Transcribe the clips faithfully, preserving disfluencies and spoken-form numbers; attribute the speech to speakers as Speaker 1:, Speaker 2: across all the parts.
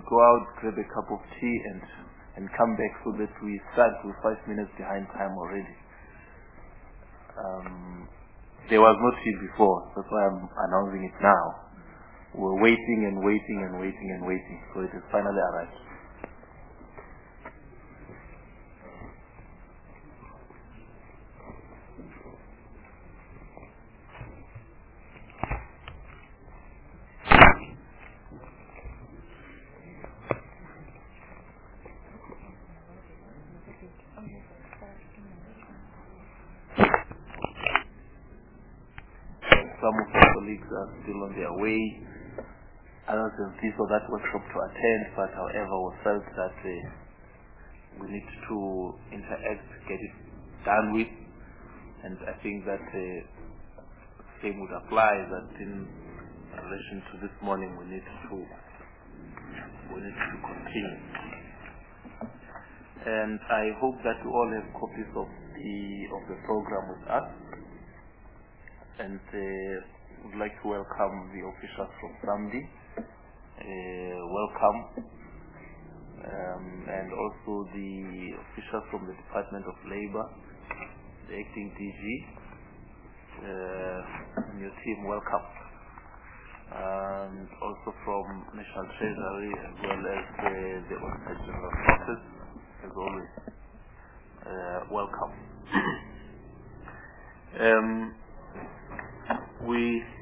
Speaker 1: go out, grab a cup of tea, and and come back so that we start with five minutes behind time already. Um, there was no tea before, that's why I'm announcing it now. We're waiting and waiting and waiting and waiting, so it has finally arrived. Some of the colleagues are still on their way. Others have this or that workshop to attend, but however we felt that uh, we need to interact, get it done with, and I think that uh, same would apply, that in relation to this morning we need to we need to continue. And I hope that you all have copies of the of the program with us. And uh, would like to welcome the officials from SAMDI. Uh, welcome. Um, and also the officials from the Department of Labor, the acting D G, uh, and your team, welcome. And also from National Treasury as well as uh, the Auditor General's Office, as always, uh, welcome. um, We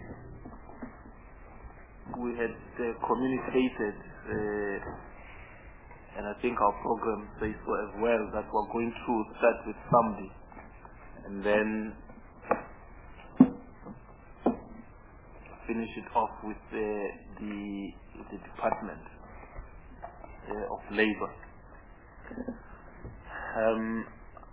Speaker 1: we had uh, communicated, uh, and I think our program says so as well, that we're going to start with SAMDI and then finish it off with uh, the the Department uh, of Labor. Um,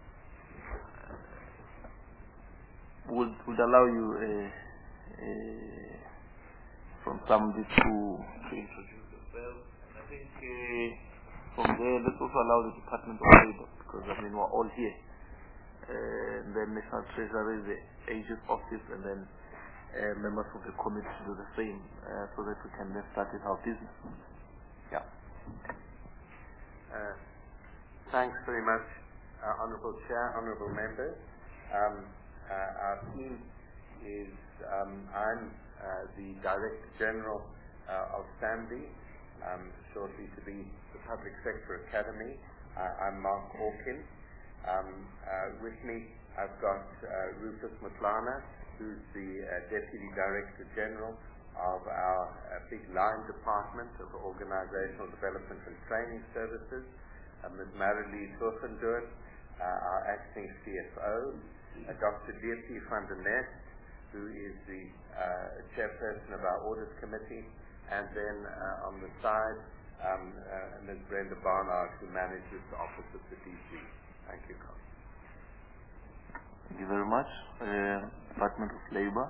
Speaker 1: would would allow you. Uh, Uh, from somebody to, to introduce yourself. And I think uh, from there, let's also allow the Department of Labor, because I mean we're all here. Uh, and then National Treasury, the Aegis Office, and then uh, members of the committee to do the same, uh, so that we can then start with our business. Yeah.
Speaker 2: Uh, thanks very much, uh, Honourable Chair, Honourable Members. Um, uh, our team is Um, I'm uh, the Director General uh, of SAMDI, um, shortly to be the Public Sector Academy. Uh, I'm Mark Hawkins. Um, uh, with me I've got uh, Rufus Matlana, who's the uh, Deputy Director General of our uh, big line department of Organizational Development and Training Services, uh, Miz Marilee Turfendoort, uh, our Acting C F O, uh, Doctor Diepi van der Net, who is the uh, chairperson of our audit committee, and then uh, on the side, um, uh, Miz Brenda Barnard, who manages the office of the D G. Thank you, Carl.
Speaker 1: Thank you very much. Uh, Department of Labor.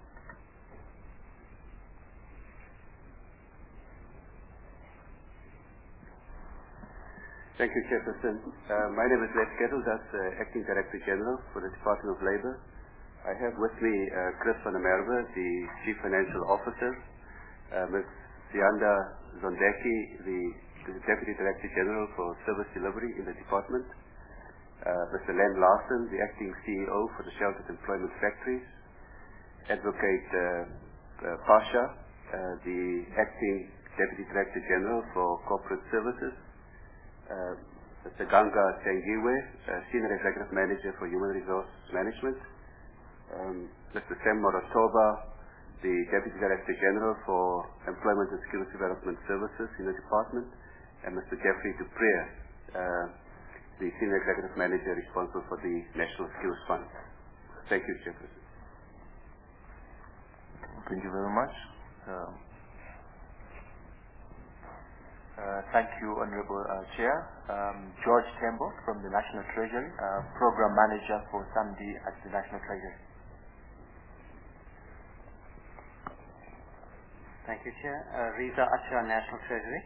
Speaker 3: Thank you, Chairperson. Uh, my name is Les Kettle, that's uh, Acting Director General for the Department of Labor. I have with me uh, Chris van der Merwe, the Chief Financial Officer, uh, Miz Sianda Zondeki, the, the Deputy Director General for Service Delivery in the department, uh, Mister Len Larson, the Acting C E O for the Sheltered Employment Factories, Advocate uh, uh, Pasha, uh, the Acting Deputy Director General for Corporate Services, uh, Mister Ganga Tengiwe, uh, Senior Executive Manager for Human Resource Management, Um, Mister Sam Moratoba, the Deputy Director General for Employment and Skills Development Services in the department, and Mister Jeffrey Dupree, uh, the Senior Executive Manager responsible for the National Skills Fund. Thank you, Chairperson.
Speaker 1: Thank you very much. Um, uh, thank you, Honorable uh, Chair. Um, George Tembo from the National Treasury, uh, Program Manager for SAMDI at the National Treasury.
Speaker 4: Thank you, Chair. Uh, Riza Achra, National Treasury.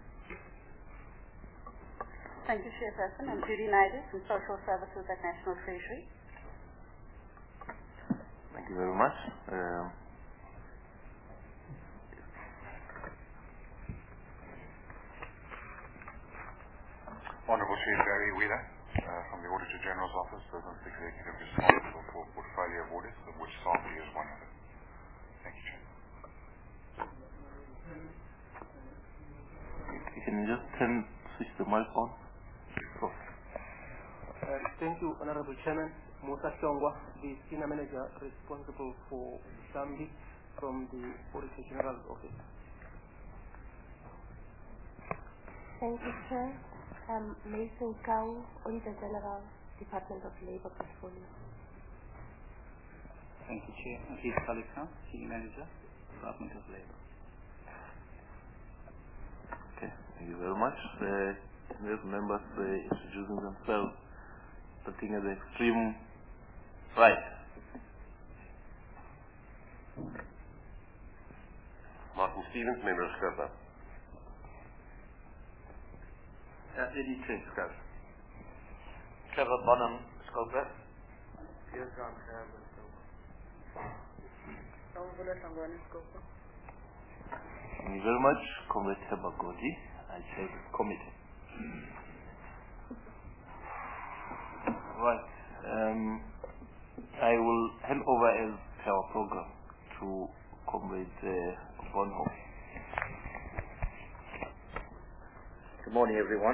Speaker 5: Thank you, Chairperson. I'm Judy Naidu from Social Services at National Treasury.
Speaker 1: Thank you very much. Uh,
Speaker 6: Chair Barry Wheeler uh, from the Auditor General's Office, Business Executive responsible for portfolio of audits, of which Sabi is one of them. Thank you, Chair.
Speaker 1: Can you just turn, switch the mic on? Oh.
Speaker 7: Uh, thank you, Honorable Chairman. Musa Shongwa, the Senior Manager responsible for Zambi from the Auditor General's Office.
Speaker 8: Thank you, Chair. Um, Mason Kau, Auditor General, Department of Labour Portfolio.
Speaker 4: Thank you, Chair. And he's Khalid Khan, Senior Manager, Department of Labour.
Speaker 1: Okay, thank you very much. Uh, we have members uh, introducing themselves, starting at the extreme right.
Speaker 9: Martin Stevens, member of SCOPA.
Speaker 10: Uh, Eddie Trent, SCOPA. Trevor Bonham, SCOPA.
Speaker 2: Pierre John Campbell, SCOPA.
Speaker 1: Thank you very much, Comrade Heba Godi. I chair the committee. Right. Um, I will hand over as per our program to Comrade uh, Bonham.
Speaker 10: Good morning, everyone.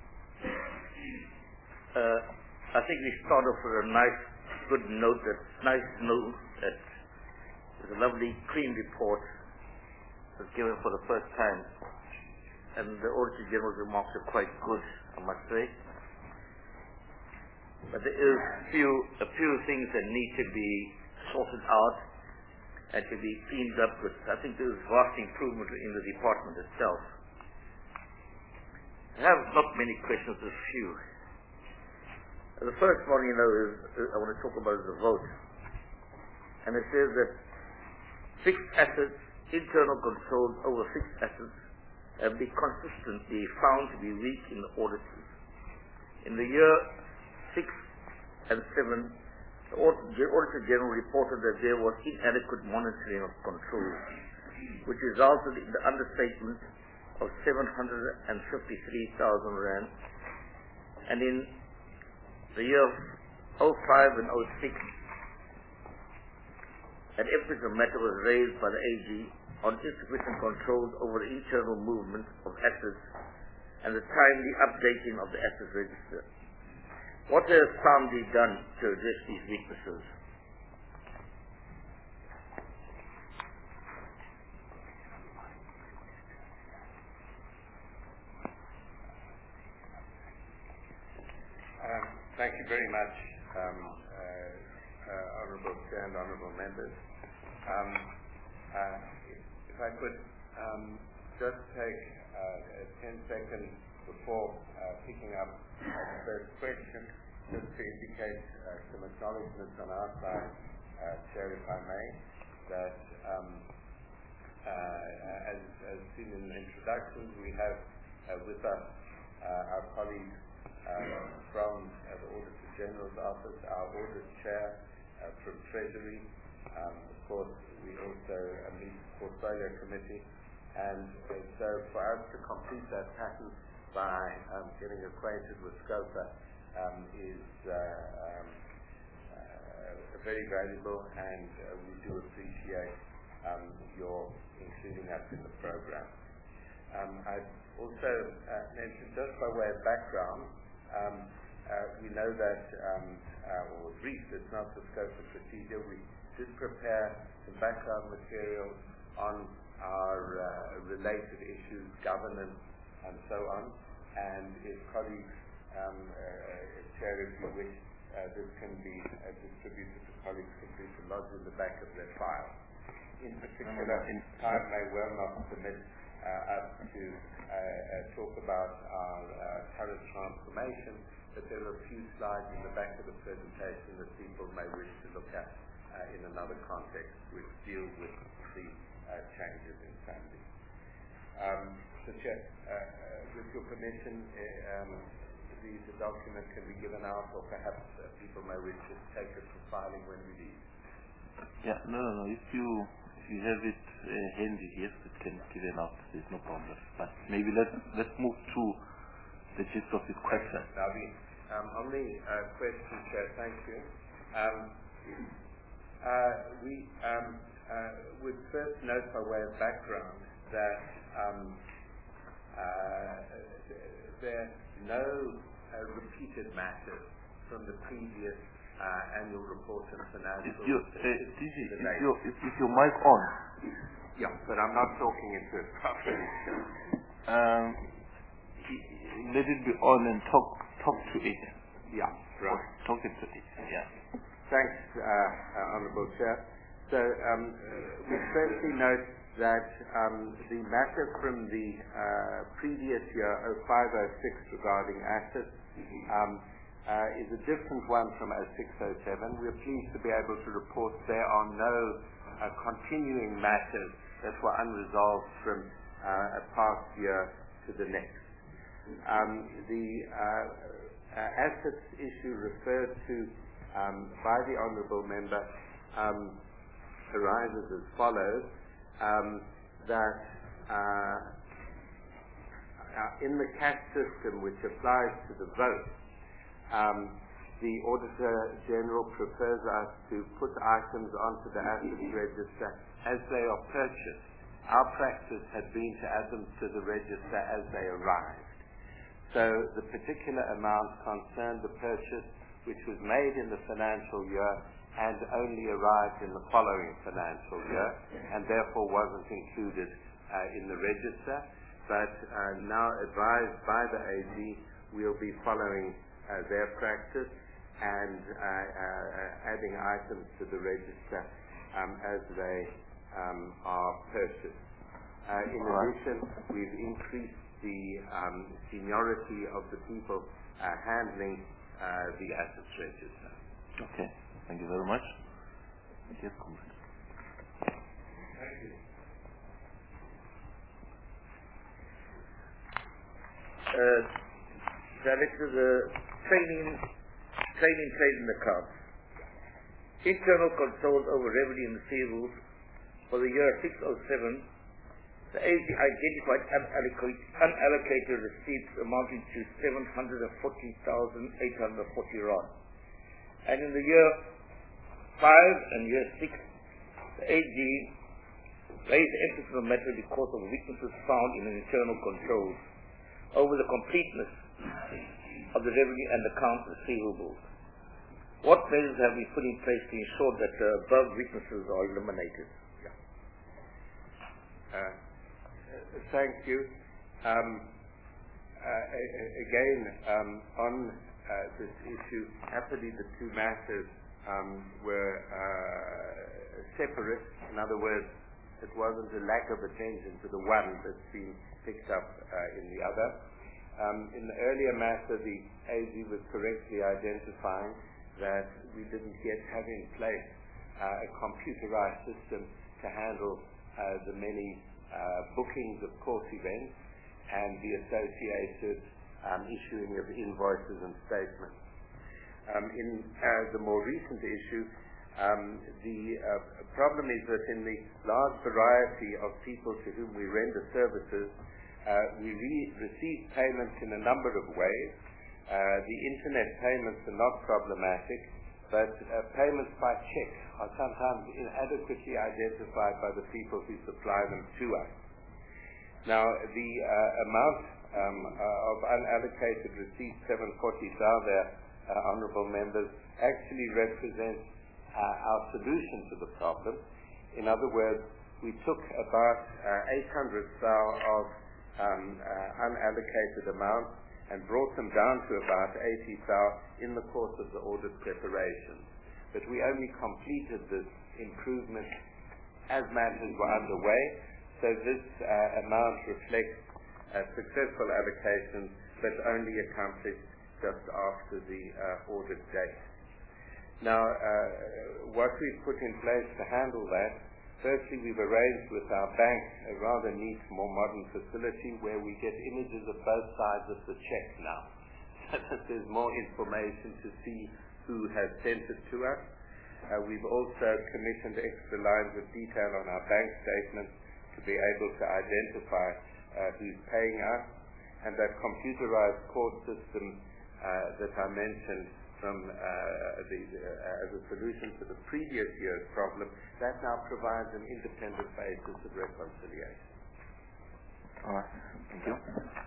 Speaker 10: Uh, I think we start off with a nice, good note. That it's nice to know that there's a lovely, clean report that's given for the first time, and the Auditor General's remarks are quite good, I must say. But there is a few, a few things that need to be sorted out and to be cleaned up with. I think there is vast improvement in the department itself. I have not many questions, a few. The first one, you know, is, is I want to talk about is the vote. And it says that fixed assets, internal controls over fixed assets have been consistently found to be weak in the auditors. In the year six and seven, the Auditor General reported that there was inadequate monitoring of controls, which resulted in the understatement of seven hundred fifty-three thousand rand. And in the year oh five and oh six, an emphasis matter was raised by the A G on insufficient controls over the internal movement of assets and the timely updating of the assets register. What has Samdi done to address these weaknesses?
Speaker 2: Um, thank you very much, um, uh, uh, Honourable Chair and Honourable Members. Um, uh, if I could um, just take uh, ten seconds before uh, picking up uh, the first question, just to indicate uh, some acknowledgements on our side, uh, Chair, if I may, that um, uh, as, as seen in the introductions, we have uh, with us uh, our colleagues uh, from uh, the Auditor General's Office, our Audit Chair uh, from Treasury. Um, of course, we also uh, meet the Portfolio Committee, and uh, so for us to complete that pattern by um, getting acquainted with SCOPA um, is uh, um, uh, very valuable, and uh, we do appreciate um, your including us in the program. Um, I'd also uh, mention, just by way of background, um, uh, we know that, um, uh, or brief, it's not the SCOPA procedure. We did prepare some background material on our uh, related issues, governance, and so on. And if colleagues, um, uh, Chair, if you wish, uh, this can be uh, distributed to colleagues simply to lodge in the back of their file. In particular, time may well not permit uh, us to uh, uh, talk about our uh, current transformation, but there are a few slides in the back of the presentation that people may wish to look at uh, in another context, which deal with the uh, changes in family. Um, so, Chair, uh, uh, with your permission, uh, um, the, the document can be given out, or perhaps uh, people may wish to take it for filing when we leave.
Speaker 1: Yeah, no, no, no. If you if you have it uh, handy, yes, it can be given out. There's no problem. But maybe let's let's move to the gist of his question.
Speaker 2: Naveen. Um, on the uh, question, Chair, thank you. Um, uh, we um, uh, would first note by way of background that um, uh, there are no uh, repeated matters from the previous uh, annual report and financial.
Speaker 1: Is your, uh, D G, is your, is, is your mic on?
Speaker 2: Yeah, but I'm not talking into it properly.
Speaker 1: Um, let it be on and talk talk to it.
Speaker 2: Yeah, right.
Speaker 1: Talk it to it. Yeah.
Speaker 2: Thanks, uh, uh, Honourable Chair. So um, uh, we firstly note that um, the matter from the uh, previous year, oh five oh six, regarding assets, um, uh, is a different one from oh six oh seven. We are pleased to be able to report there are no uh, continuing matters that were unresolved from uh, a past year to the next. Um, the uh, uh, assets issue referred to um, by the Honourable Member um, arises as follows, um, that uh, uh, in the cash system which applies to the vote, um, the Auditor General prefers us to put items onto the assets register as they are purchased. Our practice had been to add them to the register as they arrived. So the particular amount concerned the purchase which was made in the financial year and only arrived in the following financial year, and therefore wasn't included uh, in the register. But uh, now advised by the A G, we'll be following uh, their practice and uh, uh, adding items to the register um, as they um, are purchased. Uh, in addition, we've increased the um, seniority of the people uh, handling uh, the assets register.
Speaker 1: Okay, thank you very much. Yes, Comrade.
Speaker 2: Thank you.
Speaker 10: Uh, Director, the training, training trade and accounts. Internal controls over revenue and receivables for the year six oh seven. The A G identified unallocated, unallocated receipts amounting to seven hundred forty thousand eight hundred forty rand. And in the year five and year six, the A G raised emphasis on the matter because of weaknesses found in the internal controls over the completeness of the revenue and account receivables. What measures have we put in place to ensure that the above weaknesses are eliminated?
Speaker 2: Yeah. Uh, Thank you. Um, uh, again, um, on uh, this issue, happily the two matters um, were uh, separate. In other words, it wasn't a lack of attention to the one that's been picked up uh, in the other. Um, in the earlier matter, the A G was correctly identifying that we didn't yet have in place uh, a computerized system to handle uh, the many Uh, bookings of course events and the associated um, issuing of invoices and statements. Um, in uh, the more recent issue, um, the uh, problem is that in the large variety of people to whom we render services, uh, we re- receive payments in a number of ways. Uh, the internet payments are not problematic, but uh, payments by check are sometimes inadequately identified by the people who supply them to us. Now, the uh, amount um, uh, of unallocated receipts, seven hundred forty thousand, uh, honourable members, actually represents uh, our solution to the problem. In other words, we took about uh, eight hundred thousand of um, uh, unallocated amounts and brought them down to about eighty thousand in the course of the audit preparation. But we only completed this improvement as matters were underway, so this uh, amount reflects uh, successful allocations, but only accomplished just after the uh, audit date. Now, uh, what we've put in place to handle that, firstly, we've arranged with our bank a rather neat, more modern facility where we get images of both sides of the check now, so that there's more information to see who has sent it to us. Uh, we've also commissioned extra lines of detail on our bank statements to be able to identify uh, who's paying us. and that computerized court system uh, that I mentioned from uh, the, uh, as a solution to the previous year's problem, that now provides an independent basis of reconciliation.
Speaker 1: All right. Thank you.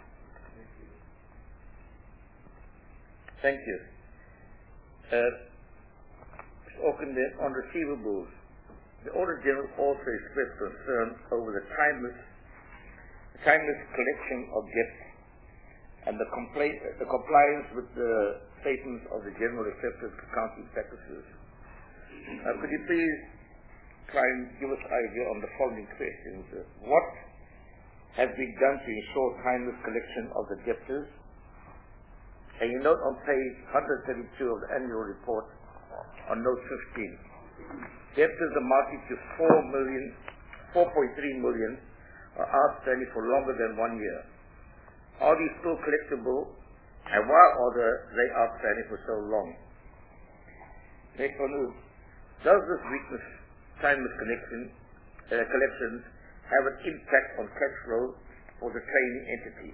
Speaker 10: Thank you. Uh, Mister Auckland, on receivables, the Auditor General also expressed concern over the timeless, timeless collection of debts and the, compla- the compliance with the statements of the General Accepted Accounting Practices. Uh, could you please try and give us an idea on the following questions? Uh, what has been done to ensure timeless collection of the debtors? And you note on page one thirty-two of the annual report on note fifteen, debtors amounting to four million, four point three million are outstanding for longer than one year. Are these still collectible, and why are they outstanding for so long? Next one is, does this weakness, timeless connection, uh, collections, have an impact on cash flow for the trading entity?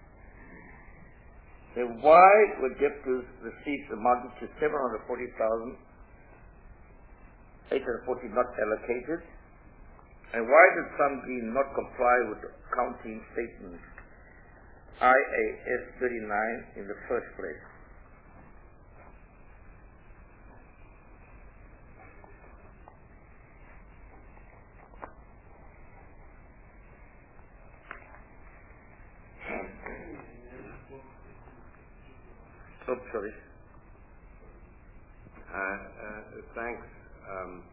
Speaker 10: Then why were debtors' receipts amounting to seven hundred forty thousand eight hundred forty not allocated? And why did somebody not comply with the accounting statements I A S thirty-nine in the first place? Oh, sorry.
Speaker 2: Uh, uh, thanks, um,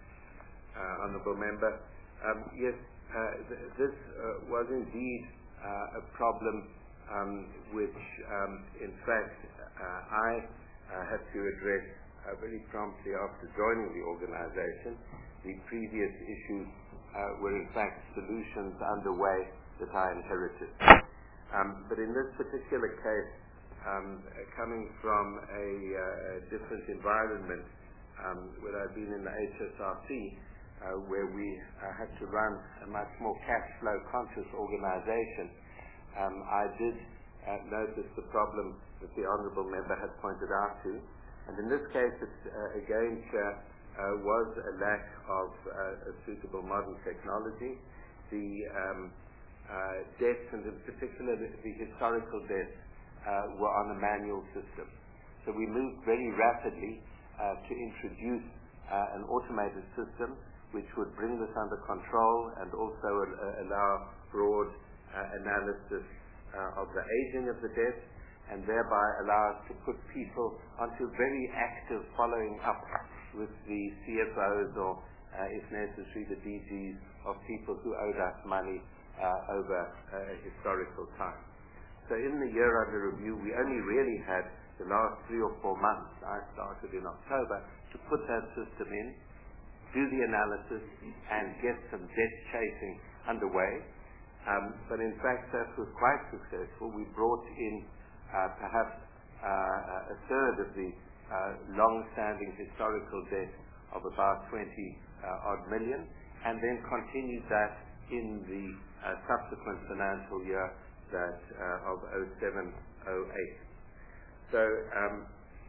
Speaker 2: uh, Honourable Member. Um, yes, uh, th- this uh, was indeed uh, a problem um, which, um, in fact, uh, I uh, had to address uh, very promptly after joining the organization. The previous issues uh, were, in fact, solutions underway that I inherited. Um, but in this particular case, Um, coming from a uh, different environment, um, where I've been in the H S R C, uh, where we uh, had to run a much more cash flow conscious organization, um, I did uh, notice the problem that the Honourable Member had pointed out to. And in this case, it uh, again uh, uh, was a lack of uh, a suitable modern technology. The um, uh, debts, and in particular the, the historical debts, Uh, were on a manual system. So we moved very rapidly uh, to introduce uh, an automated system which would bring this under control and also uh, allow broad uh, analysis uh, of the aging of the debt, and thereby allow us to put people onto very active following up with the C F Os or, uh, if necessary, the D Gs of people who owed us money uh, over uh, historical time. So in the year under review, we only really had the last three or four months. I started in October to put that system in, do the analysis, and get some debt chasing underway. Um, but in fact, that was quite successful. We brought in uh, perhaps uh, a third of the uh, long-standing historical debt of about twenty uh, odd million, and then continued that in the uh, subsequent financial year, that uh, of oh seven oh eight. So um,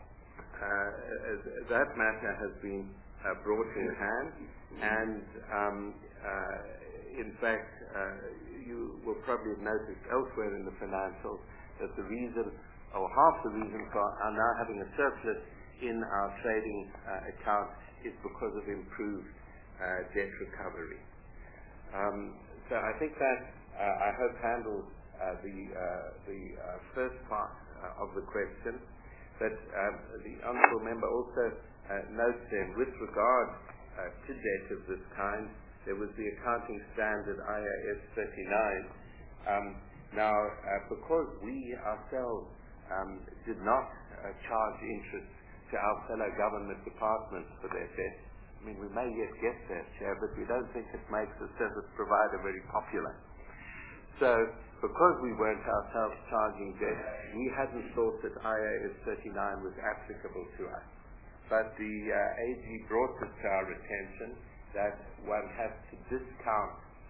Speaker 2: uh, that matter has been uh, brought in hand, and um, uh, in fact uh, you will probably have noticed elsewhere in the financials that the reason, or half the reason for our now having a surplus in our trading uh, account is because of improved uh, debt recovery. Um, so I think that uh, I hope handles Uh, the uh, the uh, first part uh, of the question, but um, the Honourable Member also uh, notes then, with regard uh, to debt of this kind, there was the accounting standard I A S thirty-nine. Um, now, uh, because we ourselves um, did not uh, charge interest to our fellow government departments for their debt, I mean, we may yet get there, Chair, but we don't think it makes the service provider very popular. So, because we weren't ourselves charging debt, we hadn't thought that I A S thirty-nine was applicable to us. But the uh, A G brought this to our attention, that one has to discount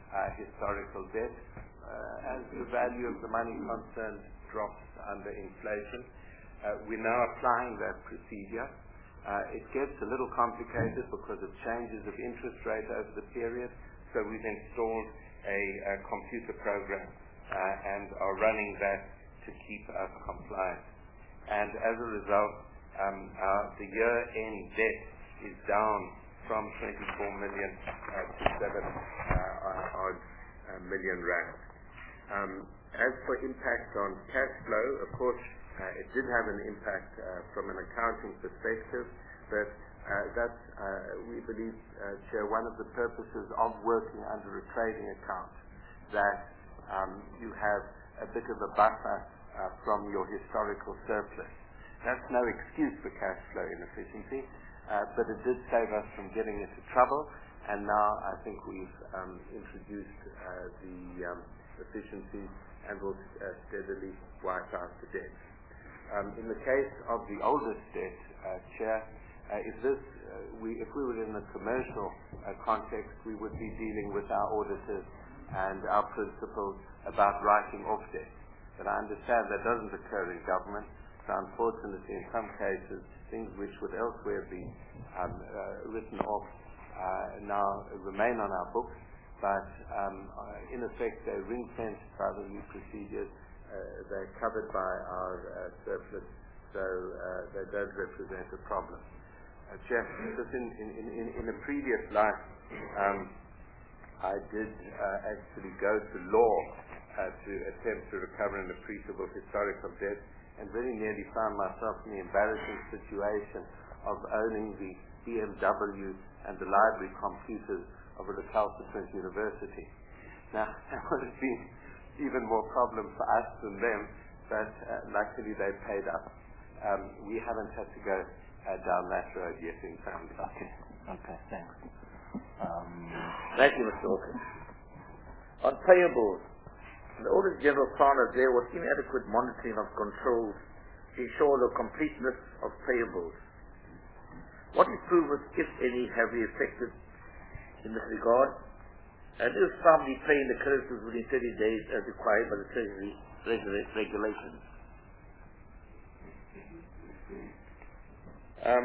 Speaker 2: uh, historical debt. Uh, as the value of the money concerned drops under inflation, uh, we're now applying that procedure. Uh, it gets a little complicated because of changes of interest rate over the period, so we've installed a, a computer program uh, and are running that to keep us compliant. And as a result, um, our, the year-end debt is down from twenty-four million uh, to seven uh, odd uh, million rand. Um, as for impact on cash flow, of course, uh, it did have an impact uh, from an accounting perspective, but uh, that's, uh, we believe, uh, Chair, one of the purposes of working under a trading account, that um, you have a bit of a buffer uh, from your historical surplus. That's no excuse for cash flow inefficiency, uh, but it did save us from getting into trouble, and now I think we've um, introduced uh, the um, efficiencies and will uh, steadily wipe out the debt. Um, in the case of the oldest debt, uh, Chair, uh, if this, uh, we, if we were in a commercial uh, context, we would be dealing with our auditors and our principals about writing off debt. But I understand that doesn't occur in government, so unfortunately in some cases things which would elsewhere be um, uh, written off uh, now remain on our books, but um, uh, in effect they're ring-fenced by the new procedures, uh, they're covered by our uh, surplus, so uh, they don't represent a problem. Uh, Chair, just in, in, in, in a previous life, um, I did uh, actually go to law uh, to attempt to recover an appreciable historical debt, and very nearly found myself in the embarrassing situation of owning the B M W and the library computers of a recalcitrant university. Now, that would have been even more problem for us than them, but uh, luckily they paid up. Um, we haven't had to go uh, down that road yet in family.
Speaker 10: Okay, okay, thanks. Um, Thank you, Mister Hawkins. On payables, the Auditor General found that there was inadequate monitoring of controls to ensure the completeness of payables. What improvements, if any, have we effected in this regard? And is somebody paying the creditors within thirty days as required by the Treasury regula- regulations? Um,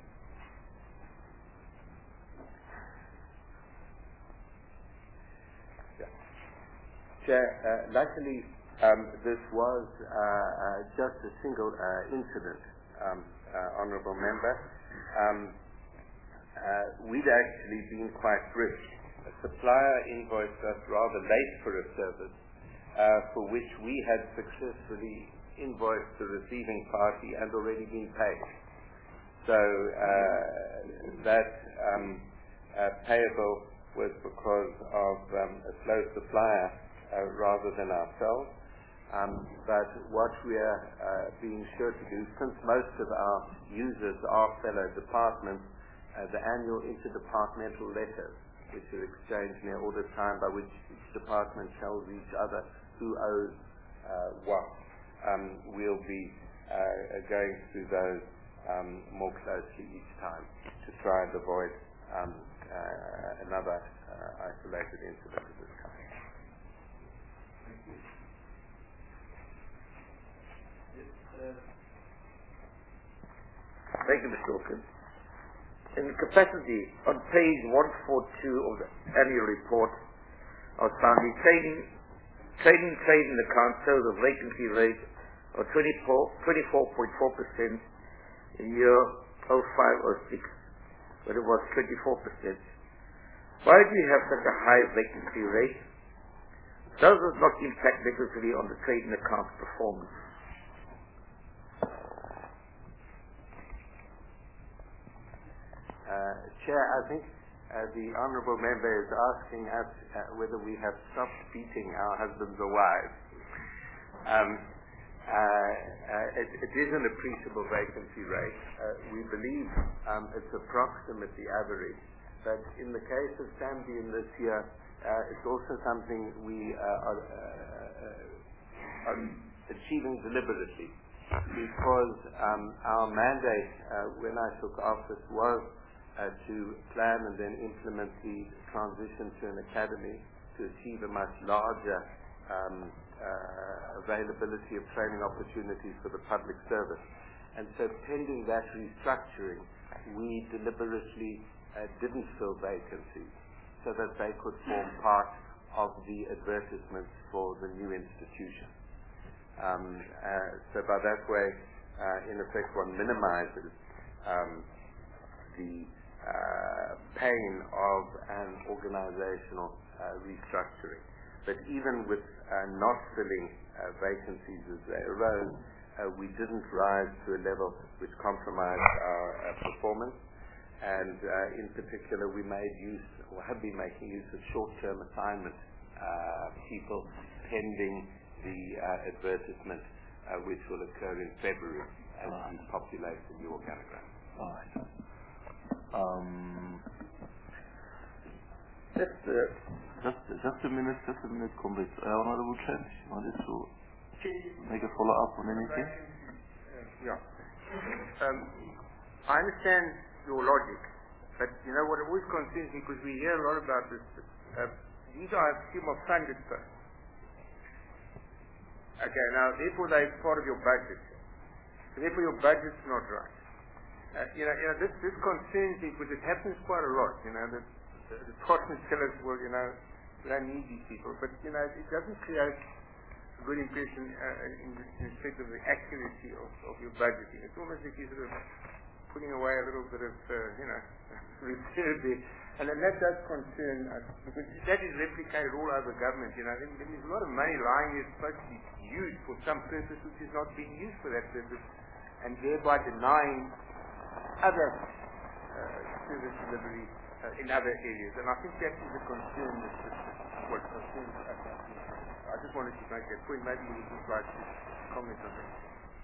Speaker 2: Chair, uh, luckily um, this was uh, uh, just a single uh, incident, um, uh, Honourable Member. Um, uh, we'd actually been quite brisk. A supplier invoiced us rather late for a service uh, for which we had successfully invoiced the receiving party and already been paid. So uh, that um, uh, payable was because of um, a slow supplier Uh, rather than ourselves. Um, but what we are uh, being sure to do, since most of our users are fellow departments, uh, the annual interdepartmental letters, which are exchanged near all the time, by which each department tells each other who owes uh, what, um, we'll be uh, going through those um, more closely each time to try and avoid um, uh, another uh, isolated incident of this kind.
Speaker 10: Thank you, Mister Hawkins. In capacity, on page one forty-two of the annual report, I was found the trading, trading trading account shows a vacancy rate of twenty-four point four percent in year oh five oh six, but it was twenty-four percent. Why do you have such a high vacancy rate? Does this not impact negatively on the trading account performance?
Speaker 2: Uh, Chair, I think uh, the Honourable Member is asking us uh, whether we have stopped beating our husbands or wives. Um, uh, uh, it, it is an appreciable vacancy rate. Uh, we believe um, it's approximately average, but in the case of Zambian this year, uh, it's also something we uh, are, uh, are achieving deliberately, because um, our mandate uh, when I took office was Uh, to plan and then implement the transition to an academy, to achieve a much larger um, uh, availability of training opportunities for the public service. And so pending that restructuring, we deliberately uh, didn't fill vacancies so that they could form part of the advertisements for the new institution. Um, uh, so by that way, uh, in effect, one minimizes um, the uh, pain of an organizational uh, restructuring. But even with uh, not filling uh, vacancies as they arose, uh, we didn't rise to a level which compromised our uh, performance. And uh, in particular, we made use, or have been making use of short-term assignment uh, people pending the uh, advertisement uh, which will occur in February as we populate the new organogram.
Speaker 1: All right. Um,
Speaker 10: Just, uh,
Speaker 1: just, just a minute, just a minute, comrade. Uh, Honorable Chen, you wanted to make a follow-up on anything?
Speaker 11: Yeah. Um, I understand your logic, but you know what always concerns me, because we hear a lot about this, uh, these are people funded first. Okay, now therefore they're part of your budget. So therefore your budget's not right. Uh, you know, you know this, this concerns me because it happens quite a lot. You know, the, the, the partners tell us, well, you know, we don't need these people, but you know, it doesn't create a good impression uh, in, in respect of the accuracy of, of your budgeting. It's almost like you're sort of putting away a little bit of, uh, you know, reserve there. And then that does concern us, because that is replicated all over government. You know, then, then there's a lot of money lying there supposed to be used for some purpose which is not being used for that purpose, and thereby denying other uh, service delivery uh, in other areas. And I think that is a concern that, that, that what concerns us. I just wanted to make that point. Maybe you would just like to comment on that.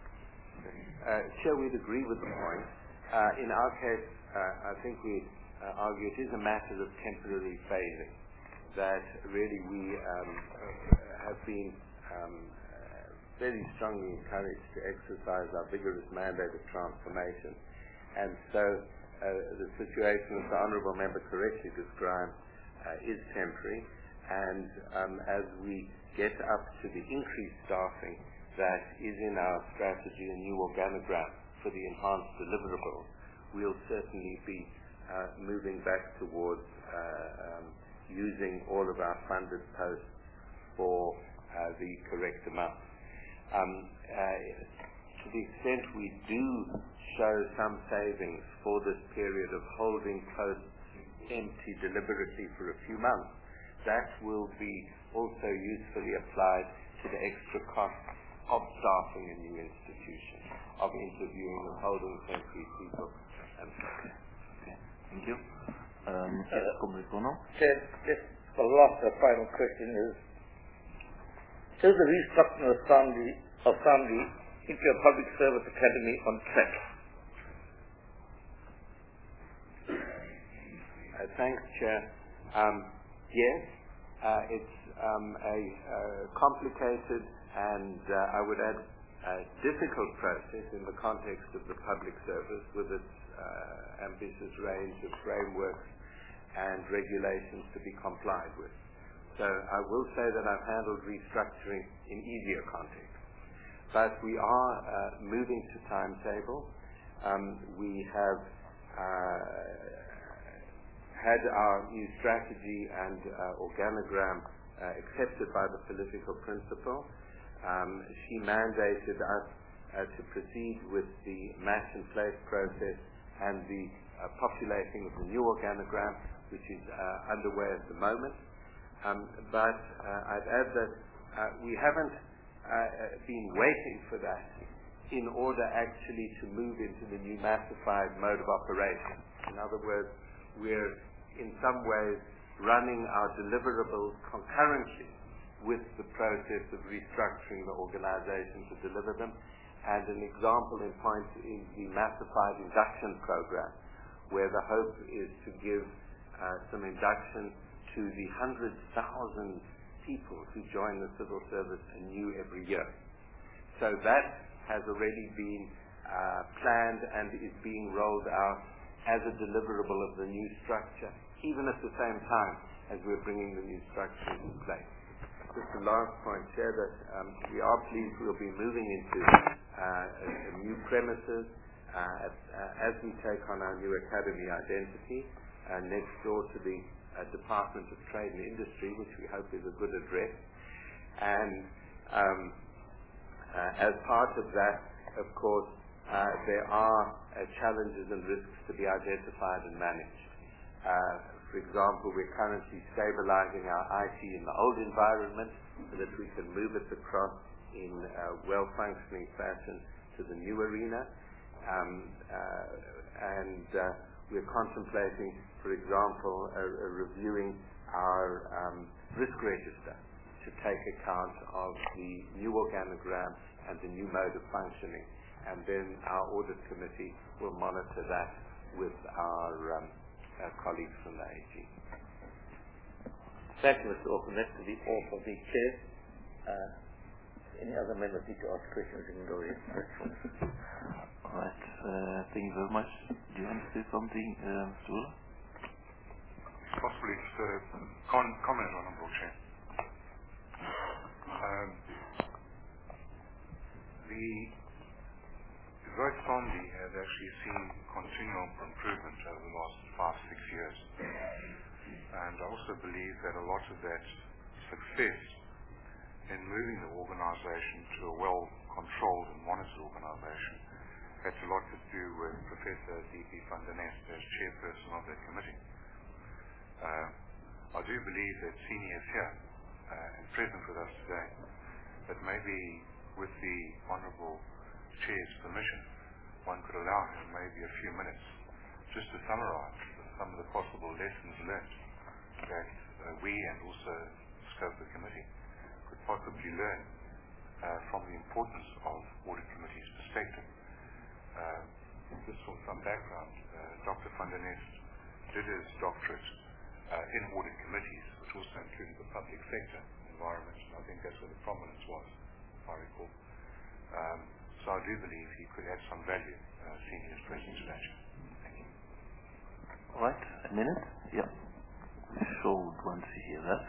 Speaker 2: Uh, Chair, we'd agree with the point. Uh, in our case, uh, I think we uh, argue it is a matter of temporary phasing, that really we um, have been um, uh, very strongly encouraged to exercise our vigorous mandate of transformation. And so uh, the situation, as the Honourable Member correctly described, uh, is temporary. And um, as we get up to the increased staffing that is in our strategy and new organogram for the enhanced deliverables, we'll certainly be uh, moving back towards uh, um, using all of our funded posts for uh, the correct amount. Um, uh, to the extent we do show some savings for this period of holding posts empty deliberately for a few months, that will be also usefully applied to the extra costs of staffing a new institution, of interviewing and holding temporary people. And
Speaker 1: okay. Okay. Thank you. Um, yes, Comrade Bono.
Speaker 10: Chair, just the last uh, final question is, is the restructuring of Samdi, of Samdi into a public service academy on track?
Speaker 2: Uh, thanks, Chair. Um, yes, uh, it's um, a uh, complicated and uh, I would add a difficult process in the context of the public service with its uh, ambitious range of frameworks and regulations to be complied with. So I will say that I've handled restructuring in easier contexts. But we are uh, moving to timetable. Um, we have uh, had our new strategy and uh, organogram uh, accepted by the political principal. Um, she mandated us uh, to proceed with the match and place process and the uh, populating of the new organogram, which is uh, underway at the moment. Um, but uh, I'd add that uh, we haven't uh, been waiting for that in order actually to move into the new massified mode of operation. In other words, we're in some ways running our deliverables concurrently with the process of restructuring the organization to deliver them. And an example in point is the massified induction program, where the hope is to give uh, some induction to the hundred thousand people who join the civil service anew every year. So that has already been uh, planned and is being rolled out as a deliverable of the new structure, even at the same time as we're bringing the new structure in place. Just the last point here that um, we are pleased we'll be moving into uh, a, a new premises uh, at, uh, as we take on our new academy identity uh, next door to the uh, Department of Trade and Industry, which we hope is a good address. And um, uh, as part of that, of course, uh, there are uh, challenges and risks to be identified and managed. Uh, For example, we're currently stabilizing our I T in the old environment so that we can move it across in a well-functioning fashion to the new arena. Um, uh, and uh, we're contemplating, for example, uh, uh, reviewing our um, risk register to take account of the new organogram and the new mode of functioning. And then our audit committee will monitor that with our um, Uh, colleagues from the A G.
Speaker 10: Thank you, Mister Orphan. That's to be all from the chair. Uh, any other members need to ask questions? You can go ahead.
Speaker 1: All right. Uh, thank you very much. Do you want to say something, uh, Mister Willer?
Speaker 6: Possibly just a con- comment, Honourable Chair. Um, the Vote Sombi has actually seen continual improvement over the last five, six years. And I also believe that a lot of that success in moving the organization to a well-controlled and monitored organization had a lot to do with Professor D P van der Nest as chairperson of that committee. Uh, I do believe that seniors here uh, and present with us today, that maybe with the Honourable Chair's permission, one could allow him maybe a few minutes just to summarize some of the possible lessons learned that uh, we and also the scope of the committee could possibly learn uh, from the importance of audit committee's perspective. Uh, just for some background, uh, Doctor van der Nest did his doctorate uh, in audit committees, which also included the public sector environment. I think that's where the prominence was, if I recall. Um, So I do believe he could add some value, uh, seeing his presence today. Thank you.
Speaker 1: All right, a minute? Yeah. We sure would want to hear that.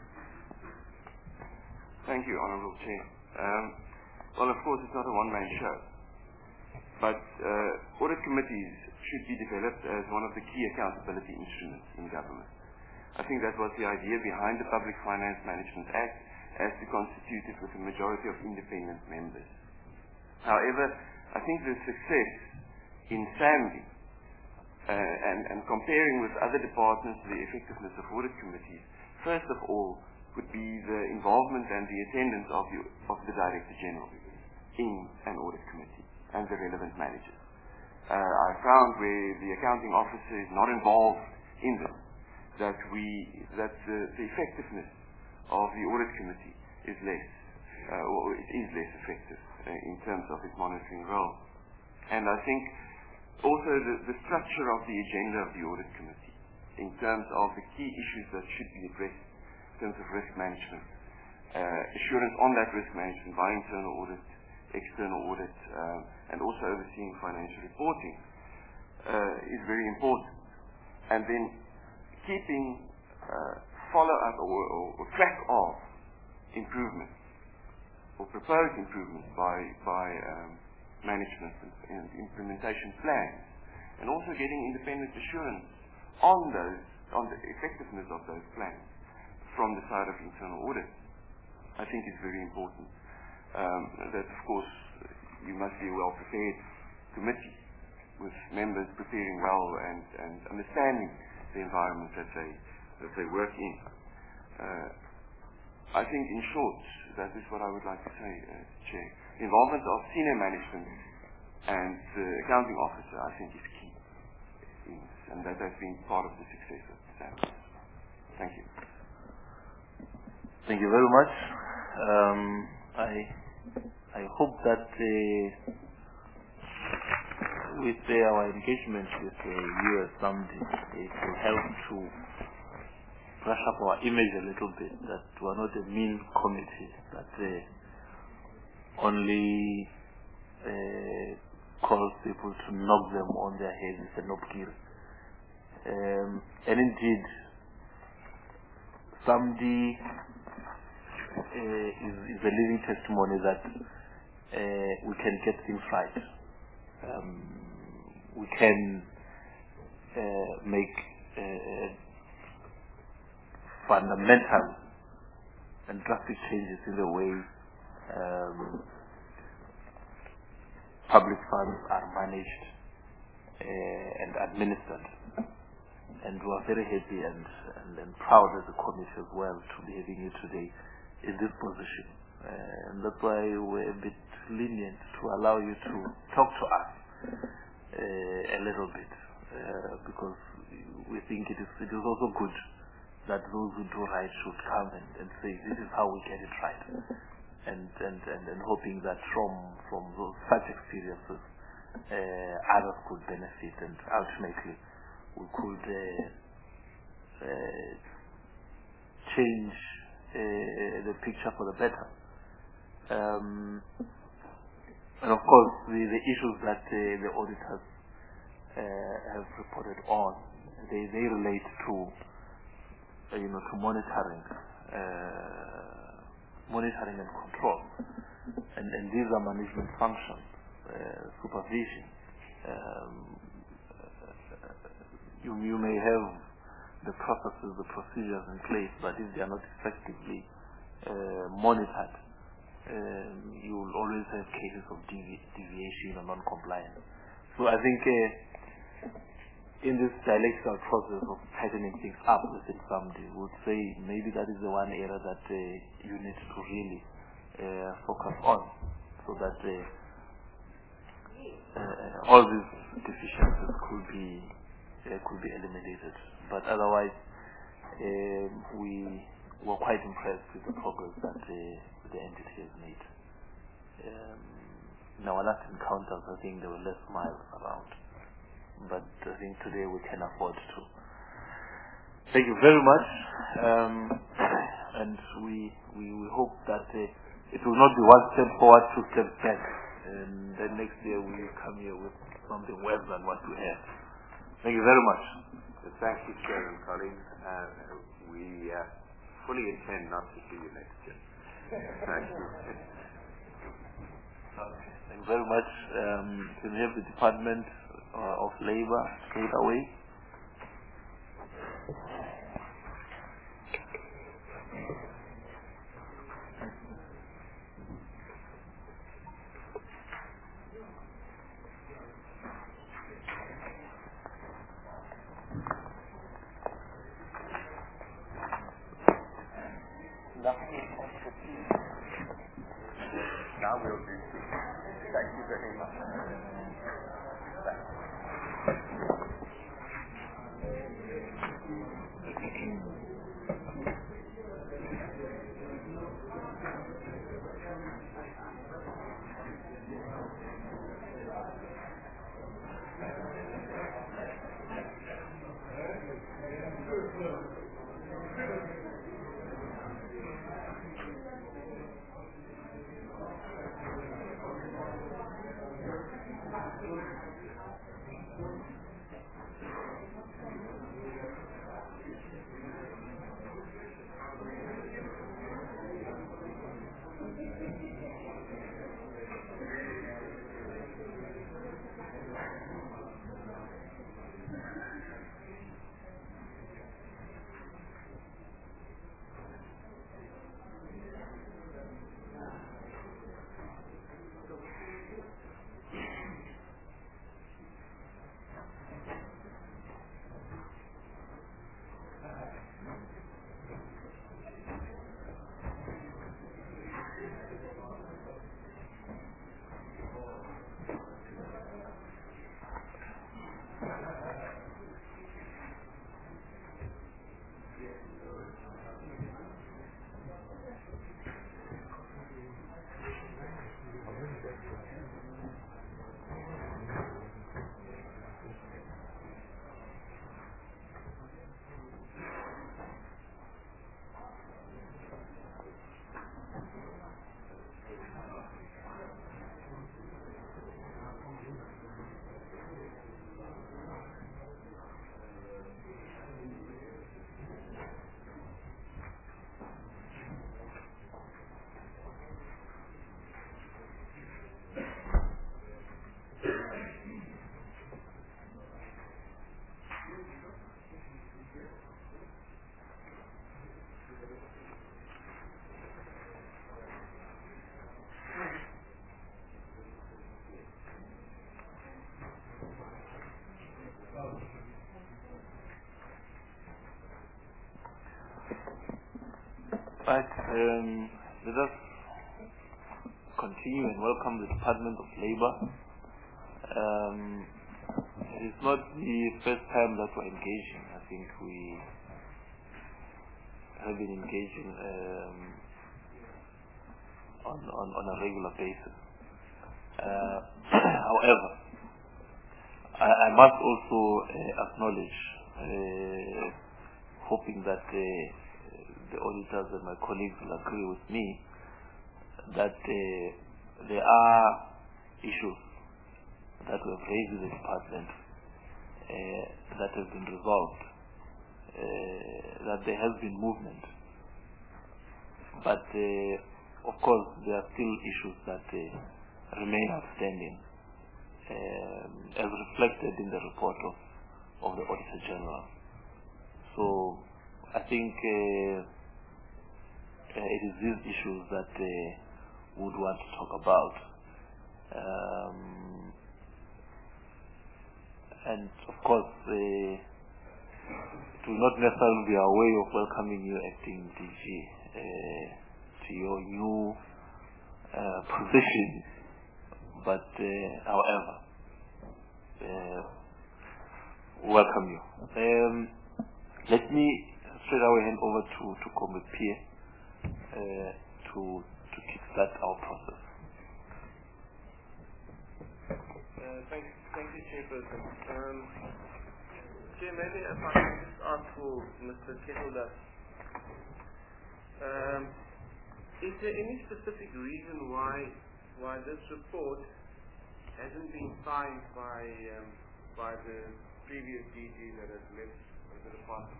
Speaker 12: Thank you, Honourable Chair. Um, well, of course, it's not a one-man show, but uh, audit committees should be developed as one of the key accountability instruments in government. I think that was the idea behind the Public Finance Management Act, as to constitute it with a majority of independent members. However, I think the success in SAMBI uh, and, and comparing with other departments the effectiveness of audit committees, first of all, would be the involvement and the attendance of the, of the Director General in an audit committee and the relevant managers. Uh, I found where the accounting officer is not involved in this, that we that the, the effectiveness of the audit committee is less, uh, or it is less effective uh, in terms of its monitoring role. And I think also the, the structure of the agenda of the audit committee in terms of the key issues that should be addressed in terms of risk management, uh, assurance on that risk management by internal audit, external audit, um, and also overseeing financial reporting uh, is very important. And then keeping uh, follow-up or, or, or track of improvements or proposed improvements by, by um, management and, and implementation plans, and also getting independent assurance on those, on the effectiveness of those plans from the side of internal audit, I think is very important. Um, that of course you must be a well-prepared committee with members preparing well and, and understanding the environment that they that they work in. Uh, I think, in short, that is what I would like to say, uh, Chair. The involvement of senior management and the accounting officer, I think, is key in this, and that has been part of the success of the SAMBI. Thank you.
Speaker 1: Thank you very much. Um, I I hope that uh, with uh, our engagement with uh, you as somebody, it will help to brush up our image a little bit, that we're not a mean committee, that uh, only uh, calls people to knock them on their heads and not kill. Um, and indeed, Samdi uh, is, is a living testimony that uh, we can get things right. Um, we can uh, make uh, fundamental and drastic changes in the way um, public funds are managed uh, and administered. And we are very happy and, and, and proud as a committee as well to be having you today in this position. Uh, and that's why we're a bit lenient to allow you to talk to us uh, a little bit, uh, because we think it is, it is also good that those who do right should come and, and say, this is how we get it right. And, and, and, and hoping that from, from those such experiences, uh, others could benefit, and ultimately we could uh, uh, change uh, the picture for the better. Um, and of course, the, the issues that uh, the auditors uh, have reported on, they, they relate to, uh, you know, to monitoring, uh, monitoring and control, and, and these are management functions, uh, supervision. Um, you, you may have the processes, the procedures in place, but if they are not effectively uh, monitored, um, you will always have cases of devi deviation or non-compliance. So I think uh, in this dialectical process of tightening things up within somebody, we would say maybe that is the one area that uh, you need to really uh, focus on, so that uh, uh, all these deficiencies could be uh, could be eliminated. But otherwise, um, we were quite impressed with the progress that uh, the entity has made. Um, in our last encounters, I think there were less miles around, but I think today we can afford to. Thank you very much, um, and we, we we hope that uh, it will not be one step forward, two steps back, and then next year we will come here with something worse than what we have. Thank you very much.
Speaker 2: Thank you, Chair and colleagues. Uh, we uh, fully intend not to see you next year. Thank you.
Speaker 1: Okay. Thank you very much. Um, can we have the Department uh, of Labor straight away?
Speaker 2: Now we'll do. Thank you very much.
Speaker 1: Right. Um, let us continue and welcome the Department of Labor. Um, it is not the first time that we're engaging. I think we have been engaging um, on, on, on a regular basis. Uh, however, I, I must also uh, acknowledge, uh, hoping that uh, the auditors and my colleagues will agree with me, that uh, there are issues that we have raised in the department uh, that have been resolved, uh, that there has been movement. But uh, of course there are still issues that uh, remain outstanding, um, as reflected in the report of, of the Auditor General. So I think uh, uh, it is these issues that uh, we would want to talk about. Um, and of course, uh, it will not necessarily be our way of welcoming you, Acting D G, uh, to your new uh, position. But uh, however, uh, welcome you. Um, let me straight away hand over to to Comrade Pierre uh, to to kickstart our process.
Speaker 13: Uh, thank, thank you, Chairperson. Um, Chair, maybe if I can just ask for Mister Kettledust. Um, is there any specific reason why why this report hasn't been signed by um, by the previous D G that has left the department?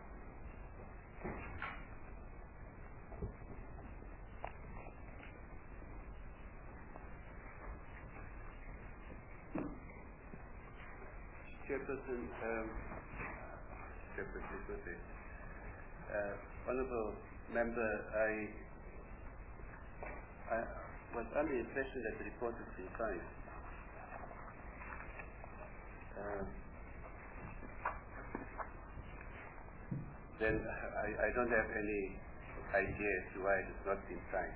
Speaker 3: Chairperson, um, Chairperson, uh, Honourable Member, I, I was under the impression that the report has been signed. Uh, then I, I don't have any idea as to why it has not been signed.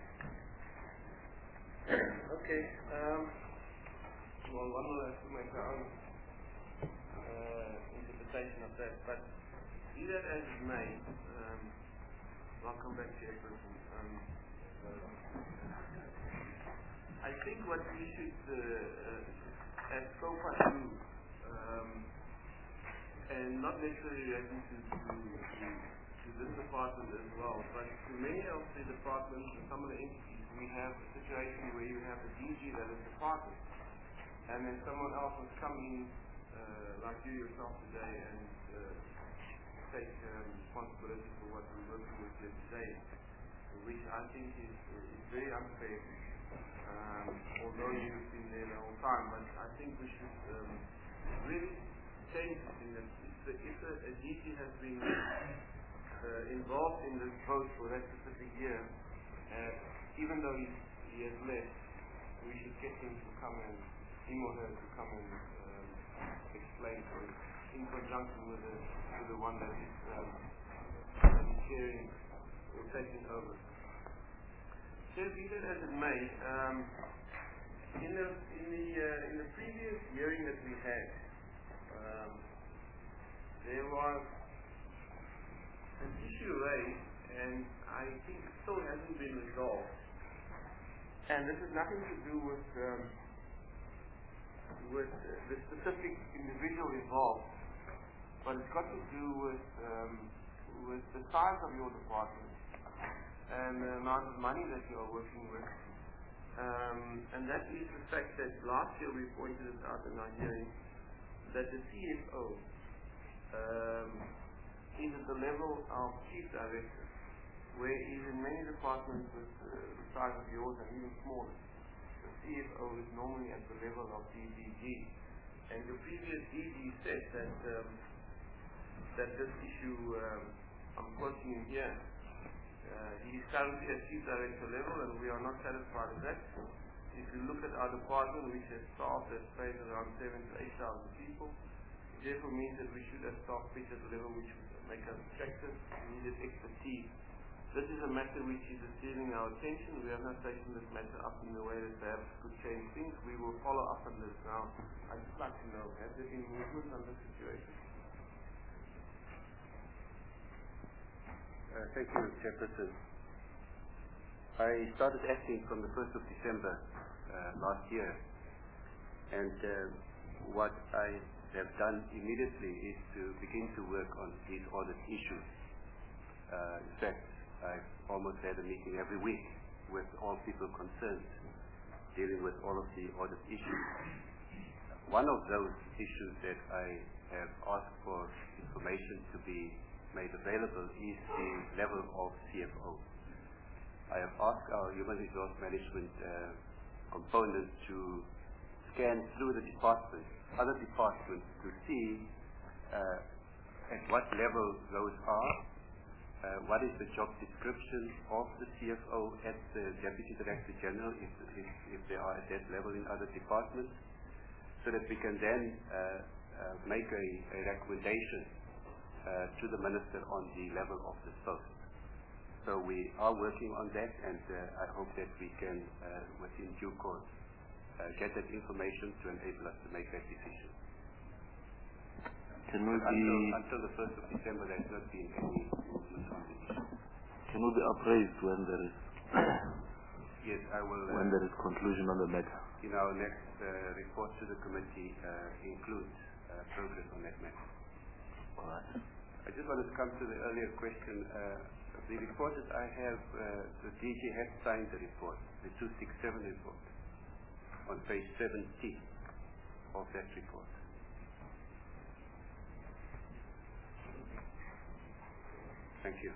Speaker 13: Okay. Um, well, one will have to make their own uh, interpretation of that. But be that as it may, um, I'll come back to you, Chairperson. Um, I think what we should, uh, uh, as SCOPA do, um, and not necessarily relating to, to, to, to this department as well, but to many of the departments and some of the entities, we have a situation where you have a D G that is departed, and then someone else has come in, uh, like you yourself today, and uh, take um, responsibility for what we're working with here today, which I think is, is very unfair, um, although you've been there the whole time. But I think we should um, really change it in that if, if a, a D G has been uh, involved in this vote for that specific year, uh, even though he, he has left, we should get him to come and, him or her to come and um, explain for it in conjunction with the, with the one that is um, sharing or taking over. So be that as it may, um, in the in the uh, in the previous hearing that we had, um, there was an issue raised, and I think it still hasn't been resolved. And this has nothing to do with um, with uh, the specific individual involved, but it's got to do with um, with the size of your department and the amount of money that you are working with. Um, and that is the fact that last year we pointed it out in our hearing that the C F O um, is at the level of chief director, whereas in many departments with uh, the size of yours and even smaller, the C F O is normally at the level of D D G. And your previous D G said that um, that this issue, um, I'm quoting him here, uh, he is currently at chief director level and we are not satisfied with that. If you look at our department, which has staff that pays around seven to eight thousand people, it therefore means that we should have staff pitch at a level which would make us attractive, needed expertise. this is a matter which is receiving our attention. We have not taken this matter up in a way that perhaps could change things. We will follow up on this now. I'd just like to know, has there been movement on this situation?
Speaker 3: Uh, thank you, Chairperson. I started acting from the first of December uh, last year, and uh, what I have done immediately is to begin to work on these audit issues. Uh, in fact, I almost had a meeting every week with all people concerned, dealing with all of the audit issues. One of those issues that I have asked for information to be made available is the level of C F O. I have asked our human resource management uh, component to scan through the departments, other departments, to see uh, at what level those are, uh, what is the job description of the C F O at the Deputy Director General, if, if, if they are at that level in other departments, so that we can then uh, uh, make a, a recommendation uh, to the Minister on the level of the post. So we are working on that, and uh, I hope that we can, uh, within due course, uh, get that information to enable us to make that decision.
Speaker 1: Can we
Speaker 3: until,
Speaker 1: be
Speaker 3: until the first of December, there has not been any movement on the issue.
Speaker 1: Can we be appraised when there is
Speaker 3: yes, I will. Uh,
Speaker 1: when there is conclusion on the matter?
Speaker 3: In our next uh, report to the committee, uh, includes uh, progress on that matter.
Speaker 1: All right.
Speaker 3: I just wanted to come to the earlier question. Uh, The report that I have, uh, the D G has signed the report, the two sixty-seven report, on page seventeen of that report. Thank you.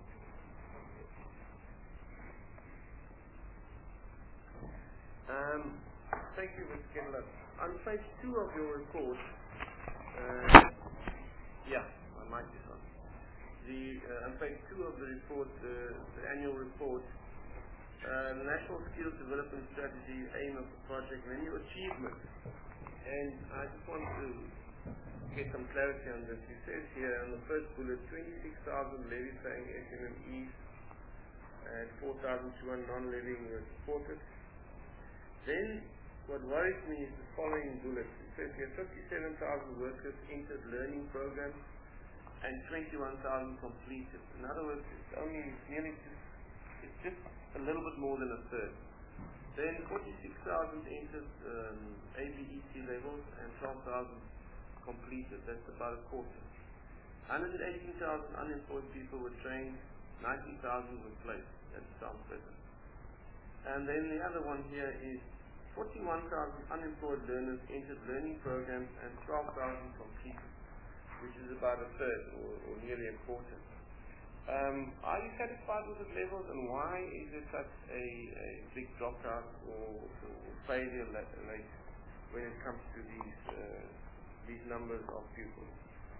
Speaker 13: Um, thank you, Mister Kendall. On page two of your report, uh, yeah, I might be on. The, uh, on page two of the report, uh, the annual report, uh, the National Skills Development Strategy, aim of the project, and new achievements. And I just want to get some clarity on this. It says here on the first bullet, twenty-six thousand levy paying S M M Es and four thousand two hundred non-levying were supported. Then what worries me is the following bullet. It says here fifty-seven thousand workers entered learning programs and twenty-one thousand completed. In other words, it's only nearly just, it's just a little bit more than a third. Then forty-six thousand entered um, A B E T levels and twelve thousand completed. That's about a quarter. one hundred eighteen thousand unemployed people were trained, ninety thousand were placed. That sounds better. And then the other one here is forty-one thousand unemployed learners entered learning programs and twelve thousand completed, which is about a third or, or nearly a quarter. Um, are you satisfied with the levels, and why is there such a, a big dropout or, or failure rate when it comes to these uh, these numbers of pupils?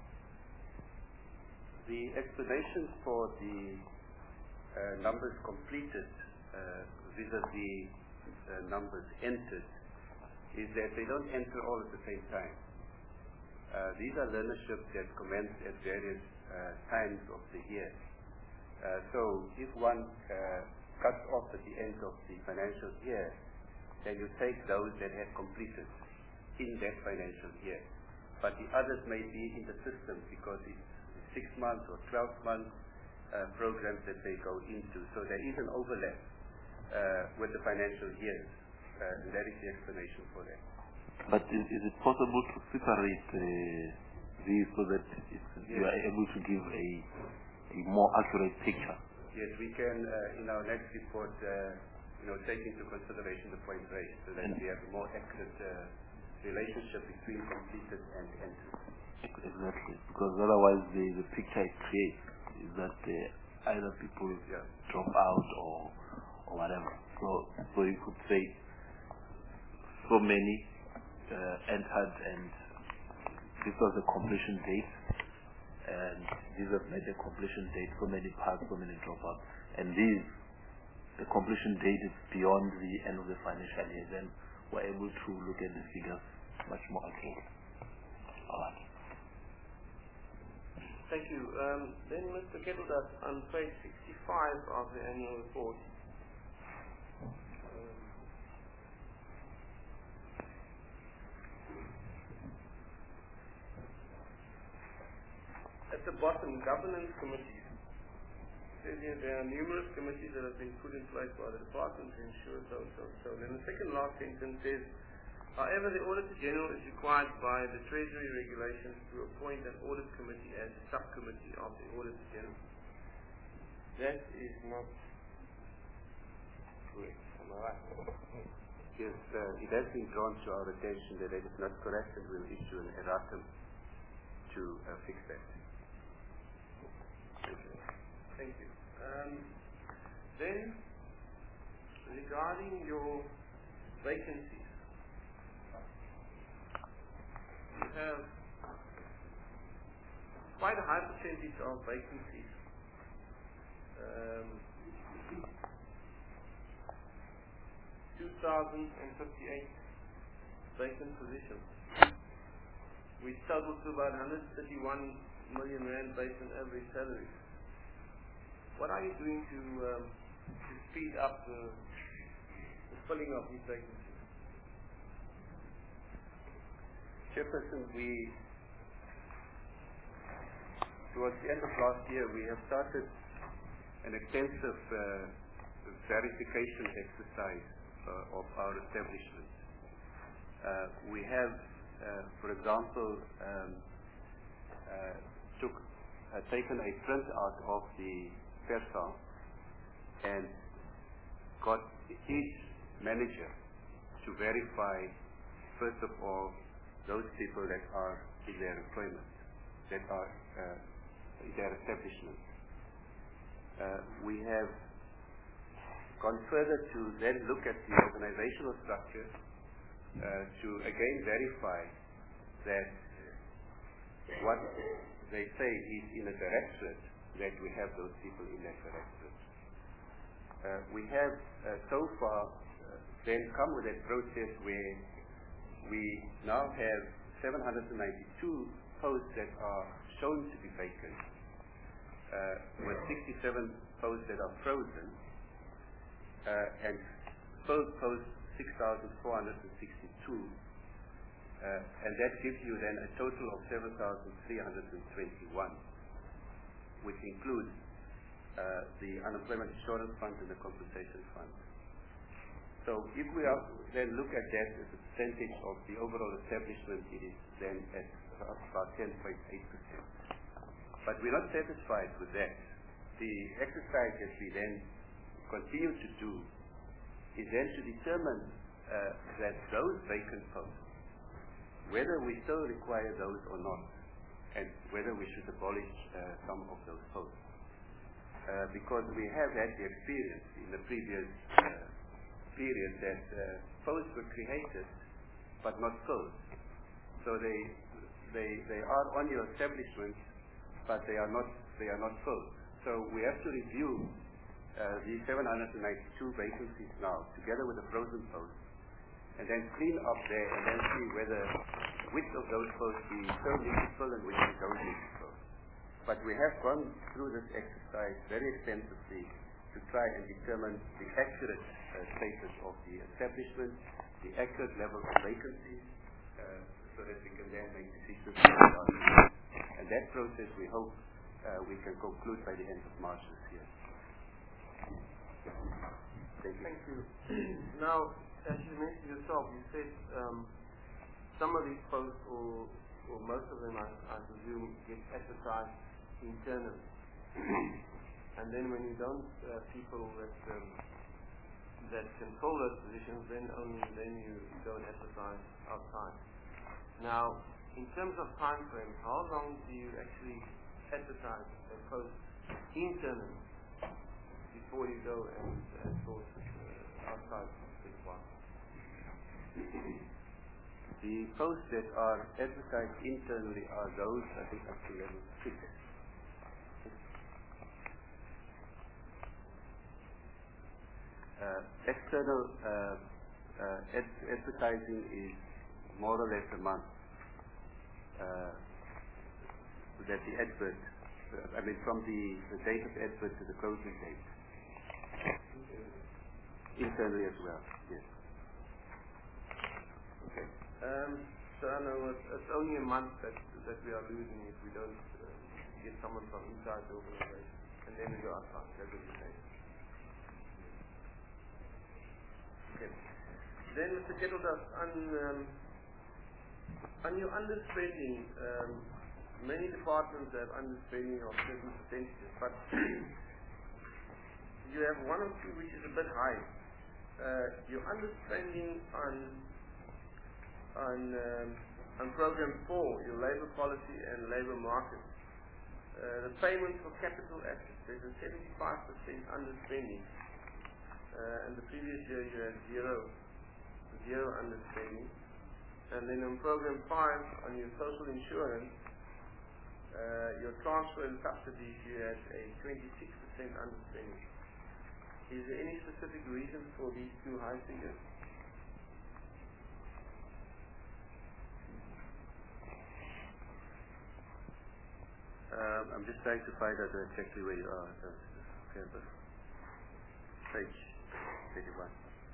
Speaker 3: The explanations for the uh, numbers completed uh, vis-a-vis uh, numbers entered is that they don't enter all at the same time. Uh, these are learnerships that commence at various uh, times of the year. Uh, so if one uh, cuts off at the end of the financial year, then you take those that have completed in that financial year. But the others may be in the system because it's six months or twelve month uh, programs that they go into. So there is an overlap uh, with the financial years. Uh, and that is the explanation for that.
Speaker 1: But is, is it possible to separate uh, these so that it's, yes. you are able to give a, a more accurate picture?
Speaker 3: Yes, we can, uh, in our next report, uh, you know, take into consideration the point raised so that and we have a more accurate uh, relationship between completed and entered.
Speaker 1: Exactly, because otherwise the, the picture it creates is that uh, either people yeah. drop out or or whatever. So, so you could say so many uh, entered, and this was the completion date, and these have made the completion date, so many passed, so many dropouts, and these, the completion date is beyond the end of the financial year. Then we're able to look at the figures much more accurately. All right.
Speaker 13: Thank you. Um, then Mister Kettledust, on page sixty-five of the annual report, um, at the bottom, governance committees. It says here there are numerous committees that have been put in place by the department to ensure so and so and so. Then the second last sentence says, however, the Auditor General is required by the Treasury regulations to appoint an audit committee as a subcommittee of the Auditor General. That is not correct. Am I right?
Speaker 3: Yes, uh, it has been drawn to our attention that it is not correct, and we'll issue an erratum to uh, fix that. Thank you.
Speaker 13: Thank you. Um, then, regarding your vacancies, you have quite a high percentage of vacancies. Um, two thousand fifty-eight vacant positions, which total to about one hundred thirty-one million rand based on average salaries. What are you doing to, um, to speed up the, the filling of these vacancies?
Speaker 3: Chairperson, we, towards the end of last year, we have started an extensive uh, verification exercise uh, of our establishment. Uh, we have, uh, for example, um, uh, took, uh, taken a print out of the PERSA and got each manager to verify, first of all, those people that are in their employment, that are uh, in their establishment. Uh, we have gone further to then look at the organizational structure uh, to again verify that what they say is in a directorate, that we have those people in that directorate. Uh, we have uh, so far uh, then come with a process where we now have seven hundred ninety-two posts that are shown to be vacant, uh, with sixty-seven posts that are frozen, uh, and filled posts six thousand four hundred sixty-two, uh, and that gives you then a total of seven thousand three hundred twenty-one, which includes uh, the unemployment insurance fund and the compensation fund. So if we are, then look at that as a percentage of the overall establishment, it is then at about ten point eight percent. But we're not satisfied with that. The exercise that we then continue to do is then to determine uh, that those vacant posts, whether we still require those or not, and whether we should abolish uh, some of those posts. Uh, because we have had the experience in the previous uh, period that uh, posts were created but not filled. So they, they, they are on your establishment, but they are not, they are not filled. So we have to review uh, the seven hundred ninety-two vacancies now, together with the frozen posts, and then clean up there and then see whether which of those posts we still need to fill and which we don't need to fill. But we have gone through this exercise very extensively to try and determine the accurate uh, status of the establishment, the accurate level of vacancies, uh, so that we can then make decisions. And that process, we hope, uh, we can conclude by the end of March this year. Thank you.
Speaker 13: Thank you. Now, as you mentioned yourself, you said um, some of these posts, or, or most of them, I, I presume, get advertised internally. And then when you don't uh, people that um, that can fill those positions, then only then you don't advertise outside. Now, in terms of time frame, how long do you actually advertise a post internally before you go and, and source uh, outside this one?
Speaker 3: The posts that are advertised internally are those, I think, up to level six. Uh, external uh, uh, ad advertising is more or less a month uh, that the advert I mean, from the, the date of advert to the closing date. Internally as well, yes.
Speaker 13: Okay. Um, so I know it's, it's only a month that that we are losing if we don't uh, get someone from inside the organization, and then we go outside. That's what you're saying. Okay. Then, Mister Kettledust, on um, on your underspending, um, many departments have underspending of certain percentages, but you have one or two which is a bit high. Uh, your underspending on on um, on program four, your labor policy and labor market, uh, the payments for capital assets, there's a seventy-five percent underspending, uh, and the previous year you had zero, zero underspending. And then on program five, on your social insurance, uh, your transfer and subsidies, you had a twenty-six percent underspending. Is there any specific reason for these two high figures?
Speaker 3: Um, I'm just trying to find out exactly where you are. Okay, page thirty-one.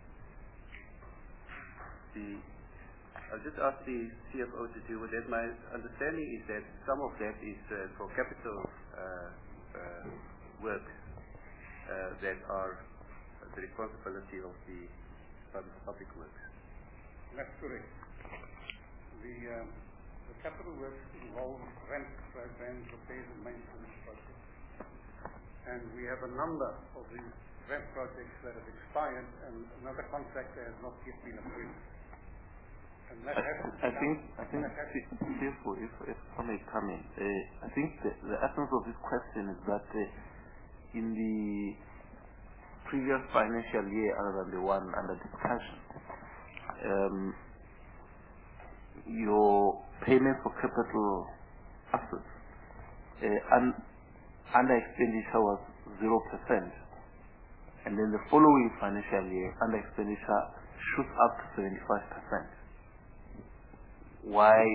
Speaker 3: The, I'll just ask the C F O to do with that. My understanding is that some of that is uh, for capital uh, uh, work uh, that are the responsibility of the public works.
Speaker 14: That's correct. The, um, the capital works involve rent programs, repairs and maintenance projects. And we have a number of these rent projects that have expired and another contractor has not yet been approved. And that
Speaker 1: I,
Speaker 14: has
Speaker 1: I think, I think, therefore, if, if I may come in, uh, I think the, the essence of this question is that uh, in the previous financial year, other than the one under discussion, um, your payment for capital assets uh, un, under expenditure was zero percent, and then the following financial year, under expenditure shoots up to seventy-five percent. Why?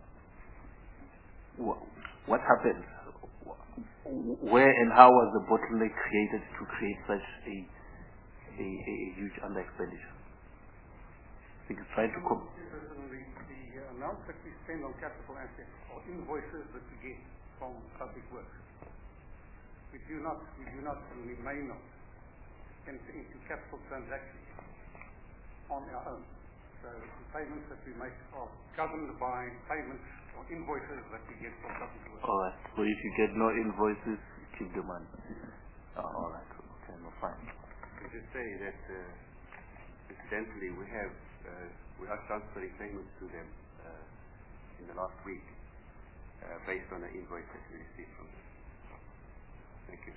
Speaker 1: Wh what happened? Where and how was the bottleneck created to create such a a, a huge under expenditure? I think it's trying to come.
Speaker 14: The, the amount that we spend on capital assets or invoices that we get from public works. We do not, we do not, and we may not enter into capital transactions on our own. So the payments that we make are governed by payments or invoices that we get from public works.
Speaker 1: All right. So if you get no invoices, you keep the money. Oh, all right. Okay, no, fine.
Speaker 3: I just say that uh, incidentally we have uh, we are transferring payments to them uh, in the last week uh, based on the invoice that we received from them. Thank you.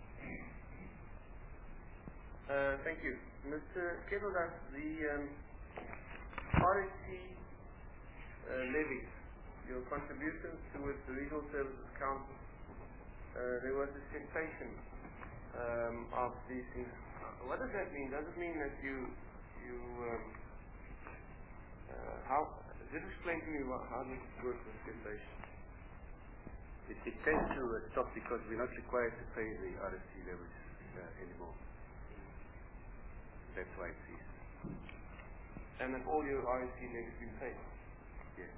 Speaker 13: Uh, thank you, Mister Kettledust. The um, R S C uh, levies, your contributions towards the Legal Services Council, uh, there was a cessation um, of these things. Uh, what does that mean? Does it mean that you, you, um, uh, how? Just explain to me what, how this works with cessation.
Speaker 3: It, it came to a stop because we're not required to pay the R S C levies uh, anymore. That's why it ceased.
Speaker 13: And have all your R S C levies been paid?
Speaker 3: Yes.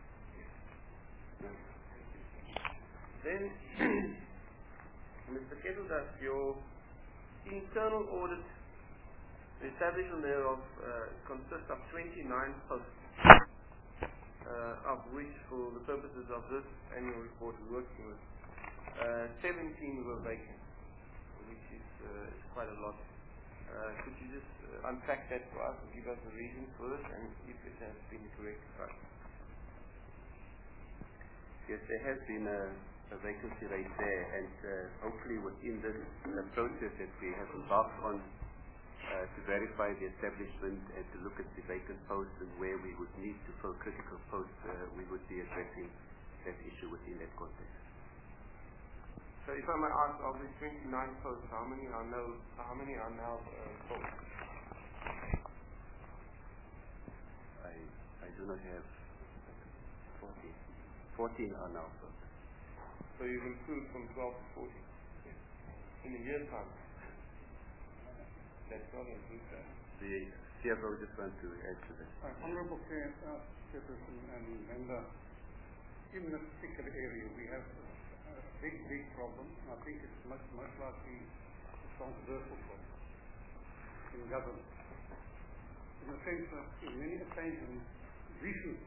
Speaker 13: Then, Mister Kettledust, your internal audit, the establishment thereof uh, consists of twenty-nine posts, uh, of which, for the purposes of this annual report we're working with, uh, seventeen were vacant, which is, uh, is quite a lot. Uh, could you just uh, unpack that for us and give us the reasons for this and if it has been rectified?
Speaker 3: Yes, there has been a, a vacancy rate there, and uh, hopefully within this uh, process that we have embarked on uh, to verify the establishment and to look at the vacant posts and where we would need to fill critical posts, uh, we would be addressing that issue within that context.
Speaker 13: So if I may ask, of the twenty-nine posts, how many are now, how many are now uh, filled?
Speaker 3: I I do not have fourteen. fourteen are now filled.
Speaker 13: So you've improved from twelve to fourteen in a year's time. That's not improved.
Speaker 3: The C F O just wants to add to this.
Speaker 14: Uh, Honorable Chair, uh, Chairperson and member, in this particular area we have a big, big problem. I think it's much, much likely a controversial problem in government. In the sense that in many occasions, recently,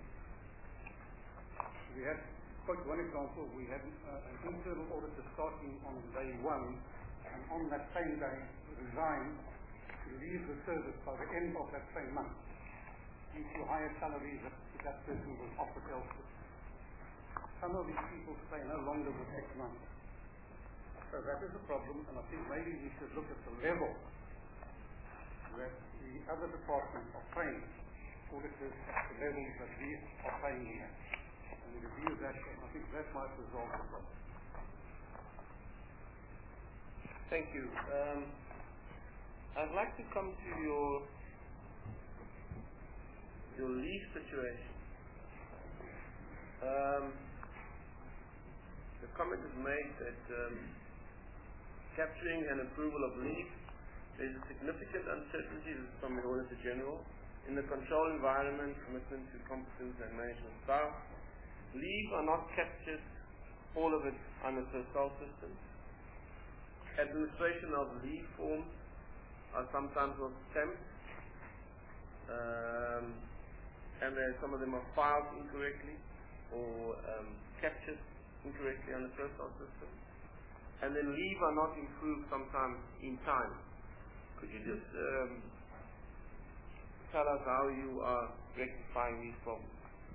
Speaker 14: we had, quite one example, we had uh, an internal auditor starting on day one, and on that same day resigned to leave the service by the end of that same month due to higher salaries that that person was offered elsewhere. Some of these people stay no longer with six months. So that is a problem, and I think maybe we should look at the level that the other departments are paying auditors at the levels that we are paying here. And review that, and I think that might resolve the problem.
Speaker 13: Thank you. Um, I'd like to come to your your leave situation. Um, the comment is made that um, capturing and approval of leave, there is a significant uncertainty from the Auditor General in the control environment, commitment to competence and management style. Leave are not captured, all of it, under Persol system. Administration of leave forms are sometimes not stamped, um, and there, some of them are filed incorrectly or um, captured incorrectly on the Persol system. And then leave are not improved sometimes in time. Could you just um, tell us how you are rectifying these problems?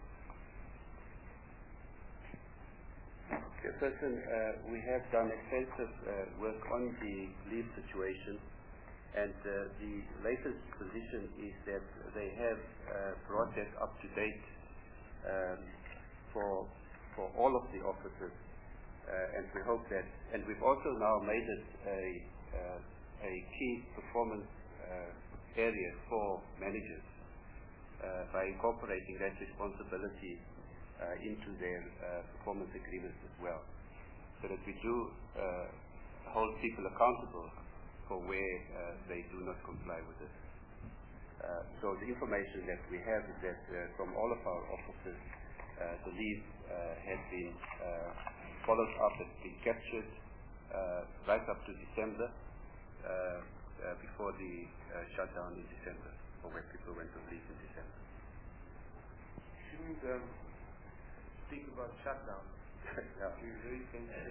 Speaker 3: Chairperson, uh, we have done extensive uh, work on the leave situation, and uh, the latest position is that they have uh, brought that up to date um, for for all of the officers, uh, and we hope that, and we've also now made it a uh, a key performance uh, area for managers uh, by incorporating that responsibility Uh, into their uh, performance agreements as well, so that we do uh, hold people accountable for where uh, they do not comply with it. Uh, so the information that we have is that uh, from all of our officers, uh, the leave uh, has been uh, followed up, has been captured uh, right up to December, uh, uh, before the uh, shutdown in December, or when people went on leave in December.
Speaker 13: Shouldn't um speak about shutdown.
Speaker 3: Yeah.
Speaker 13: We're very sensitive.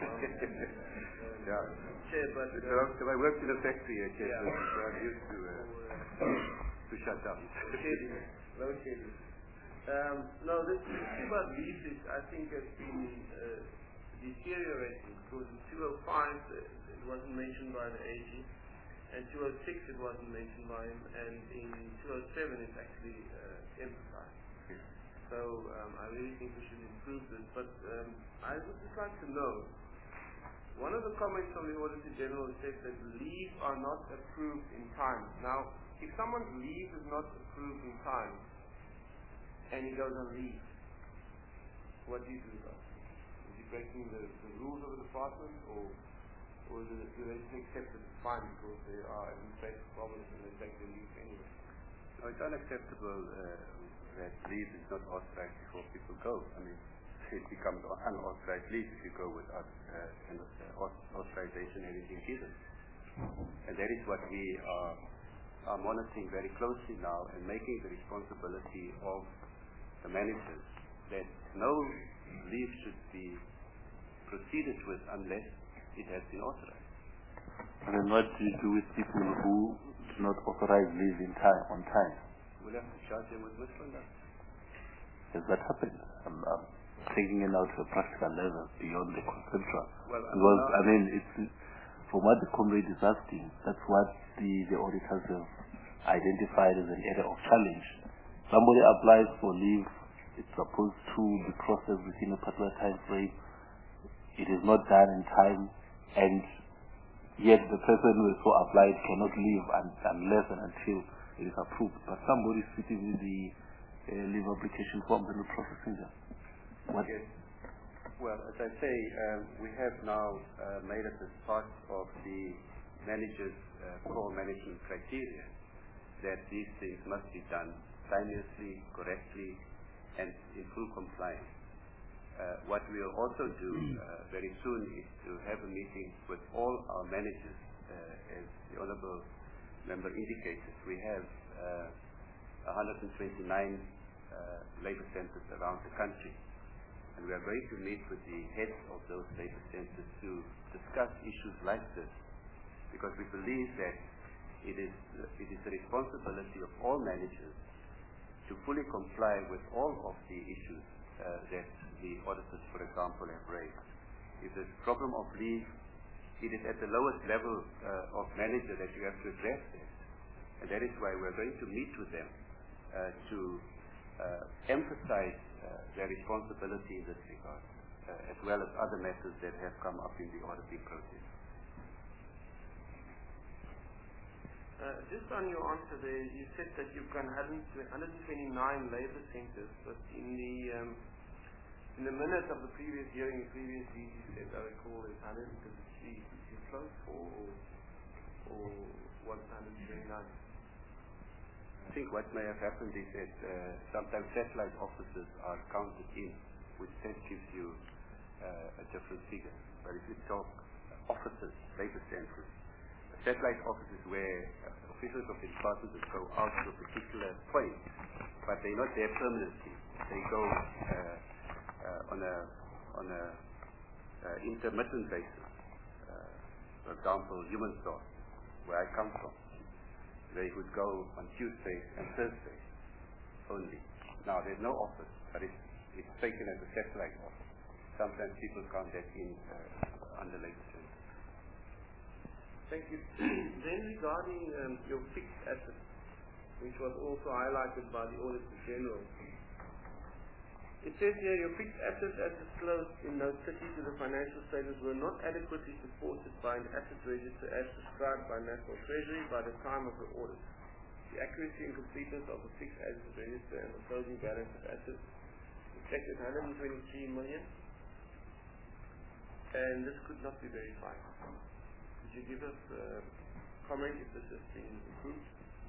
Speaker 3: Yeah. Yeah.
Speaker 13: Chair, but
Speaker 3: so, so I worked in a factory, uh, Chair,
Speaker 13: yeah.
Speaker 3: so I'm used to uh, to shut down.
Speaker 13: Load shedding. Um, no, this issue about leave is, I think, has been uh, deteriorating, because in two oh five uh, it wasn't mentioned by the A G, and two oh six it wasn't mentioned by him, and in two oh seven it's actually uh, emphasized. So um, I really think we should improve this. But um, I would just like to know, one of the comments from the Auditor General said that leave are not approved in time. Now, if someone's leave is not approved in time, and he goes on leave, what do you do about it? Is he breaking the, the rules of the department, or or do, do they just accept that it's fine because there are administrative problems and they take the leave anyway?
Speaker 3: No, it's unacceptable uh, that leave is not authorized before people go. I mean, it becomes unauthorized leave if you go without uh, an uh, authorization having been given. And that is what we are, are monitoring very closely now, and making the responsibility of the managers that no leave should be proceeded with unless it has been authorized.
Speaker 1: And then what do you do with people who do not authorize leave in time, on time?
Speaker 3: We'll have to charge them with misconduct.
Speaker 1: Has that happened? I'm, I'm taking it out to a practical level beyond the conceptual.
Speaker 3: Well,
Speaker 1: because, I mean, it's, from what the comrade is asking, that's what the, the auditors have identified as an area of challenge. Somebody applies for leave, it's supposed to be processed within a particular time frame. It is not done in time, and yet the person who has so applied cannot leave unless and until it is approved. But somebody is sitting with the uh, leave application forms and processing them. What?
Speaker 3: Yes. well, as I say, um, we have now uh, made it as part of the manager's uh, core management criteria that these things must be done timeously, correctly, and in full compliance. Uh, what we will also do uh, very soon is to have a meeting with all our managers. Uh, as the Honourable Member indicated, we have uh, one hundred twenty-nine uh, labour centres around the country. And we are going to meet with the heads of those labour centres to discuss issues like this, because we believe that it is, it is the responsibility of all managers to fully comply with all of the issues uh, that the auditors, for example, have raised. If there's a problem of leave, it is at the lowest level uh, of manager that you have to address it. And that is why we're going to meet with them uh, to uh, emphasize uh, their responsibility in this regard, uh, as well as other matters that have come up in the auditing process.
Speaker 13: Uh, just on your answer there, you said that you've got one hundred twenty-nine labour centres, but in the um, in the minutes of the previous hearing, the previous week, you said, I recall, it's one hundred thirty-three. Did you close four or, or one hundred twenty-nine?
Speaker 3: I think what may have happened is that uh, sometimes satellite offices are counted in, which then gives you uh, a different figure. But if you talk offices, labour centres, satellite offices where uh, officials of the department go out to a particular point, but they're not there permanently. They go uh, uh, on a on a uh, intermittent basis. Uh, for example, human source, where I come from, they would go on Tuesdays and Thursdays only. Now there's no office, but it's, it's taken as a satellite office. Sometimes people count that in uh, under labour centres.
Speaker 13: Thank you. Then regarding um, your fixed assets, which was also highlighted by the Auditor General, it says here your fixed assets as disclosed in note thirty to the financial statements were not adequately supported by an asset register as prescribed by National Treasury by the time of the audit. The accuracy and completeness of the fixed assets register and the closing balance of assets reflected one hundred twenty-three million, and this could not be verified. Could you give us a comment if this has been improved?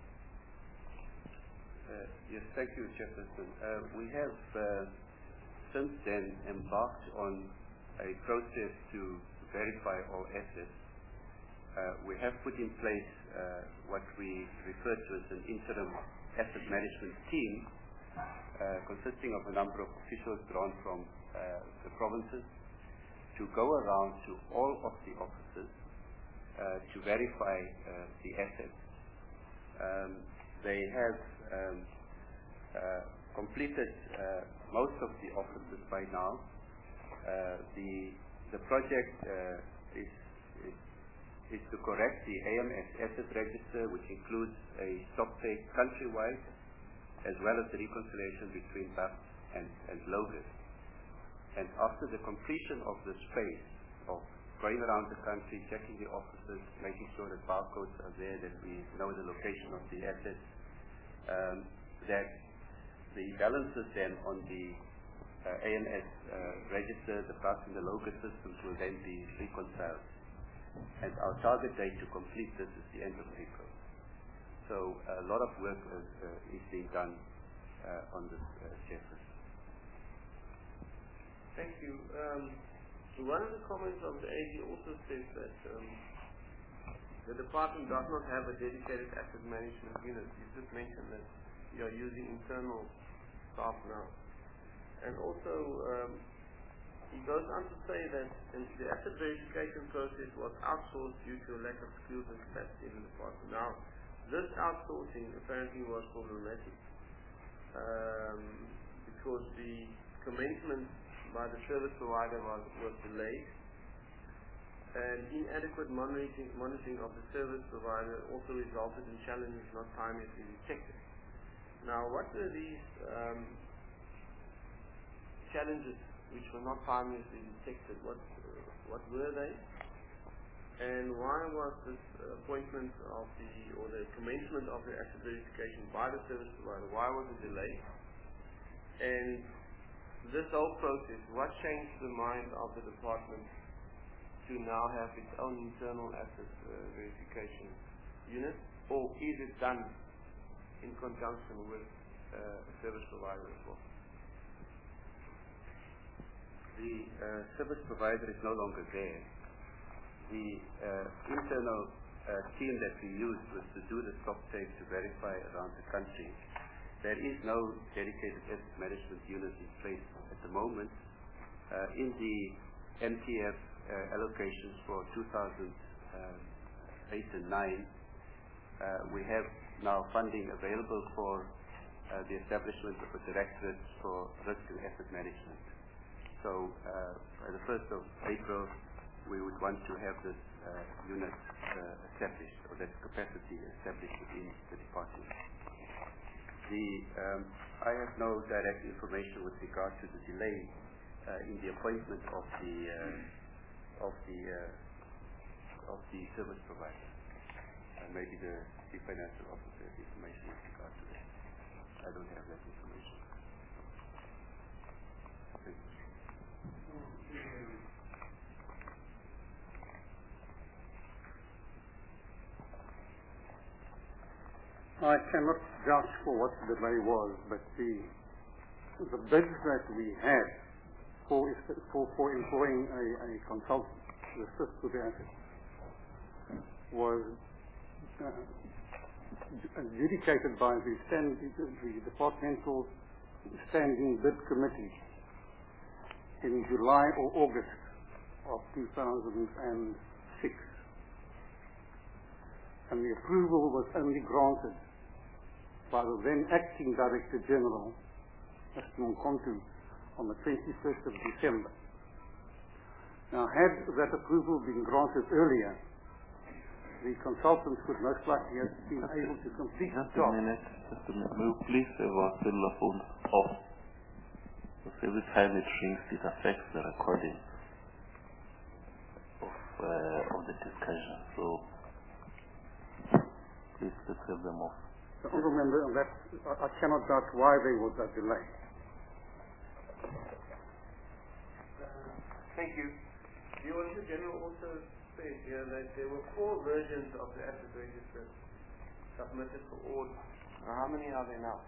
Speaker 3: Uh, yes, thank you, Chairperson. Uh, we have uh, since then embarked on a process to verify all assets. Uh, we have put in place uh, what we refer to as an interim asset management team, uh, consisting of a number of officials drawn from uh, the provinces, to go around to all of the offices uh, to verify uh, the assets. Um, they have um, uh, completed uh, most of the offices by now. Uh, the the project uh, is, is is to correct the A M S asset register, which includes a stocktake countrywide, as well as the reconciliation between B A P and and Logos. And after the completion of this phase of going around the country, checking the offices, making sure that barcodes are there, that we know the location of the assets, um, that the balances then on the uh, A M S uh, register, the B A P and the Logos systems will then be reconciled. And our target date to complete this is the end of April. So a lot of work is, uh, is being done uh, on this, uh, Chairperson.
Speaker 13: Thank you. Um, one of the comments of the A G also says that um, the department does not have a dedicated asset management unit. You just mentioned that you are using internal staff now. And also, um, he goes on to say that the asset verification process was outsourced due to a lack of skills and capacity in the department. Now, this outsourcing apparently was problematic um, because the commencement by the service provider was, was delayed, and inadequate monitoring, monitoring of the service provider also resulted in challenges not timely detected. Now, what were these um, challenges which were not timely detected? What uh, what were they? And why was this appointment of the, or the commencement of the asset verification by the service provider, why was it delayed? And this whole process, what changed the mind of the department to now have its own internal asset uh, verification unit, or is it done in conjunction with uh, a service provider as well?
Speaker 3: The uh, service provider is no longer there. The uh, internal uh, team that we used was to do the stock take to verify around the country. There is no dedicated asset management unit in place at the moment. Uh, in the M T F uh, allocations for two thousand eight and nine, uh, we have now funding available for uh, the establishment of a directorate for risk and asset management. So uh, by the first of April, we would want to have this uh, unit uh, established, or that capacity established within the department. The, um, I have no direct information with regard to the delay uh, in the appointment of the uh, of the uh, of the service provider. And maybe the chief financial officer has information with regard to that. I don't have that information. Thank you.
Speaker 14: I cannot judge for what the delay was, but the the bids that we had for for, for employing a, a consultant to assist with the asset was uh, adjudicated by the, stand, the departmental standing bid committee in July or August of two thousand six, and the approval was only granted by the then acting Director General, Mister Nkontu, on the twenty-first of December. Now, had that approval been granted earlier, the consultants would most likely have been able to complete the
Speaker 1: Just
Speaker 14: job.
Speaker 1: a minute, just a minute. May you please have our cellular phones off? Because every time it rings, it affects the recording of, uh, of the discussion. So, please let's have them off.
Speaker 14: So, Honourable Member, that, I cannot doubt why there was that delay.
Speaker 13: Thank you. The Auditor General also said here that there were four versions of the asset register submitted for audit. Now, how many are there now?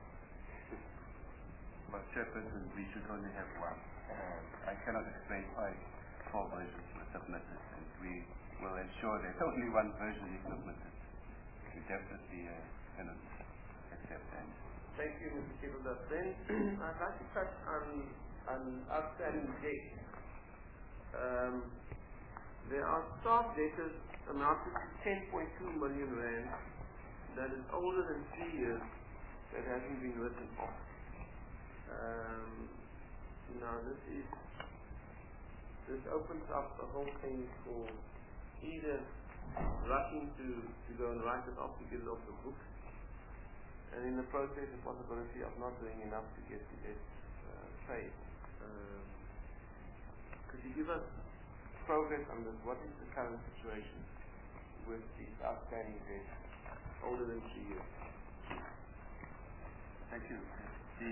Speaker 3: Well, Chairperson, we should only have one. Uh, I cannot explain why four versions were submitted, and we will ensure that only one version is submitted. We definitely uh, cannot accept that.
Speaker 13: Thank you, Mister Kittleduff. Then I'd like to touch on, on outstanding debt. Um, there are staff debtors amounting to ten point two million rand that is older than three years that hasn't been written off. Um, now this is this opens up the whole thing for either rushing to, to go and write it off to get it off the books, and in the process the possibility of not doing enough to get the debt uh, paid. Um, could you give us progress on this? What is the current situation with these outstanding debts older than three years?
Speaker 3: Thank you. The,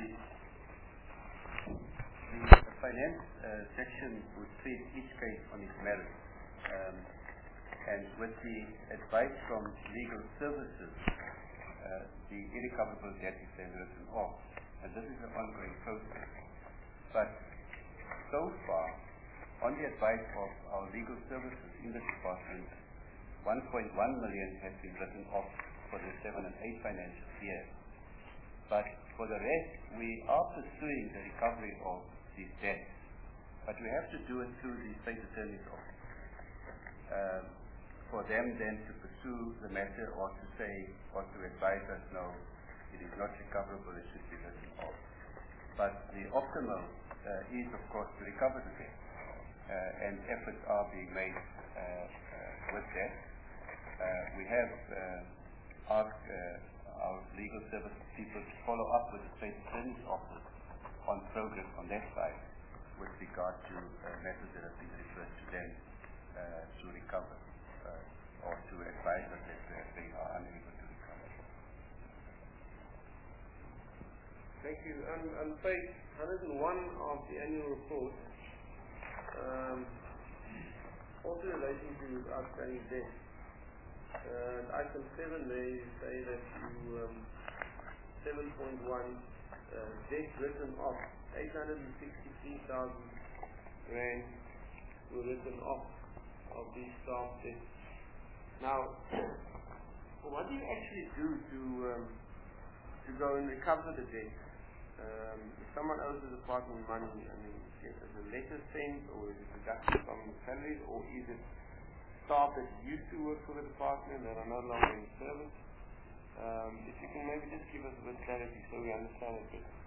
Speaker 3: the finance uh, section would treat each case on its merit. Um, and with the advice from legal services, uh, the irrecoverable debt is then written off. And this is an ongoing process. But so far, on the advice of our legal services in the department, one point one million has been written off for the seven and eight financial year. But for the rest, we are pursuing the recovery of these debts. But we have to do it through the State Attorney's Office. Um, for them then to pursue the matter or to say, or to advise us, no, it is not recoverable, it should be written off. But the optimal uh, is, of course, to recover the debt. Uh, and efforts are being made uh, uh, with that. Uh, we have uh, asked uh, our legal service people to follow up with the State Attorney's Office on progress on that side with regard to uh, matters that have been referred to them uh, to recover uh, or to advise us that uh, they are unable to recover.
Speaker 13: Thank you. On, on page one hundred and one of the annual report, um, also relating to outstanding debt, uh, item seven they say that you, um, seven point one, uh, debt written off, eight hundred sixty-three thousand rand were written off of these staff debts. Now, what do you actually do to um, to go and recover the debt? Um, if someone owes the department money, I mean, is a letter sent, or is it deducted from the salary, or is it staff that used to work for the department that are no longer in service? Um, if you can maybe just give us a bit of clarity so we understand it better.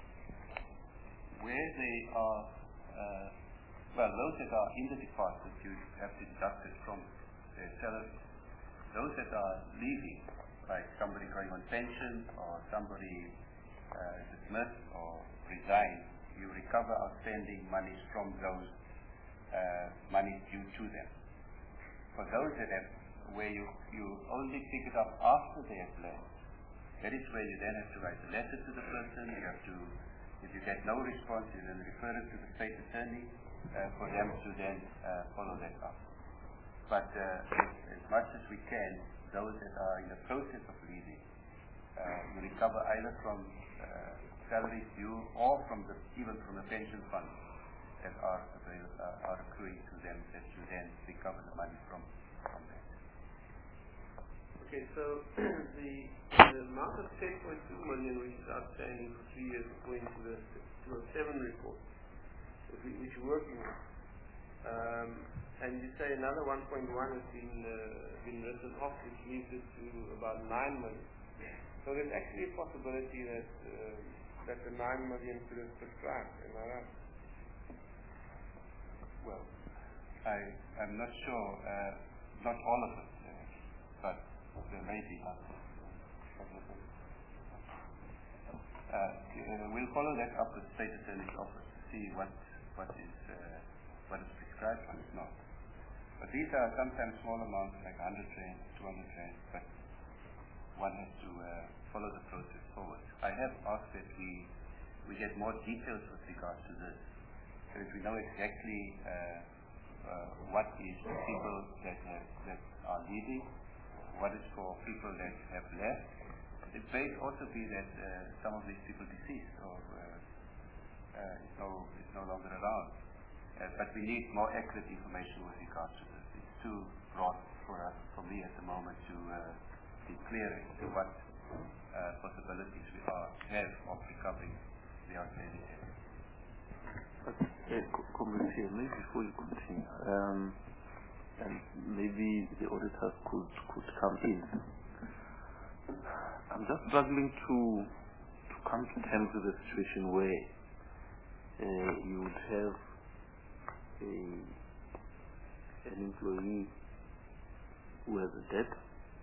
Speaker 4: Where they are, uh, well, those that are in the department, you have to deduct it from their salary. Those that are leaving, like somebody going on pension or somebody uh, dismissed or resigned, you recover outstanding monies from those uh, monies due to them. For those that have, where you, you only pick it up after they have left, that is where you then have to write a letter to the person. You have to, if you get no response, you then refer it to the state attorney uh, for them to then uh, follow that up. But uh, as, as much as we can, those that are in the process of leaving, uh, you recover either from uh, salaries due or from the, even from the pension funds that are, uh, are accruing to them, that you then recover the money from, from that.
Speaker 13: Okay, so the, the amount of ten point two million which is outstanding for three years according to the two oh seven report, which, we, which you're working on, um, and you say another one point one has been uh, been written off, which leaves it to about nine million. So there's actually a possibility that uh, that the nine million could have prescribed. Am I right?
Speaker 4: Well, I am not sure. Uh, not all of it, uh, but there may be others. Uh, we'll follow that up with the State Attorney's Office to see what what is uh, what is prescribed and what is not. But these are sometimes small amounts, like one hundred rand, two hundred rand, but one has to uh, follow the process forward. I have asked that we we get more details with regard to this, so that we know exactly uh, uh, what is for people that have, that are leaving, what is for people that have left. It may also be that uh, some of these people deceased or uh, uh, is, no, is no longer around. Uh, but we need more accurate information with regard to this. It's too broad for us, for me at the moment, to uh, be clear as to what uh, possibilities we are, have of recovering the outstanding debt.
Speaker 1: Uh, Comrade here, maybe before you continue, um, and maybe the auditors could could come in. I'm just struggling to to come to terms with a situation where uh, you would have a an employee who has a debt,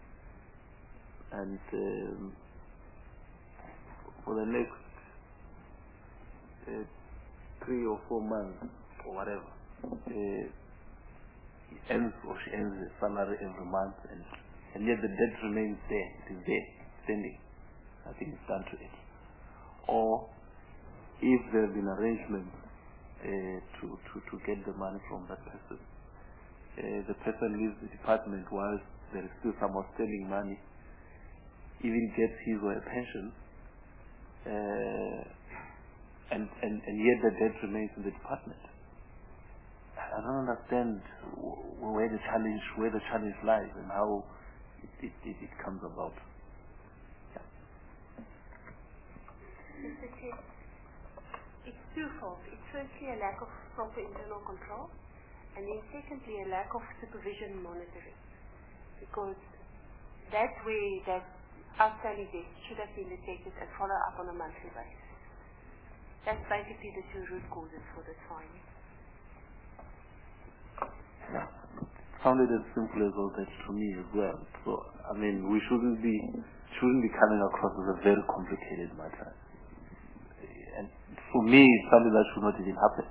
Speaker 1: and um, for the next uh, three or four months or whatever, uh, he earns or she earns a salary every month, and, and yet the debt remains there. It is there, standing. Nothing is done to it. Or if there have been arrangements uh, to, to, to get the money from that person, uh, the person leaves the department while there is still some outstanding money, even gets his or her pension, uh, and, and, and yet the debt remains in the department. I don't understand where the challenge where the challenge lies and how it, it, it, it comes about. Yeah.
Speaker 8: Mister Chair, it's twofold. It's firstly a lack of proper internal control, and then secondly a lack of supervision and monitoring, because that's where that outstanding debt should have been detected and followed up on a monthly basis. That's basically the two root causes for this finding.
Speaker 1: Yeah. Sounded as simple as all that to me as well. So I mean, we shouldn't be shouldn't be coming across as a very complicated matter. And for me, it's something that should not even happen.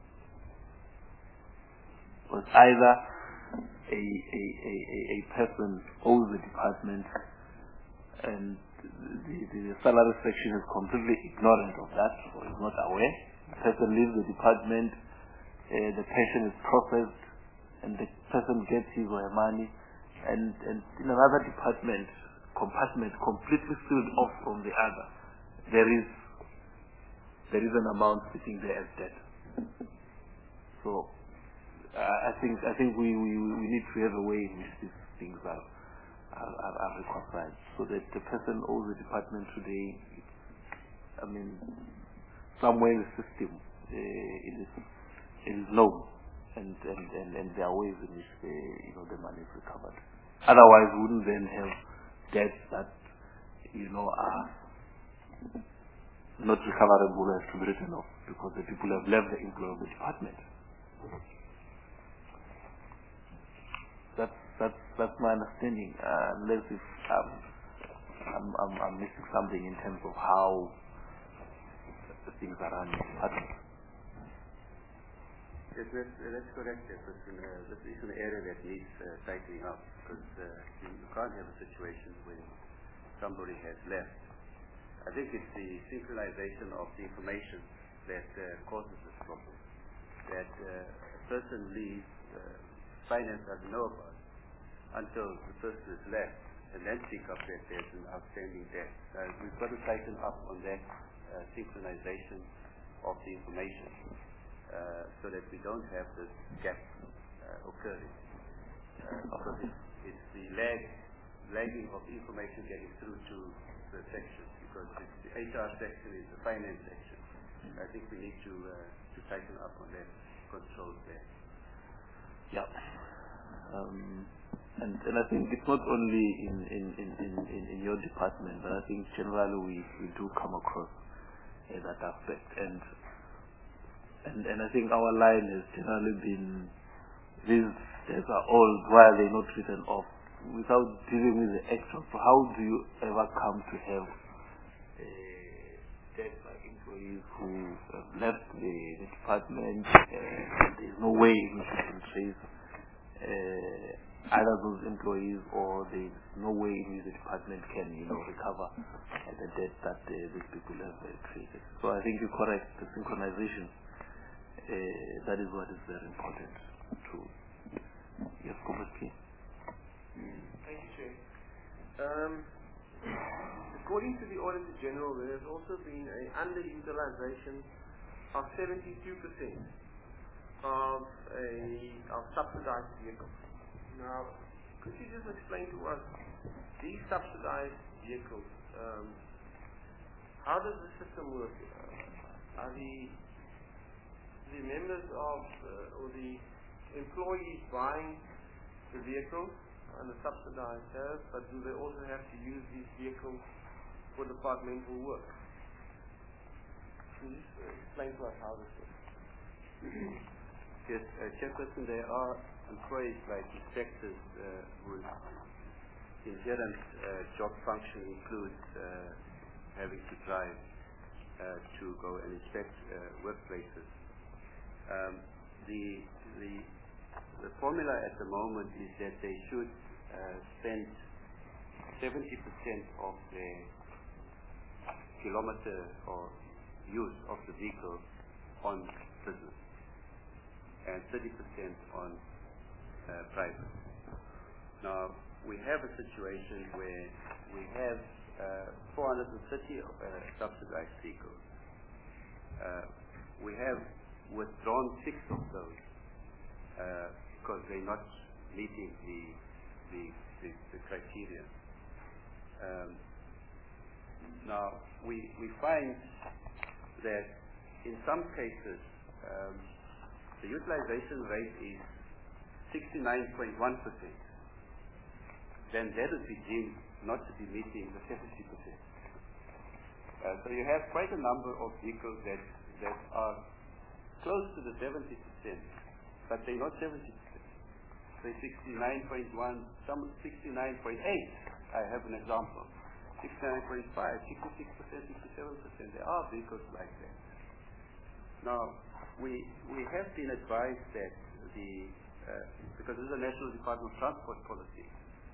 Speaker 1: Because either a a, a, a person owes the department, and the, the, the salary section is completely ignorant of that or is not aware. The person leaves the department, uh, the pension is processed, and the person gets his or her money, and, and in another department, compartment completely filled off from the other, there is there is an amount sitting there as debt. So uh, I think I think we, we, we need to have a way in which these things are are, are, are reconciled, so that the person owes the department today. I mean, somewhere in the system, uh, it is it is known, and, and, and, and there are ways in which the you know the money is recovered. Otherwise, we wouldn't then have debts that you know are not recoverable as to be written off because the people have left the employ of the department. That's that's that's my understanding. Uh, unless if um, I'm, I'm I'm missing something in terms of how the things are run in the department.
Speaker 3: Yes, that's, uh, that's correct. Yes. Uh, this is an area that needs uh, tightening up because uh, you, you can't have a situation where somebody has left. I think it's the synchronization of the information that uh, causes this problem. That uh, a person leaves, uh, finance doesn't know about it until the person is left, and then pick up that there's an outstanding debt. Uh, we've got to tighten up on that uh, synchronization of the information uh, so that we don't have this gap uh, occurring. Uh, because it's, it's the lag, lagging of information getting through to the section. Because it's the H R section is the finance section. I think we need to uh, to tighten up on that control there.
Speaker 1: Yeah. Um, and and I think it's not only in in, in, in, in, in your department, but I think generally we, we do come across uh, that aspect. And and and I think our line has generally been these debts are old, why are they not written off? Without dealing with the actual, how do you ever come to have debt by employees who have left the, the department? Uh, there is no way in which you can trace uh, either those employees, or there is no way in which the department can, you know, recover uh, the debt that uh, these people have uh, created. So I think you're correct. The synchronization, uh, that is what is very important to. Yes, Comrade P.
Speaker 13: Thank you, Chair. Um, According to the Auditor General, there has also been an underutilization of seventy-two percent of a of subsidized vehicles. Now, could you just explain to us these subsidized vehicles? Um, how does the system work? Uh, are the the members of uh, or the employees buying the vehicles on a subsidized tariff, but do they also have to use these vehicles for departmental work? Can you just uh, explain to us how this works?
Speaker 3: Yes, uh, Chairperson, there are employees like inspectors uh, whose inherent uh, job function includes uh, having to drive uh, to go and inspect uh, workplaces. Um, the, the, the formula at the moment is that they should uh, spend seventy percent of their kilometer or use of the vehicle on business and thirty percent on uh, private. Now, we have a situation where we have uh, four hundred thirty uh, subsidized vehicles. Uh, we have withdrawn six of those uh, because they're not meeting the the, the, the criteria. Um, now, we, we find that in some cases um, the utilization rate is sixty-nine point one percent. Then that would be deemed not to be meeting the seventy percent. Uh, so you have quite a number of vehicles that, that are close to the seventy percent, but they're not seventy percent. Say sixty-nine point one, some sixty-nine point eight. I have an example. sixty-nine point five, sixty-six percent, sixty-seven percent. There are vehicles like that. Now, we we have been advised that the uh, because this is a National Department of Transport policy,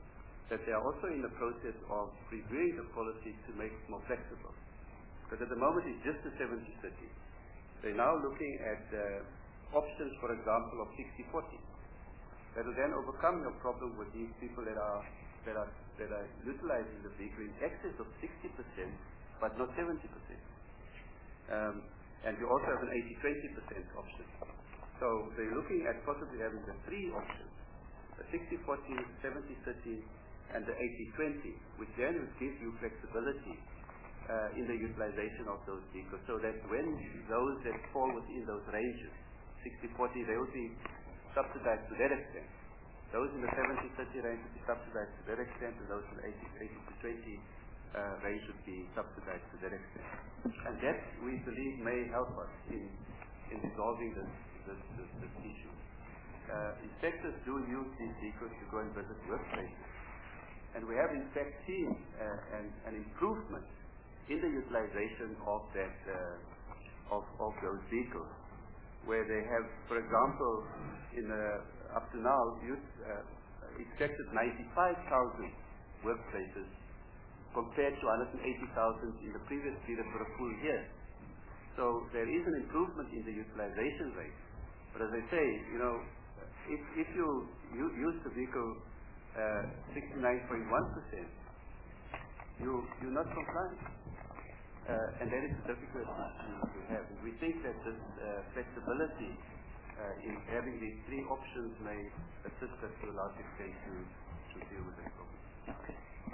Speaker 12: that they are also in the process of reviewing the policy to make it more flexible. Because at the moment it's just the seventy thirty. They're now looking at uh, options, for example, of sixty forty. That will then overcome your problem with these people that are that are that are utilizing the vehicle in excess of sixty percent, but not seventy percent. Um, and you also have an eighty twenty percent option. So they're looking at possibly having the three options: the sixty forty, seventy thirty, and the eighty twenty, which then will give you flexibility uh, in the utilization of those vehicles, so that when those that fall within those ranges, sixty forty, they will be subsidized to that extent. Those in the seventy thirty range would be subsidized to that extent, and those in the eighty to twenty uh, range would be subsidized to that extent. And that, we believe, may help us in, in resolving this, this, this, this issue. Uh, inspectors do use these vehicles to go and visit workplaces. And we have in fact seen uh, an, an improvement in the utilization of that uh, of, of those vehicles, where they have, for example, in uh, up to now, used, uh, inspected ninety-five thousand workplaces compared to one hundred eighty thousand in the previous period for a full year. So there is an improvement in the utilization rate. But as I say, you know, if, if you, you use the vehicle uh, sixty-nine point one percent, you, you're not compliant. Uh, and that is the difficulty we have. And we think that this uh, flexibility uh, in having these three options may assist us to a large extent to, to deal with that problem. Okay.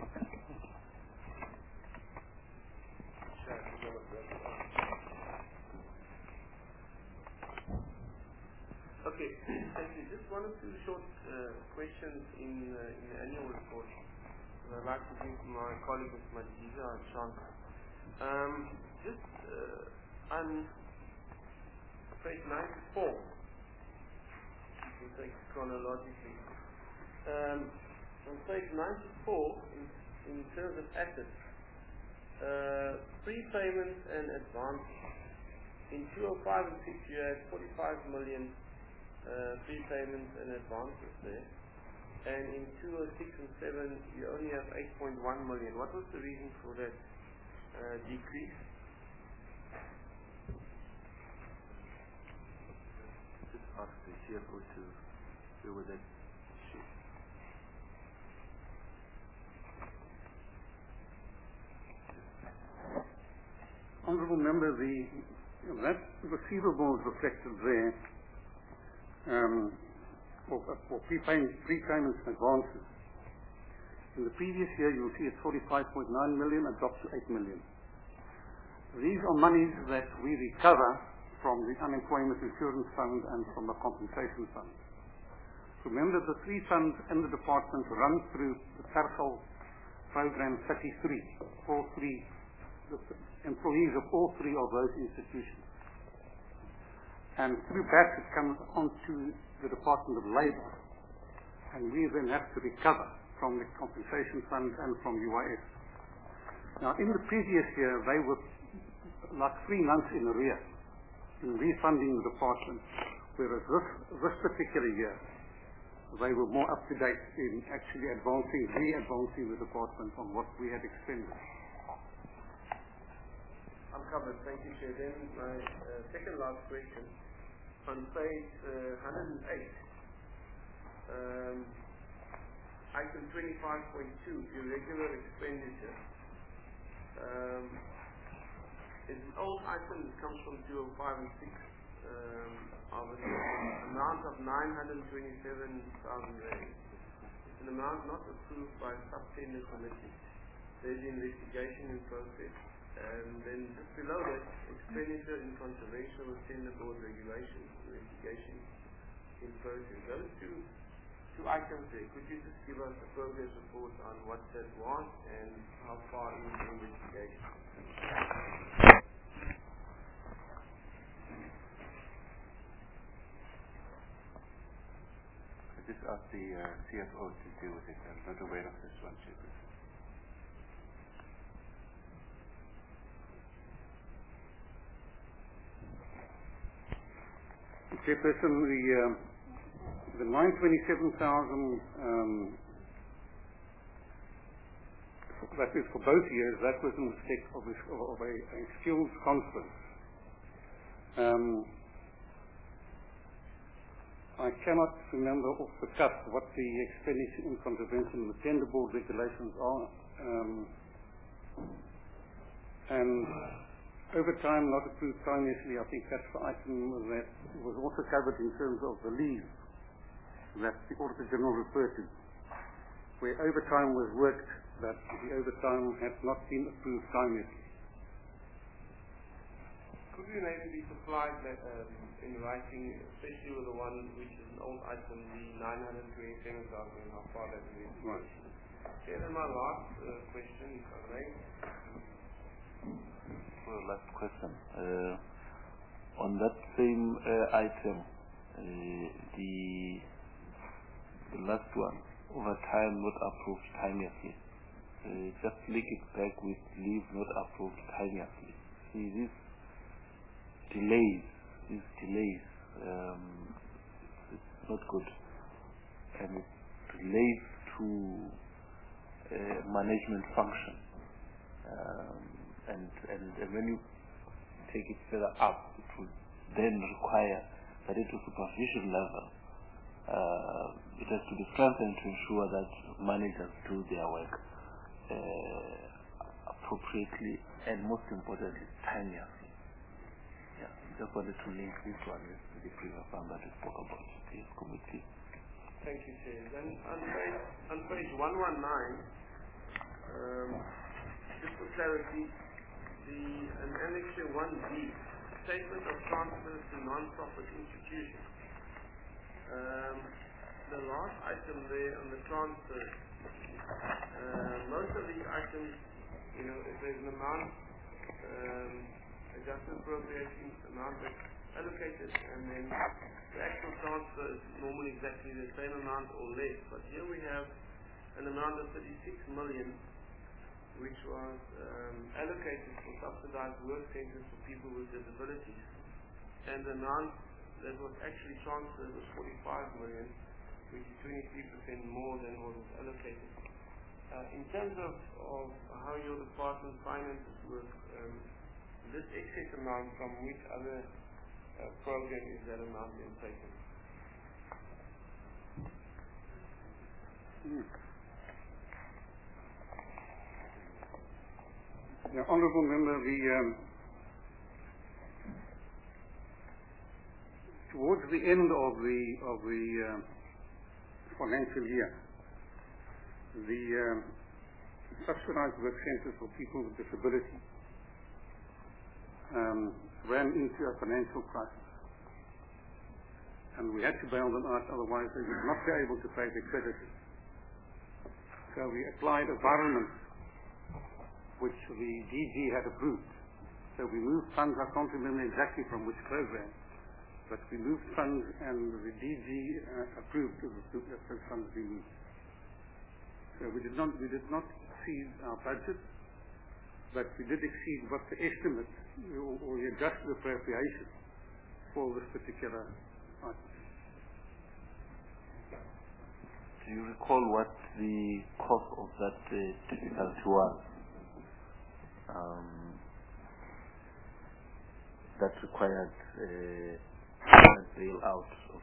Speaker 13: Okay, thank you. Just one or two short uh, questions in, uh, in the annual report. I'd like to give my colleague, Mister Madiza, a chance. Um, just uh, on page ninety-four, you can take it chronologically. Um, on page ninety-four, in, in terms of assets, uh, prepayments and advances. In two oh five and six, you had forty-five million uh, prepayments and advances there. And in two oh six and seven, you only have eight point one million. What was the reason for that uh, decrease?
Speaker 12: Just ask the C F O to deal with that issue.
Speaker 14: Honourable Member, the you know, that receivable is reflected there um, for, for prepayment, prepayments and advances. In the previous year, you'll see it's forty-five point nine million, it dropped to eight million. These are monies that we recover from the Unemployment Insurance Fund and from the Compensation Fund. Remember, the three funds in the department run through the Persol Program thirty-three, all three, the employees of all three of those institutions. And through that, it comes onto the Department of Labour, and we then have to recover from the Compensation Fund and from U I S. Now, in the previous year, they were like three months in arrears in refunding the department, whereas this, this particular year, they were more up to date in actually advancing, re-advancing the department on what we had expended.
Speaker 13: I'm covered. Thank you, Chair. Then my uh, second last question. On page uh, one hundred eight, um, item twenty-five point two, irregular expenditure. Um, it's an old item that comes from two oh five and six um, of an amount of nine hundred twenty-seven thousand rand. It's an amount not approved by sub-tender committee. There's investigation in process. And then just below that, expenditure in conservation of tender board regulations, investigation in process. Those two two items there, could you just give us a progress report on what that was and how far in the investigation?
Speaker 12: I just asked the uh, C F O to deal with it. I'm not aware of this one, Chairperson.
Speaker 14: Chairperson, the, uh, the nine hundred twenty-seven thousand um, that is for both years, that was in respect of a, of a, a skills conference. Um, I cannot remember off the cuff what the expenditure in contravention of the tender board regulations are. Um, and overtime not approved timeously, I think that's the item that was also covered in terms of the leave that the Auditor General referred to, where overtime was worked, that the overtime had not been approved timeously.
Speaker 13: Could we maybe be supplied that, um, in writing, especially with the one which is an old item, the nine hundred twenty-seven thousand, and how far that is?
Speaker 14: Right.
Speaker 13: Okay, then my last uh, question, if I may.
Speaker 1: Well, last question. Uh, on that same uh, item, uh, the the last one, overtime not approved timeously. Uh, just link it back with leave not approved timeously. See, these delays, these delays, um, it's not good, and it relates to uh, management function. Um, and, and and when you take it further up, it will then require that at a supervision level, uh, it has to be strengthened to ensure that managers do their work uh, appropriately and, most importantly, timely. Yeah, just wanted to link this one with the previous one that we spoke about, the committee.
Speaker 13: Thank you, Chair. Then on page, on page one nineteen, um, just for clarity, the an annexure one B, statement of transfers to non-profit institutions. Um, the last item there on the transfers, uh, most of these items, you know, if there's an amount, um, adjusted appropriation amount that's allocated, and then the actual transfer is normally exactly the same amount or less. But here we have an amount of thirty-six million, which was um, allocated for subsidized work centers for people with disabilities, and the amount that was actually transferred was forty-five million, which is twenty-three percent more than what was allocated. Uh, in terms of, of how your department finances work, um, this excess amount, from which other uh, program is that amount being taken?
Speaker 14: Hmm. Yeah, Honourable Member, the um, towards the end of the of the uh, financial year, the um, subsidized work centres for people with disability um, ran into a financial crisis, and we had to bail them out, otherwise they would not be able to pay their creditors. So we applied environment which the D G had approved. So we moved funds, I can't remember exactly from which program, but we moved funds, and the D G uh, approved of those funds we moved. So we did not we did not exceed our budget, but we did exceed what the estimate or, or the adjusted appropriation for this particular item.
Speaker 1: Do you recall what the cost of that uh, difficulty was? Um, that required uh, a bailout of,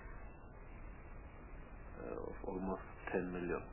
Speaker 1: uh, of almost ten million.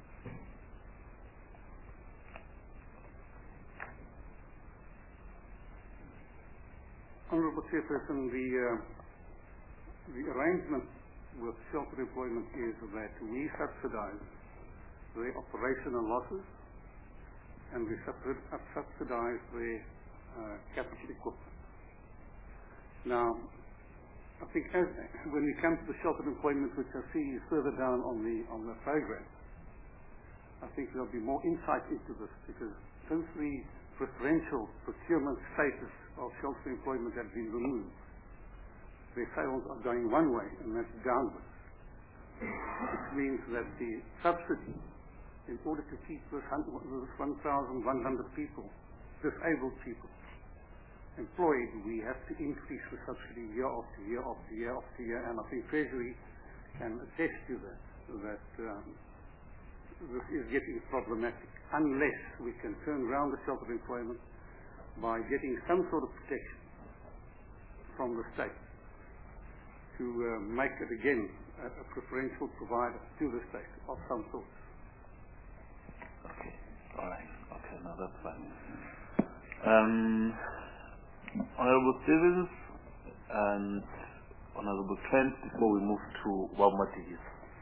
Speaker 14: Honourable Chairperson, the uh, the arrangement with shelter employment is that we subsidise the operational losses, and we subsidise the uh, capital equipment. Now, I think as, when we come to the shelter employment, which I see is further down on the on the program, I think there'll be more insight into this, because since the preferential procurement status of shelter employment has been removed, their sales are going one way, and that's downwards, which means that the subsidy, in order to keep this one thousand one hundred people, disabled people, employed, we have to increase the subsidy year after year after year after year, and I think Treasury can attest to that, that um, this is getting problematic unless we can turn around the shock of employment by getting some sort of protection from the state to uh, make it again a, a preferential provider to the state of some sort.
Speaker 1: Okay, all right. Okay, now that's fine. Um, Honorable Stevens and Honorable Trent before we move to Wamatigis.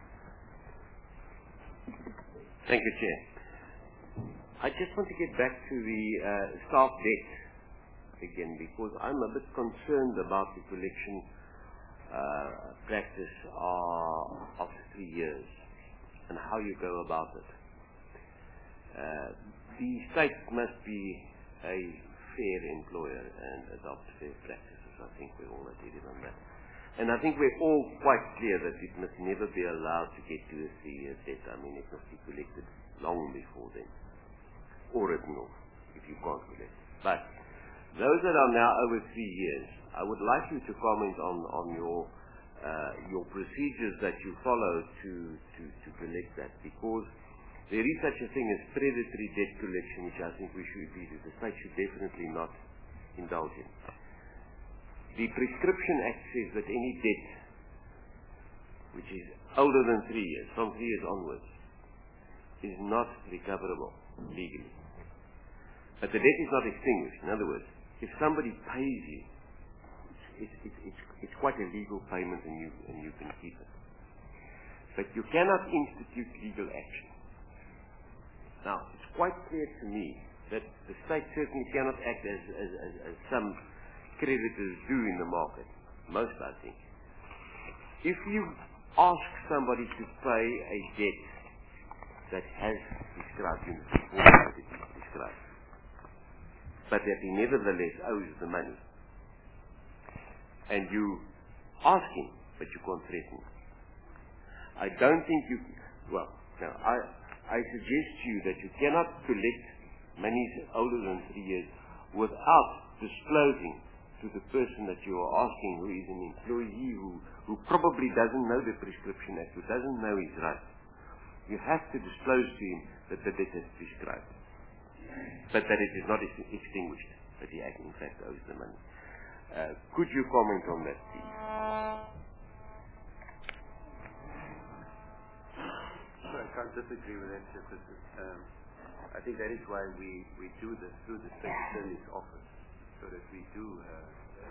Speaker 15: Thank you, Chair. I just want to get back to the uh, staff debt again, because I'm a bit concerned about the collection uh, practice uh, after three years and how you go about it. Uh, the state must be a fair employer and adopt fair practices. I think we're all agreed on that. And I think we're all quite clear that it must never be allowed to get to a three-year debt. I mean, it must be collected long before then, or written off if you can't collect. But those that are now over three years, I would like you to comment on, on your uh, your procedures that you follow to, to, to collect that, because there is such a thing as predatory debt collection, which I think we should be, the state should definitely not indulge in. The Prescription Act says that any debt which is older than three years, from three years onwards, is not recoverable legally. But the debt is not extinguished. In other words, if somebody pays you, it's, it's, it's, it's quite a legal payment and you, and you can keep it. But you cannot institute legal action. Now, it's quite clear to me that the state certainly cannot act as, as, as, as some creditors do in the market. Most, I think. If you ask somebody to pay a debt that has described in the form that it is described, but that he nevertheless owes the money, and you ask him, but you can't threaten him, I don't think you, well, no, I, I suggest to you that you cannot collect monies older than three years without disclosing to the person that you are asking, who is an employee, who, who probably doesn't know the Prescription Act, who doesn't know his rights. You have to disclose to him that the debt is prescribed, but that it is not ex extinguished, that he in fact owes the money. Uh, could you comment on that, please?
Speaker 3: Well, I can't disagree with that, because um, I think that is why we, we do this through the State Attorney's Office, so that we do. Uh,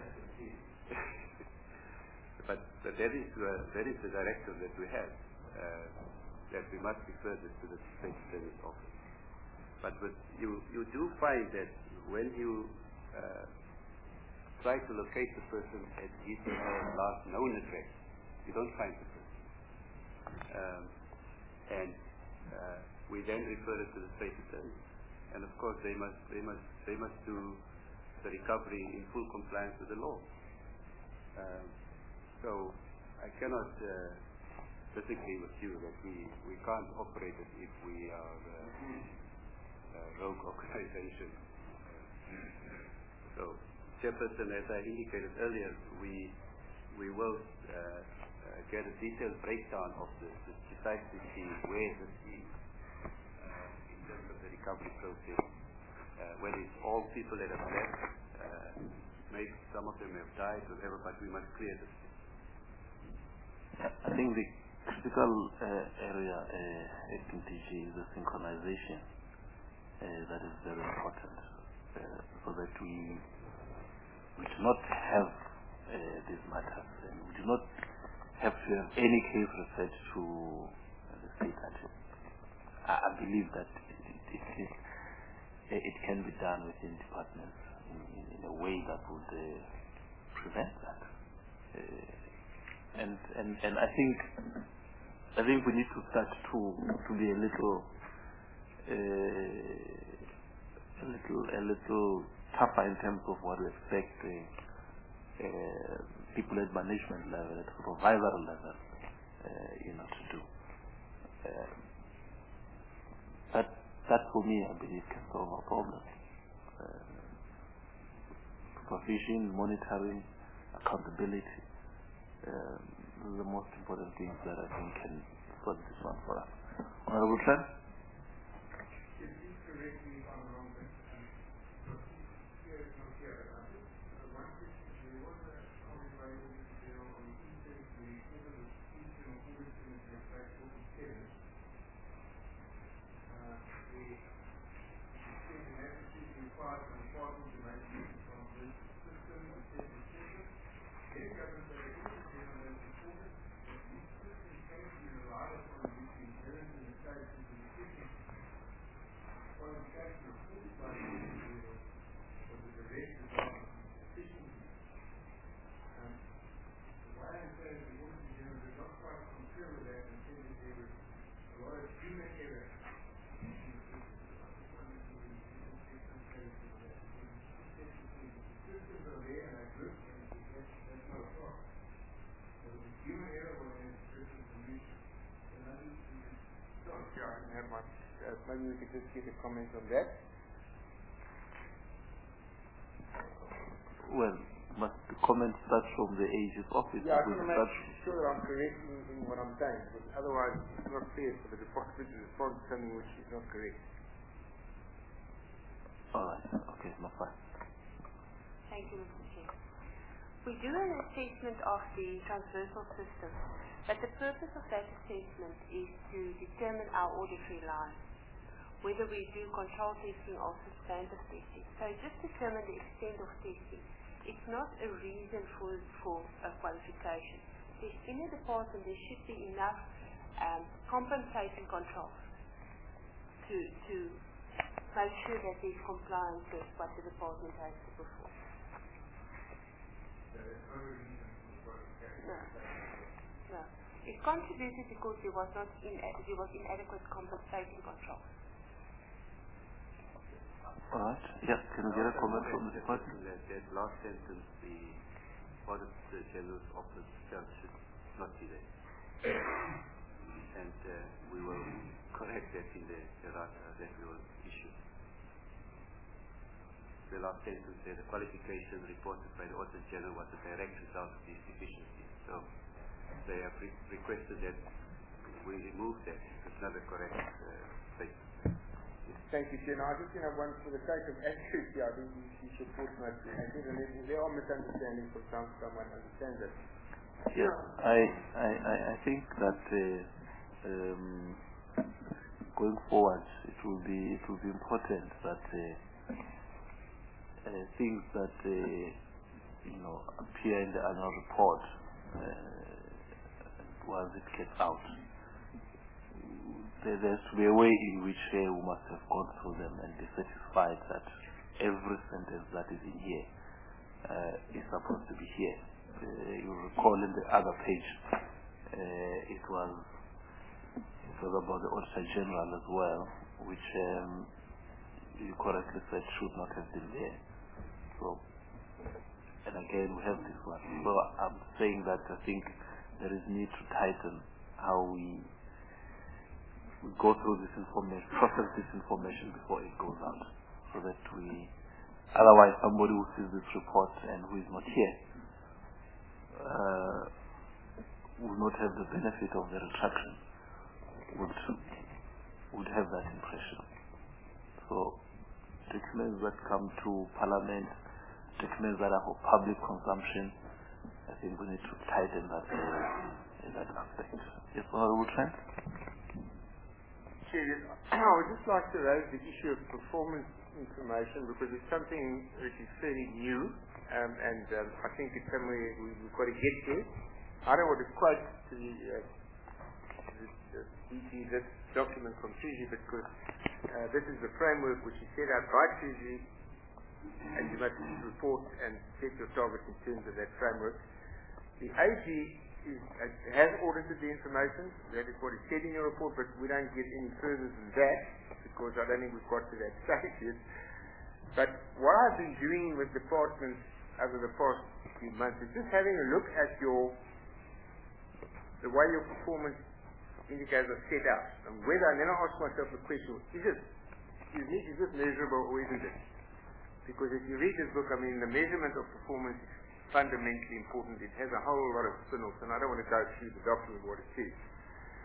Speaker 3: but, but that is uh, that is the directive that we have, uh, that we must refer this to the State Attorney's Office. But with, you you do find that when you uh, try to locate the person at his or her last known address, you don't find the person, um, and uh, we then refer it to the State Attorney, and of course they must they must they must do the recovery in full compliance with the law. Um, so I cannot uh, disagree with you that we, we can't operate it if we are uh, a rogue organization. So, Chairperson, as I indicated earlier, we we will uh, uh, get a detailed breakdown of the, the precisely see where this is uh, in terms of the recovery process. Uh, whether it's all people that have left, uh, maybe some of them have died, whatever, but we must clear this.
Speaker 1: I think the critical uh, area uh, at N T G is the synchronization. Uh, that is very important, uh, so that we, we do not have uh, these matters, and we do not have to have any case referred to uh, the state attorney. I, I believe that it, it, it, it can be done within departments in, in, in a way that would uh, prevent that. Uh, and, and and I think I think we need to start to to be a little uh, a little a little tougher in terms of what we expect uh, uh, people at management level, at supervisor level, uh, you know, to do. Uh, that that for me, I believe, can solve our problem. Uh, supervision, monitoring, accountability. Uh, the most important things that I think can solve this one for us. Honorable Chen?
Speaker 11: Maybe we could just get a comment on that.
Speaker 1: Well, must the comment start from the Aegis office?
Speaker 11: Yeah, I
Speaker 1: Will
Speaker 11: want to
Speaker 1: it
Speaker 11: make
Speaker 1: start-
Speaker 11: sure that I'm correct in, in what I'm saying, because otherwise it's not fair for the department to respond to something which is not correct.
Speaker 1: All right. Okay, no fine.
Speaker 8: Thank you, Mister Chair. We do an assessment of the transversal system, but the purpose of that assessment is to determine our auditory line, whether we do control testing or substantive testing. So just determine the extent of testing. It's not a reason for, for a qualification. There's, in a department, there should be enough um, compensating controls to, to make sure that there's compliance with what the department has to perform. No. No. It contributed because there was not in, there was inadequate compensating control.
Speaker 1: All right. Yeah, can we get a comment from the department?
Speaker 3: That, that last sentence, the Auditor General's office itself should not be there. And uh, we will correct that in the errata that we will issue. The last sentence there, the qualification reported by the Auditor General was a direct result of these deficiencies. So they have re requested that we remove that. It's not a correct uh, statement.
Speaker 11: Thank you, Chair. Now, I just, you know, one, for the sake of accuracy, I think you should put my and there are misunderstandings from time to time, I understand that.
Speaker 1: Yeah, I, I, I I think that uh, um, going forward, it will be it will be important that uh, uh, things that uh, you know appear in the annual report, uh, once it gets out, there has to be a way in which uh, we must have gone through them and be satisfied that every sentence that is in here uh, is supposed to be here. Uh, you recall in the other page, uh, it was it was about the Auditor General as well, which um, you correctly said should not have been there. So, and again we have this one. So I'm saying that I think there is need to tighten how we we go through this information, process this information before it goes out, so that we, otherwise somebody who sees this report and who is not here uh, will not have the benefit of the retraction, would, would have that impression. So documents that come to Parliament, documents that are for public consumption, I think we need to tighten that, uh, in that aspect. Yes, Honorable Trent?
Speaker 11: I would just like to raise the issue of performance information because it's something which is fairly new um, and um, I think it's somewhere we, we've got to get there. I don't want to quote to the, uh, the, the D G this document from Suzy because uh, this is the framework which is set out by Suzy and you must report and set your targets in terms of that framework. The A G Is, uh, has audited the information, that is what is said in your report, but we don't get any further than that because I don't think we've got to that stage yet. But what I've been doing with departments over the past few months is just having a look at your the way your performance indicators are set out and whether, and then I ask myself the question, is it, is it, is it measurable or isn't it? Because if you read this book, I mean the measurement of performance is fundamentally important. It has a whole lot of spin-offs, and I don't want to go through the document what it says.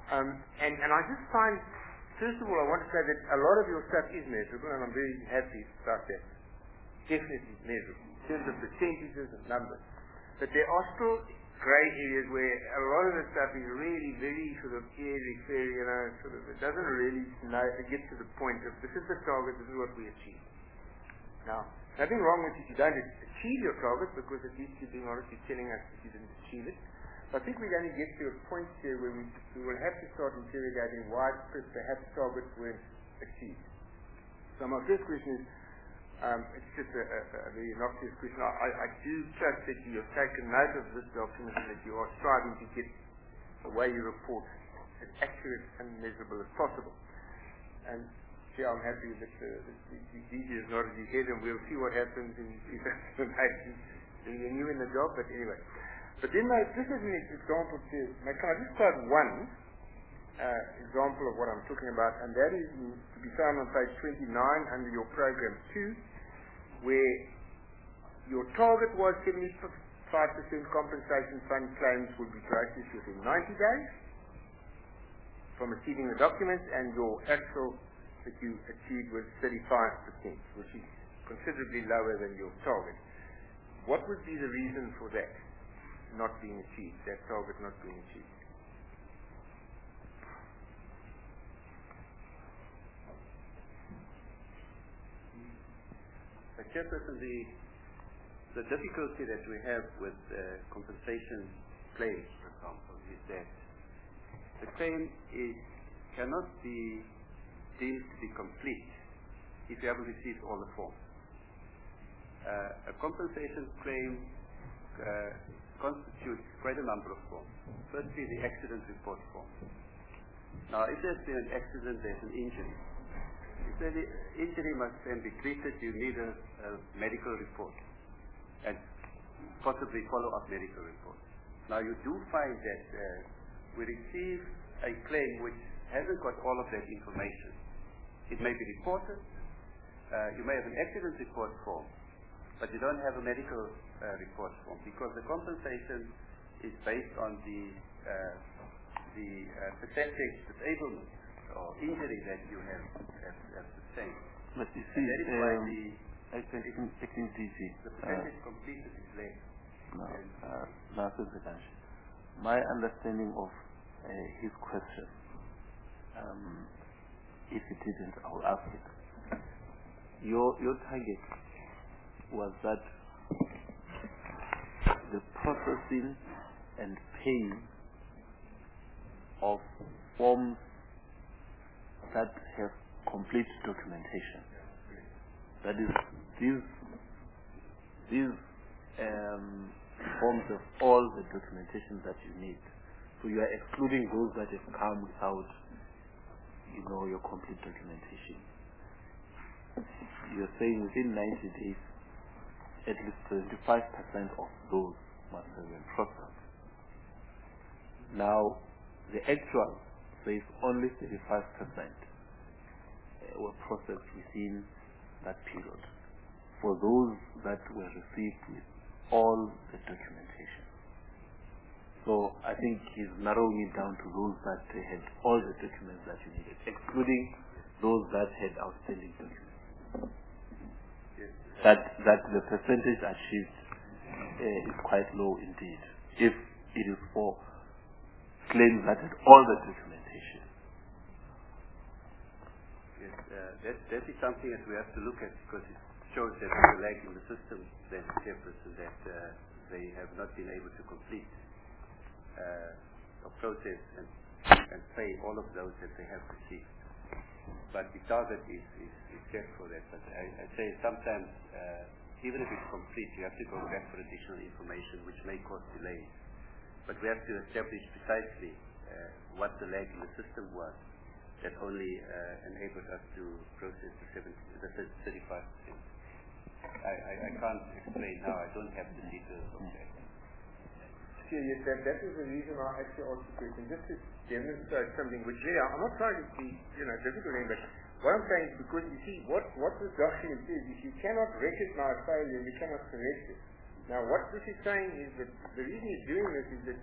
Speaker 11: Um, and, and I just find, first of all, I want to say that a lot of your stuff is measurable, and I'm very happy about that. Definitely measurable in terms of percentages and numbers. But there are still grey areas where a lot of the stuff is really very sort of airy, fairy, you know, sort of, it doesn't really know, get to the point of this is the target, this is what we achieve. Now, nothing wrong with if you don't achieve your target, because at least you're being honest, you're telling us that you didn't achieve it. I think we're going to get to a point here where we, we will have to start interrogating why perhaps targets weren't achieved. So my first question is, um, it's just a, a, a very innocuous question. I, I, I do trust that you have taken note of this document and that you are striving to get the way you report as accurate and measurable as possible. And yeah, I'm happy that uh, the D G has nodded his head, and we'll see what happens in two thousand eighteen. You're new in the job, but anyway. But then my, this is an example to, my, can I just quote one uh, example of what I'm talking about, and that is in, to be found on page twenty-nine under your program two, where your target was seventy-five percent compensation fund claims would be processed within ninety days from receiving the documents, and your actual that you achieved was thirty-five percent, which is considerably lower than your target. What would be the reason for that not being achieved, that target not being achieved?
Speaker 4: Uh, Chairperson, the, the difficulty that we have with uh, compensation claims, for example, is that the claim is, cannot be deemed to be complete if you haven't received all the forms. Uh, a compensation claim uh, constitutes quite a number of forms. Firstly, the accident report form. Now, if there's been an accident, there's an injury. If the injury must then be treated, you need a, a medical report and possibly follow-up medical report. Now, you do find that uh, we receive a claim which hasn't got all of that information. It may be reported. Uh, you may have an accident report form, but you don't have a medical uh, report form, because the compensation is based on the uh, the uh, percentage disablement or injury that you have, have, have sustained.
Speaker 1: But you see,
Speaker 4: that is why
Speaker 1: um,
Speaker 4: the,
Speaker 1: acting D G,
Speaker 4: the percentage uh, completed is less.
Speaker 1: No, uh, my understanding of uh, his question, um, if it didn't, I will ask it. Your your target was that the processing and paying of forms that have complete documentation. That is, these these um, forms of all the documentation that you need. So you are excluding those that have come without, you know, your complete documentation. You're saying within ninety days, at least seventy-five percent of those must have been processed. Now, the actual says only thirty-five percent were processed within that period for those that were received with all the documentation. So I think he's narrowing it down to those that had all the documents that you needed, excluding those that had outstanding documents.
Speaker 4: Yes.
Speaker 1: That that the percentage achieved uh, is quite low indeed, if it is for claims that had all the documentation.
Speaker 4: Yes, uh, that, that is something that we have to look at, because it shows that there's a lag in the system, that Chairperson, that uh, they have not been able to complete uh, or process and, and pay all of those that they have received. But the target is, is, is set for that. But I, I say sometimes, uh, even if it's complete, you have to go back for additional information, which may cause delays. But we have to establish precisely uh, what the lag in the system was that only uh, enabled us to process the, seventy, the thirty-five percent. I, I, I can't explain now. I don't have the details of that.
Speaker 11: Sure, yes, that, that is the reason I actually asked the question, just to demonstrate something which really, I'm not trying to be, you know, difficult in, but what I'm saying is because you see, what, what this document says is you cannot recognize failure, you cannot correct it. Now what this is saying is that the reason he's doing this is that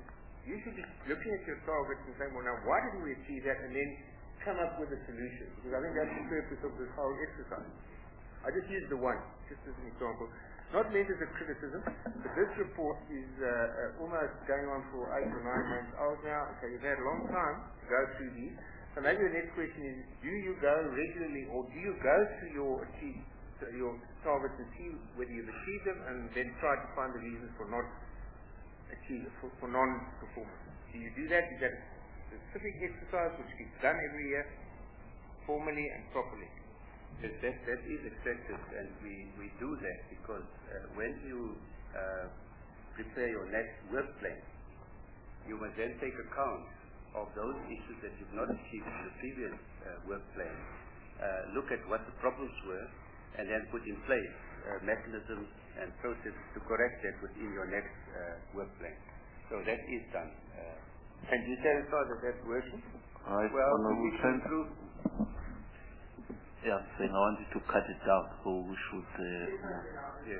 Speaker 11: You should be looking at your targets and saying, well, now, why did we achieve that? And then come up with a solution. Because I think that's the purpose of this whole exercise. I just used the one, just as an example. Not meant as a criticism, but this report is uh, uh, almost going on for eight or nine months old now. Okay, you've had a long time to go through these. So maybe the next question is, do you go regularly, or do you go through your achieve, your targets and see whether you've achieved them, and then try to find the reasons for not achieve for, for non-performance? Do you do that? Is that a specific exercise which is done every year, formally and properly?
Speaker 4: Yes, that, that is expected, and we, we do that because uh, when you uh, prepare your next work plan, you must then take account of those issues that you've not achieved in the previous uh, work plan, uh, look at what the problems were, and then put in place uh, mechanisms and processes to correct that within your next uh, work plan. So that is done. Uh,
Speaker 11: and you satisfied that that's working?
Speaker 1: Right.
Speaker 11: Well,
Speaker 1: we
Speaker 11: need to improve.
Speaker 1: Yeah, I'm saying I wanted to cut it down, so we should. Uh,
Speaker 4: yes.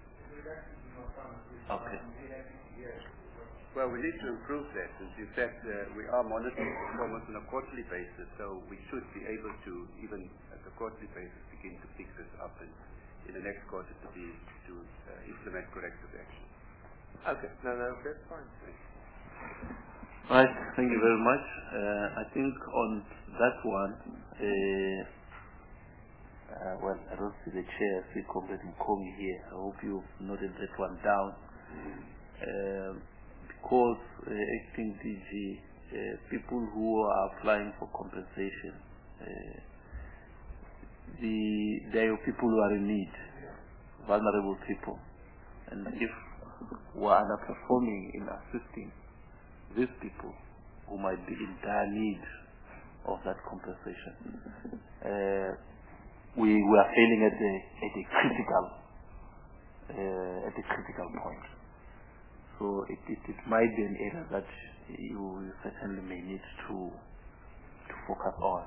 Speaker 1: Okay.
Speaker 4: Well, we need to improve that. In fact, uh, we are monitoring performance on a quarterly basis, so we should be able to, even at the quarterly basis, begin to pick this up and in the next quarter to be to uh, implement corrective action.
Speaker 11: Okay. No, no, that's fine.
Speaker 1: Right. Thank you very much. Uh, I think on that one. Uh, Uh, well, I don't see the chair, I see Comrade Mkomi here. I hope you've noted that one down. Um, because uh, acting D G, uh, people who are applying for compensation, uh, the, they are people who are in need, vulnerable people. And if we are underperforming in assisting these people who might be in dire need of that compensation, uh, We, we are failing at the at a critical uh, at a critical point. So it, it, it might be an area that you certainly may need to to focus on.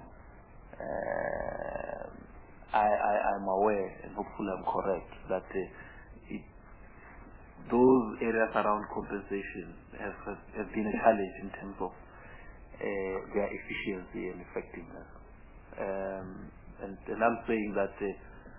Speaker 1: Uh, I, I I'm aware, and hopefully I'm correct, that uh, it, those areas around compensation have, have have been a challenge in terms of uh, their efficiency and effectiveness. Um, And, and I'm saying that uh,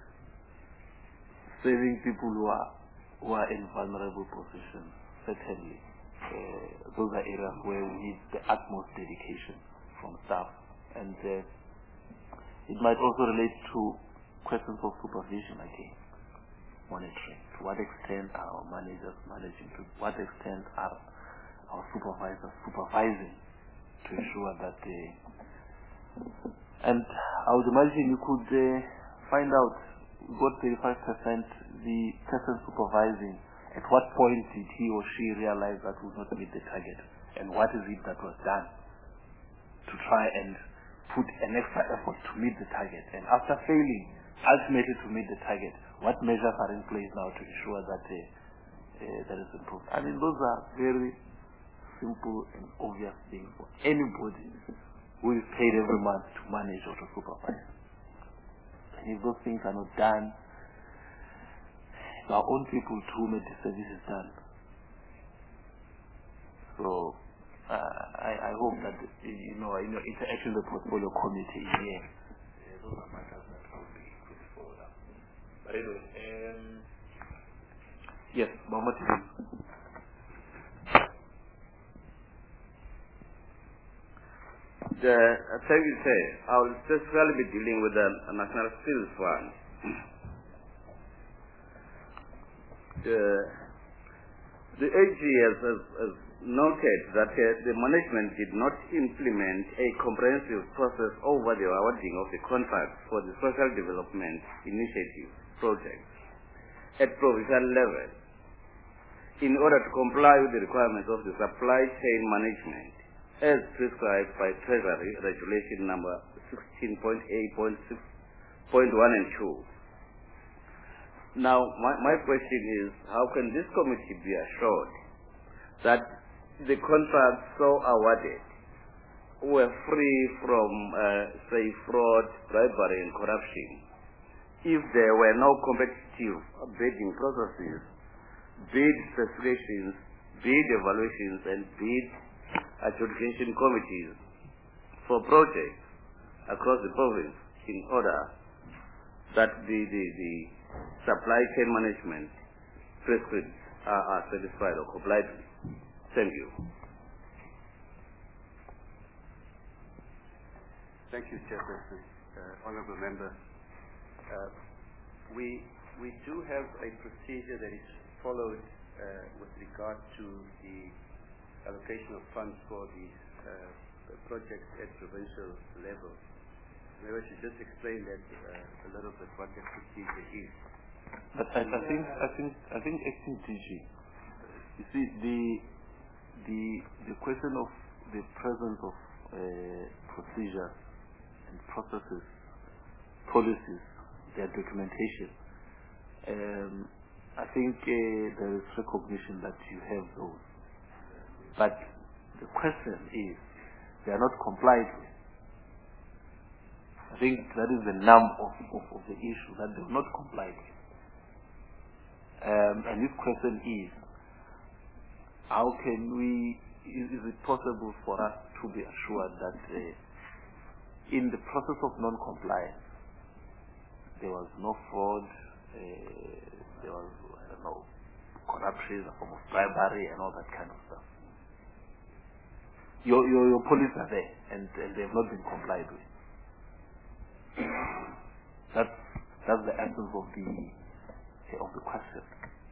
Speaker 1: saving people who are who are in vulnerable positions, certainly, uh, those are areas where we need the utmost dedication from staff. And uh, it might also relate to questions of supervision again, monitoring. To what extent are our managers managing? To what extent are our supervisors supervising to ensure that they And I would imagine you could uh, find out, got thirty-five percent, the person supervising, at what point did he or she realize that would not meet the target? And what is it that was done to try and put an extra effort to meet the target? And after failing, ultimately to meet the target, what measures are in place now to ensure that uh, uh, that is improved? I mean, those are very simple and obvious things for anybody who is paid every month to manage or to supervise. And if those things are not done, our own people to whom the service is done. So uh, I, I hope that you know, you know, interaction with the portfolio committee here. Yeah, those are matters that will be put forward. But anyway, um, yes, Mohammed.
Speaker 16: The, as I will say, I will specifically be dealing with the National Skills Fund. the, the A G has, has, has noted that uh, the management did not implement a comprehensive process over the awarding of the contracts for the social development initiative projects at provincial level in order to comply with the requirements of the supply chain management as prescribed by Treasury Regulation number sixteen point eight point six point one and two. Now, my, my question is, how can this committee be assured that the contracts so awarded were free from, uh, say, fraud, bribery, and corruption if there were no competitive bidding processes, bid specifications, bid evaluations, and bid adjudication committees for projects across the province in order that the, the, the supply chain management prescripts are, are satisfied or complied with. Thank you.
Speaker 3: Thank you, Chairperson. Uh, Honorable Member, uh, we, we do have a procedure that is followed uh, with regard to the allocation of funds for these uh, projects at provincial level. Maybe I should just explain that uh, a little bit what that procedure is.
Speaker 1: But I, I think I think I think acting D G. You see the the the question of the presence of uh, procedures and processes, policies, their documentation. Um, I think uh, there is recognition that you have those, but the question is they are not complied with. I think that is the nub of, of, of the issue, that they are not complied with. Um, and this question is, how can we, is, is it possible for us to be assured that uh, in the process of non-compliance, there was no fraud, uh, there was, I don't know, corruption, a form of bribery and all that kind of stuff. Your, your, your police are there and, and they have not been complied with. That's, that's the essence of the, uh, of the question.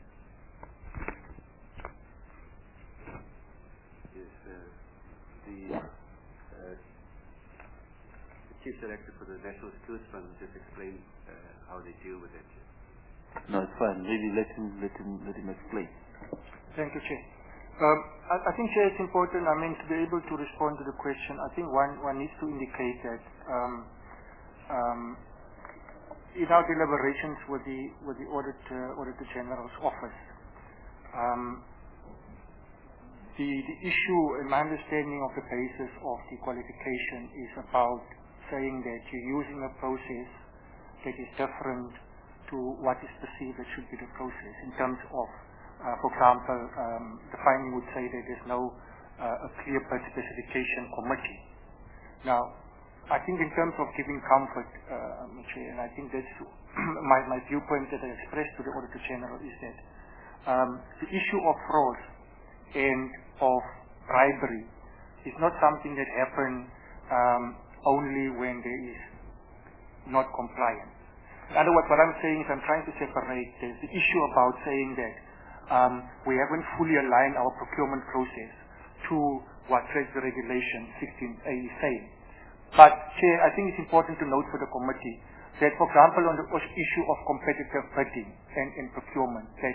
Speaker 3: Yes, uh, the, uh, the Chief Director for the National Skills Fund will just explain uh, how they deal with it.
Speaker 1: No, it's fine. Maybe let him, let him, let him explain.
Speaker 7: Thank you, Chair. Um, I, I think, Chair, it's important, I mean, to be able to respond to the question, I think one, one needs to indicate that um, um, in our deliberations with the, with the Audit, uh, Auditor General's office, um, the, the issue, in my understanding of the basis of the qualification, is about saying that you're using a process that is different to what is perceived that should be the process in terms of, uh, for example, um, the finding would say that there's no uh, a clear bid specification committee. Now, I think in terms of giving comfort, uh, Chair, and I think that's my, my viewpoint that I expressed to the Auditor General is that um, the issue of fraud and of bribery is not something that happens um, only when there is not compliance. In other words, what I'm saying is I'm trying to separate the, the issue about saying that um, we haven't fully aligned our procurement process to what Treasury Regulation sixteen A is saying. But, Chair, I think it's important to note for the committee that, for example, on the issue of competitive bidding and, and procurement, that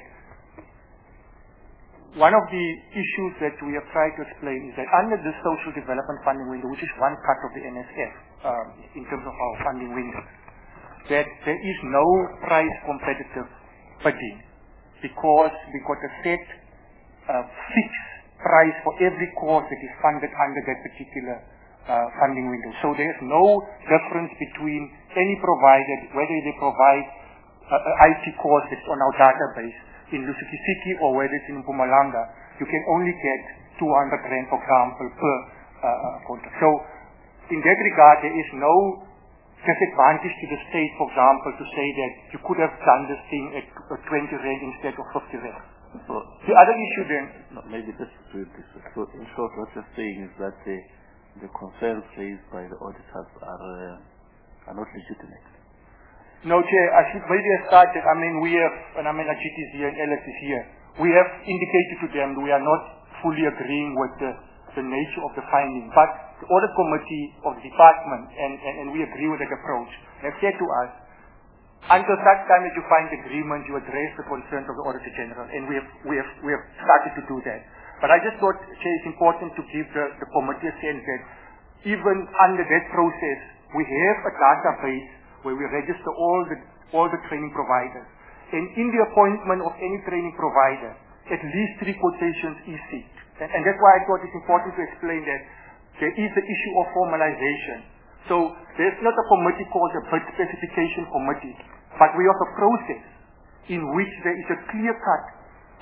Speaker 7: one of the issues that we have tried to explain is that under the social development funding window, which is one part of the N S F um, in terms of our funding window, that there is no price competitive bidding because we got a set uh, fixed price for every course that is funded under that particular uh, funding window. So there's no difference between any provider, whether they provide uh, an I T course that's on our database in Lusikisiki or whether it's in Mpumalanga. You can only get two hundred rand, for example, per uh, contract. So in that regard, there is no disadvantage to the state, for example, to say that you could have done this thing at twenty rand instead of fifty rand.
Speaker 1: So
Speaker 7: the other issue then...
Speaker 1: No, maybe this is this. So in short, what you're saying is that the, the concerns raised by the auditors are, uh, are not legitimate.
Speaker 7: No, Chair, I should maybe have started, I mean, we have, and I mean, G T is here and L S is here, we have indicated to them that we are not fully agreeing with the, the nature of the finding, but the audit committee of the department, and, and, and we agree with that approach, have said to us, until such time that you find agreement, you address the concerns of the Auditor General, and we have, we have, we have started to do that. But I just thought, Chair, it's important to give the, the committee a sense that even under that process, we have a database where we register all the, all the training providers. And in the appointment of any training provider, at least three quotations is seeked. And, and that's why I thought it's important to explain that there is the issue of formalization. So there's not a committee called the bid specification committee, but we have a process in which there is a clear-cut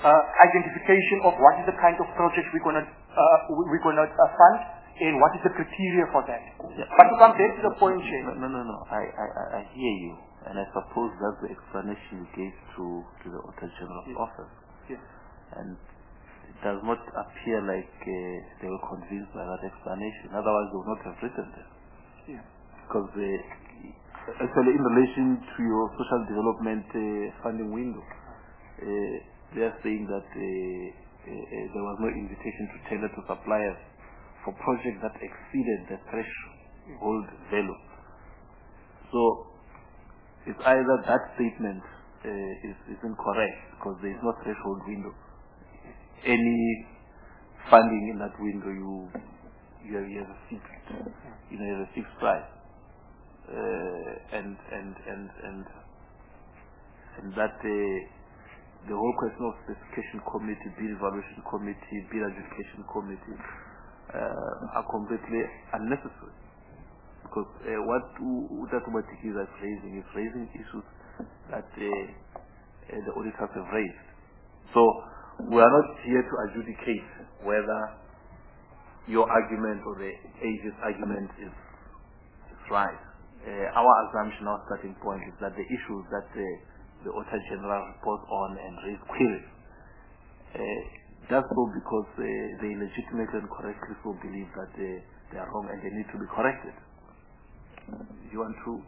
Speaker 7: uh, identification of what is the kind of project we're going to uh, we're going to uh, fund and what is the criteria for that. Yeah. But to come back to the point, Chair.
Speaker 1: No, no, no, no. I, I, I hear you, and I suppose that's the explanation you gave to, to the Auditor General's
Speaker 7: yes.
Speaker 1: office.
Speaker 7: Yes.
Speaker 1: And it does not appear like uh, they were convinced by that explanation. Otherwise, they would not have written this.
Speaker 7: Yeah.
Speaker 1: Because uh, actually, in relation to your social development uh, funding window, uh, they are saying that uh, uh, uh, there was no invitation to tender to suppliers for projects that exceeded the threshold value. So it's either that statement uh, is, is incorrect because there is no threshold window. Any funding in that window, you you have, you have a fixed, you know, you have a fixed price, uh, and and and and and that uh, the whole question of specification committee, bill evaluation committee, bill adjudication committee. Uh, are completely unnecessary because uh, what automatic is raising is raising issues that uh, uh, the auditors have raised. So we are not here to adjudicate whether your argument or the agency's argument is, is right. Uh, our assumption, our starting point is that the issues that uh, the Auditor General reports on and raise queries uh, that's so because uh, they legitimately and correctly so believe that uh, they are wrong and they need to be corrected. You want to?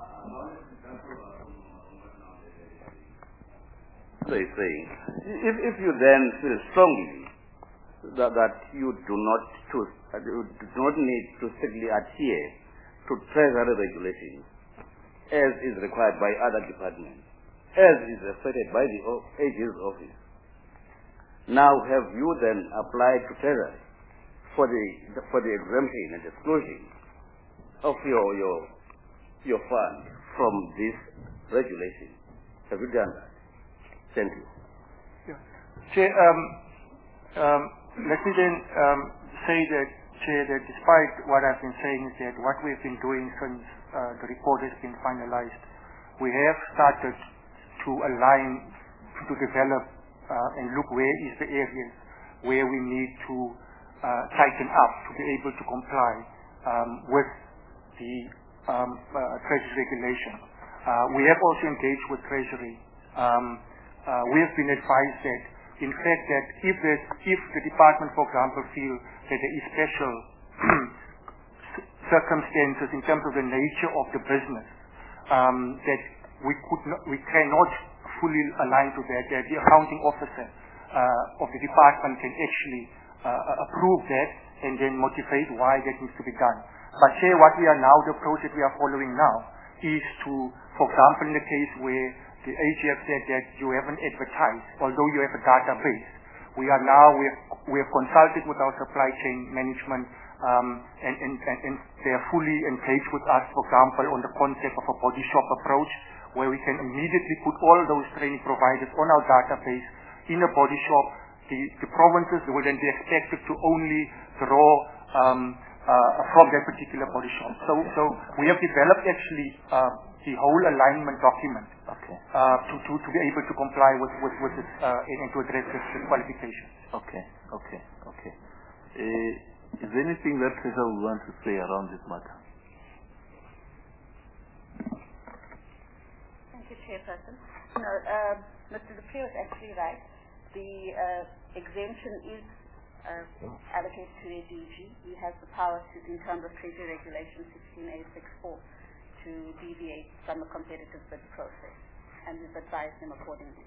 Speaker 16: So he's saying, if, if you then feel strongly that, that you do not to, uh, you do not need to strictly adhere to treasury regulations as is required by other departments, as is expected by the A G's office, now have you then applied to treasury for the for the exemption and exclusion of your your your fund from this regulation? Have you done that? Thank you.
Speaker 7: Yeah. Chair, um, um, let me then um, say that, Chair, that despite what I've been saying is that what we've been doing since uh, the report has been finalized, we have started to align, to develop Uh, and look where is the areas where we need to uh, tighten up to be able to comply um, with the um, uh, Treasury regulation. Uh, we have also engaged with Treasury. Um, uh, we have been advised that, in fact, that if, if the department, for example, feel that there is special circumstances in terms of the nature of the business, um, that we could not, we cannot fully aligned to that, that the accounting officer uh, of the department can actually uh, approve that and then motivate why that needs to be done. But Chair, what we are now, the approach that we are following now is to, for example, in the case where the A G have said that you haven't advertised, although you have a database, we are now, we have, we have consulted with our supply chain management um, and, and, and, and they are fully engaged with us, for example, on the concept of a body shop approach, where we can immediately put all those training providers on our database in a body shop. The, the provinces will then be expected to only draw um, uh, from that particular body shop. So, so we have developed actually uh, the whole alignment document
Speaker 1: okay.
Speaker 7: uh, to, to, to be able to comply with, with, with this uh, and to address this, this qualification.
Speaker 1: Okay, okay, okay. Uh, is there anything that Treasurer would want to say around this matter?
Speaker 5: Chairperson. No, uh, Mister Dupree was actually right. The uh, exemption is uh, allocated to the D G. He has the power to, in terms of Treasury Regulation sixteen A sixty-four, to deviate from a competitive bid process, and we've advised him accordingly.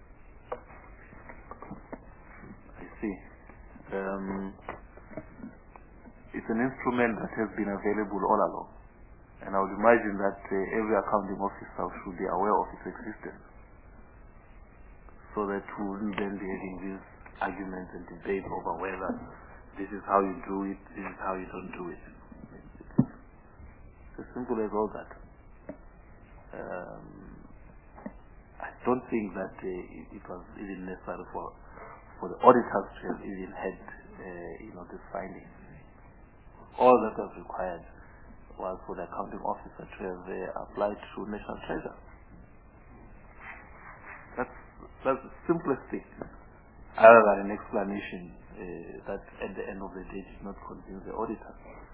Speaker 1: I see. Um, it's an instrument that has been available all along. And I would imagine that uh, every accounting officer should be aware of its existence, so that we wouldn't then be having these arguments and debates over whether this is how you do it, this is how you don't do it. It's as simple as all that. Um, I don't think that uh, it, it was even necessary for for the auditors to have even had uh, you know this finding. All that was required was for the accounting officer to have uh, applied to National Treasury. That's, that's the simplest thing. other than an explanation uh, that at the end of the day did not convince the auditor.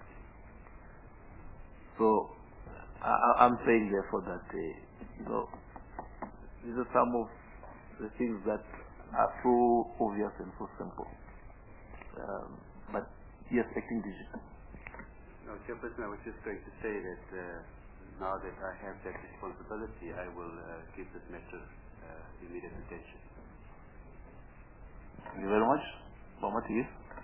Speaker 1: So I, I'm saying therefore that uh, you know, these are some of the things that are so obvious and so simple. Um, but yes, acting digital.
Speaker 3: No, Chairperson, I was just going to say that uh, now that I have that responsibility, I will uh, give this matter uh, immediate attention.
Speaker 1: Thank you very much. Over to you.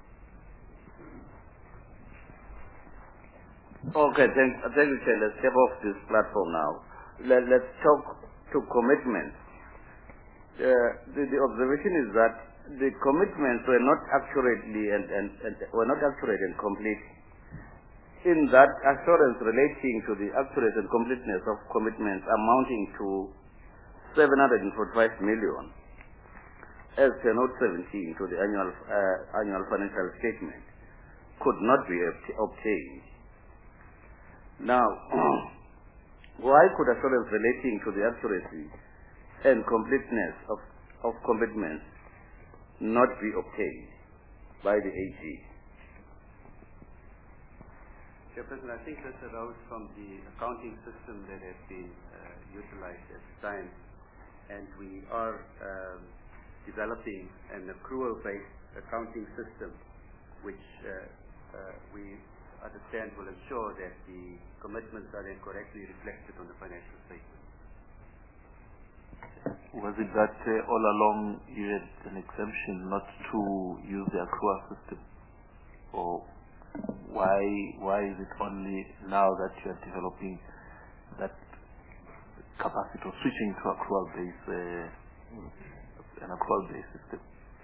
Speaker 16: Okay, thank, thank you, Chair. Let's step off this platform now. Let, let's talk to commitments. Uh, the, the observation is that the commitments were not accurately and, and, and were not accurate and complete. In that assurance relating to the accuracy and completeness of commitments amounting to seven hundred forty-five million, as per note seventeen to the annual uh, annual financial statement, could not be obtained. Now, why could assurance relating to the accuracy and completeness of, of commitments not be obtained by the A G?
Speaker 3: Chairperson, I think this arose from the accounting system that has been uh, utilized at the time, and we are um, developing an accrual-based accounting system which uh, uh, we understand will ensure that the commitments are then correctly reflected on the financial statement.
Speaker 1: Was it that uh, all along you had an exemption not to use the accrual system? Or why why is it only now that you are developing that capacity of switching to accrual-based uh, an accrual-based system?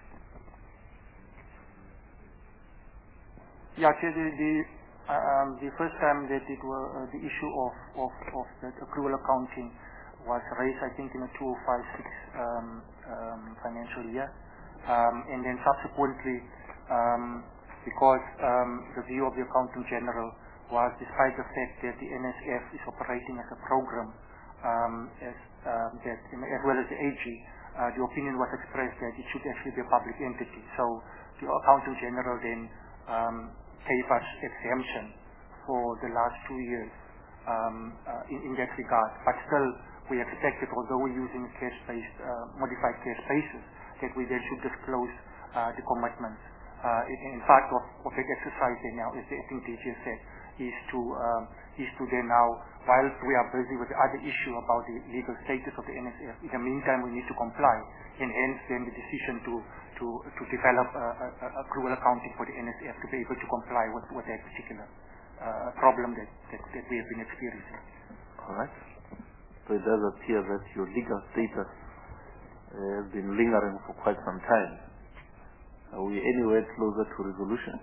Speaker 7: Yeah, Chair, the, the, um, the first time that it were, uh, the issue of, of, of that accrual accounting was raised, I think, in the two thousand five six um, um, financial year. Um, and then subsequently, um, because um, the view of the Accountant General was, despite the fact that the N S F is operating as a program, um, as, um, that, as well as the A G, uh, the opinion was expressed that it should actually be a public entity. So the Accountant General then um, gave us exemption for the last two years um, uh, in, in that regard. But still, we expected, although we're using a cash-based, uh, modified cash basis, that we then should disclose uh, the commitments. Uh, in, in fact, of, of that exercise then now, as the acting D G said, is to um, is to then now, whilst we are busy with the other issue about the legal status of the N S F, in the meantime we need to comply, and hence then the decision to to to develop a, a, a accrual accounting for the N S F to be able to comply with, with that particular uh, problem that, that that we have been experiencing.
Speaker 1: All right. So it does appear that your legal status uh, has been lingering for quite some time. Are we anywhere closer to resolution?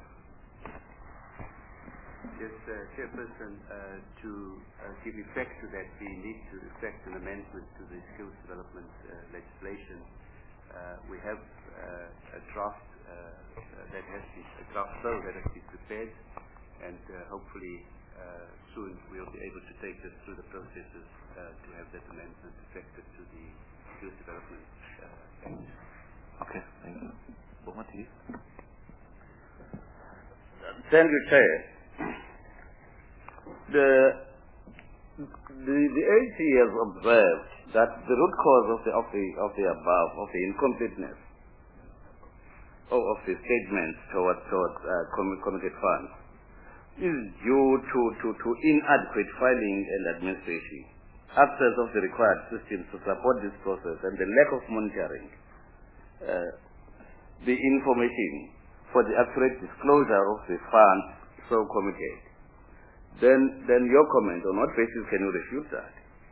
Speaker 3: Yes, uh, Chairperson, uh, to uh, give effect to that, we need to effect an amendment to the skills development uh, legislation. Uh, we have uh, a draft uh, that has been, a draft bill that has been prepared, and uh, hopefully uh, soon we'll be able to take this through the processes uh, to have that amendment effected to the skills development uh, act.
Speaker 1: Okay, thank you. Over to you.
Speaker 16: Thank you, Chair. The, the, the A G has observed that the root cause of the, of the, of the above, of the incompleteness of, of the statements towards, towards uh, com committed funds is due to, to, to inadequate filing and administration, absence of the required systems to support this process, and the lack of monitoring uh, the information for the accurate disclosure of the funds so committed. Then, then your comment, on what basis can you refute that?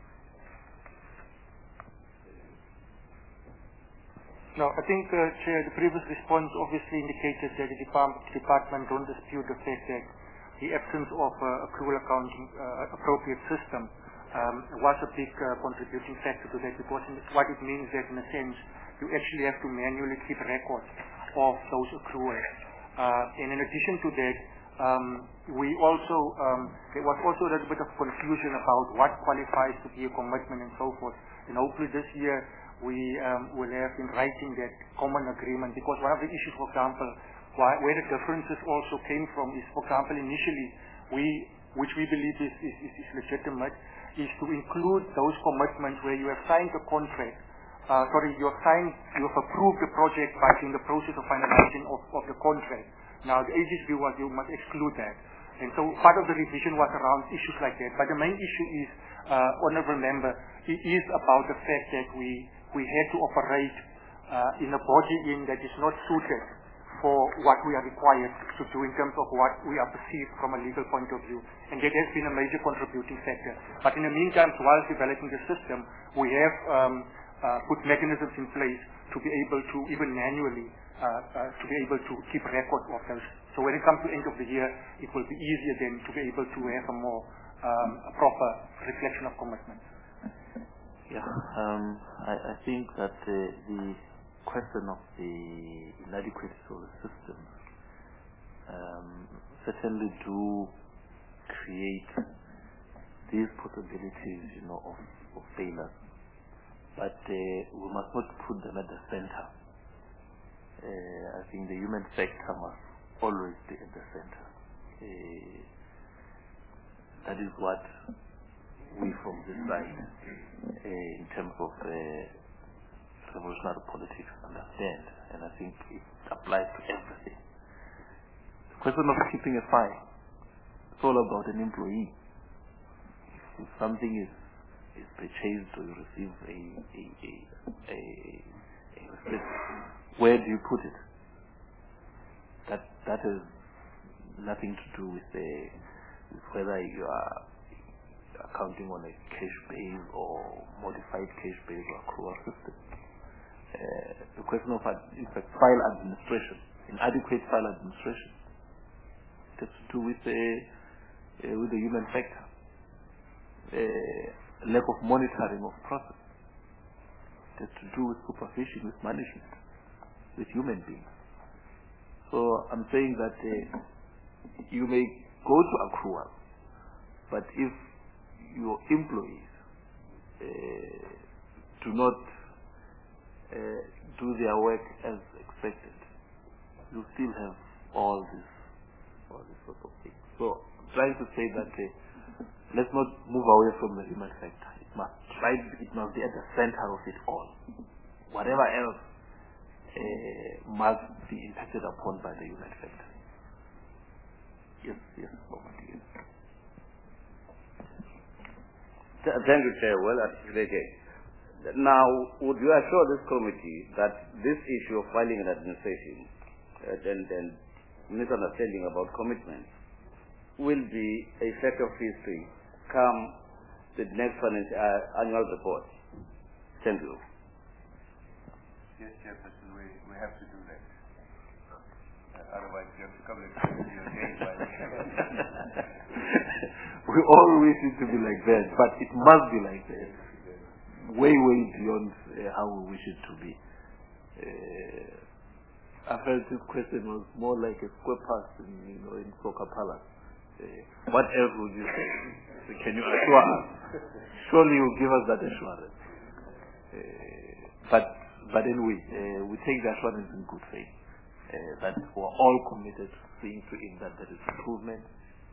Speaker 7: No, I think, uh, Chair, the previous response obviously indicated that the department, department don't dispute the fact that the absence of uh, accrual accounting uh, appropriate system um, was a big uh, contributing factor to that, because what it means that, in a sense, you actually have to manually keep records of those accruals. Uh, and in addition to that, um, we also, um, there was also a little bit of confusion about what qualifies to be a commitment and so forth. And hopefully this year we um, will have in writing that common agreement, because one of the issues, for example, why, where the differences also came from is, for example, initially we, which we believe is, is, is legitimate, is to include those commitments where you have signed a contract, uh, sorry, you have signed, you have approved the project but in the process of finalizing of, of the contract. Now the A G's view was you must exclude that. And so part of the revision was around issues like that. But the main issue is, uh, Honourable Member, it is about the fact that we, we had to operate uh, in a body in that is not suited for what we are required to do in terms of what we are perceived from a legal point of view. And that has been a major contributing factor. But in the meantime, while developing the system, we have um, uh, put mechanisms in place to be able to, even manually, uh, uh, to be able to keep record of those. So when it comes to the end of the year, it will be easier then to be able to have a more um, a proper reflection of commitments.
Speaker 1: Yeah, um, I, I think that uh, the question of the inadequacy of the system um, certainly do create these possibilities, you know, of, of failure. But uh, we must not put them at the center. Uh, I think the human factor must always be at the center. Uh, that is what we from this side, uh, in terms of uh, revolutionary politics, understand, and I think it applies to everything. The question of keeping a file, it's all about an employee. If something is is purchased or you receive a a a, a, a receipt, where do you put it? That that has nothing to do with the with whether you are accounting on a cash base or modified cash base or accrual system. Uh, the question of in fact file administration, inadequate file administration, it has to do with the uh, with the human factor, uh, lack of monitoring of process. It has to do with supervision, with management, with human beings. So I'm saying that uh, you may go to accrual, but if your employees uh, do not uh, do their work as expected, you still have all this, all this sort of thing. So I'm trying to say that uh, let's not move away from the human factor. It must try, it must be at the center of it all. Whatever else uh, must be impacted upon by the human factor. Yes, yes, moment, yes.
Speaker 16: Thank you, Chair. Well articulated. Now, would you assure this committee that this issue of filing and administration uh, and, and misunderstanding about commitments will be a fact of history come the next financial uh, annual report? Thank you.
Speaker 4: Yes, Chairperson, we, we have to do that. Uh, otherwise, you have to come and question you again.
Speaker 1: We all wish it to be like that, but it must be like that. Way, way beyond uh, how we wish it to be. Uh, I felt this question was more like a square pass in, you know, in Soccer Palace. Uh, what else would you say? So can you assure us? Surely you'll give us that assurance. Uh, but but anyway, uh, we take the assurance in good faith uh, that we're all committed to seeing to it that there is improvement.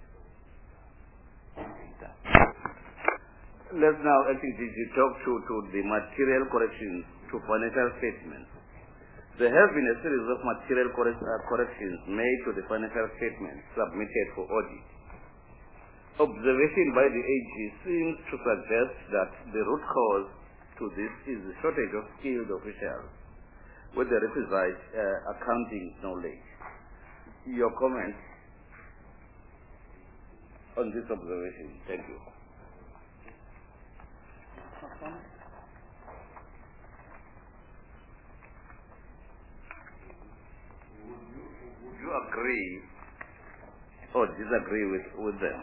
Speaker 16: Let's now, I think, talk to, to the material corrections to financial statements. There have been a series of material correct, uh, corrections made to the financial statements submitted for audit. Observation by the A G seems to suggest that the root cause to this is the shortage of skilled officials with the requisite uh, accounting knowledge. Your comments on this observation? Thank you. Would you agree or disagree with, with them?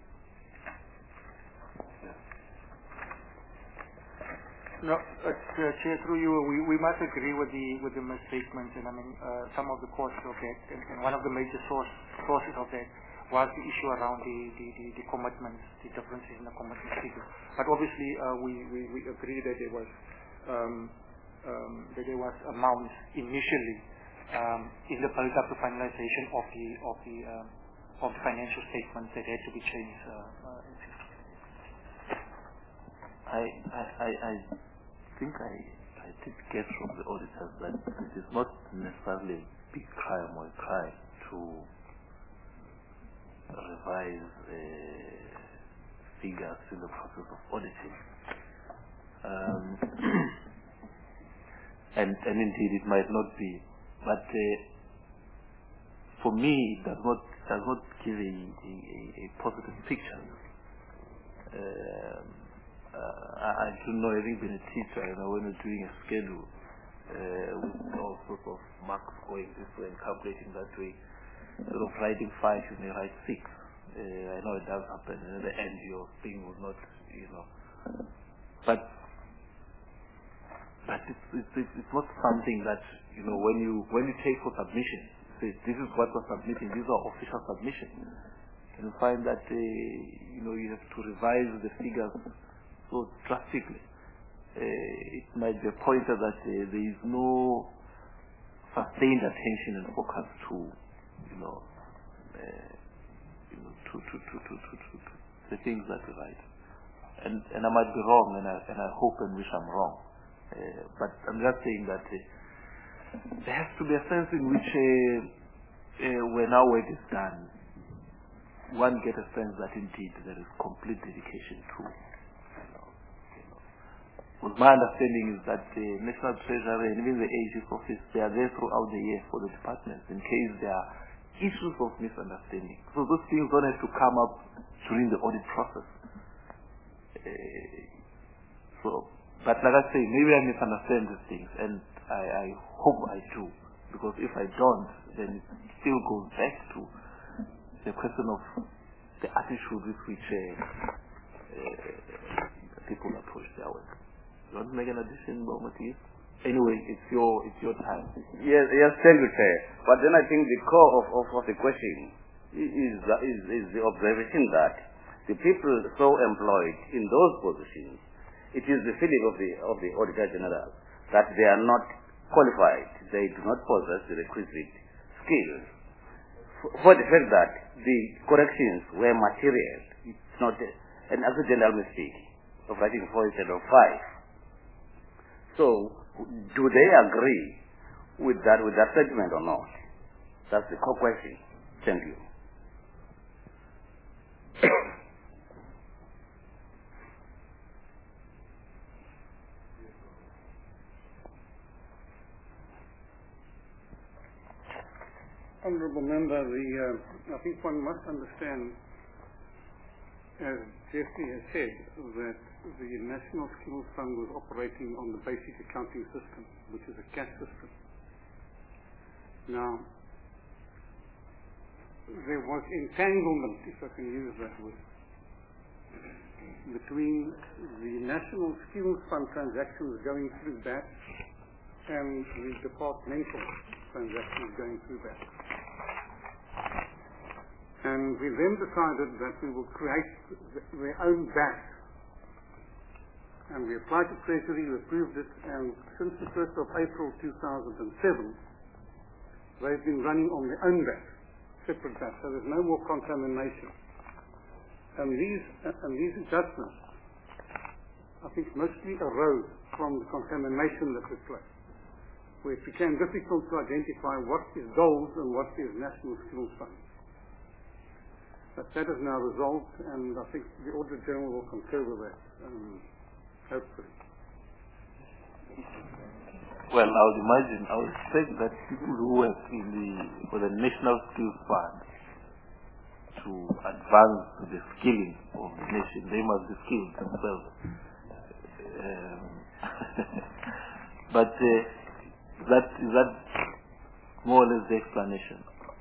Speaker 7: No, uh, Chair, through you, we, we must agree with the with the misstatements, and I mean uh, some of the causes of that, and, and one of the major source, sources of that was the issue around the, the, the, the commitments, the differences in the commitment figure. But obviously, uh, we, we, we agree that there was um, um, that there was amounts initially um, in the build-up to finalization of the of the um, of the financial statements that had to be changed. Uh, uh,
Speaker 1: I, I I I think I I did get from the auditors that it is not necessarily a big crime or a crime to revise uh, figures in the process of auditing. Um, and, and indeed it might not be, but uh, for me it does not does not give a, a, a positive picture. Um, uh, I, I don't know, having been a teacher, you know, when you're doing a schedule uh, with all sorts of marks going this way and calculating that way, instead of writing five, you may write six. Uh, I know it does happen, and at the end your thing will not, you know. But but it's, it's, it's not something that, you know, when you when you take for submission, say this is what we're submitting, these are official submissions, and you find that uh, you know, you have to revise the figures so drastically. Uh, it might be a pointer that uh, there is no sustained attention and focus to, you know, uh, you know, to to, to, to, to, to, to the things that we write. And and I might be wrong, and I and I hope and wish I'm wrong. Uh, but I'm just saying that uh, there has to be a sense in which uh, uh, when our work is done, one gets a sense that indeed there is complete dedication to. You know, you know. Well, my understanding is that the National Treasury and even the A G's office, they are there throughout the year for the departments in case there are issues of misunderstanding. So those things don't have to come up during the audit process. Uh, so, but like I say, maybe I misunderstand these things, and I, I hope I do, because if I don't, then it still goes back to the question of the attitude with which uh, uh, people approach their work. You want to make an addition, Matthias? Anyway, it's your it's your time.
Speaker 16: Yes, yes, thank you, Chair. But then I think the core of, of, of the question is, is is the observation that the people so employed in those positions, it is the feeling of the of the Auditor General that they are not qualified, they do not possess the requisite skills. For the fact that the corrections were material, it's not a, an accidental mistake of writing four instead of five. So, do they agree with that with that statement or not? That's the core question. Thank you.
Speaker 14: Honourable Member, the, uh, I think one must understand, as Jeffrey has said, that the National Skills Fund was operating on the basic accounting system, which is a cash system. Now, there was entanglement, if I can use that word, between the National Skills Fund transactions going through that and the departmental transactions going through that. And we then decided that we will create their own batch. And we applied to Treasury, we approved it, and since the first of April two thousand seven, they've been running on their own batch, separate batch, so there's no more contamination. And these, uh, and these adjustments, I think, mostly arose from the contamination that took place, where it became difficult to identify what is goals and what is National Skills Fund. But that is now resolved, and I think the Auditor General will concur with that, um, hopefully.
Speaker 1: Well, I would imagine, I would expect that people who work in the, for the National Skills Fund to advance the skilling of the nation, they must be skilled themselves. Um, but uh, that, is that more or less the explanation?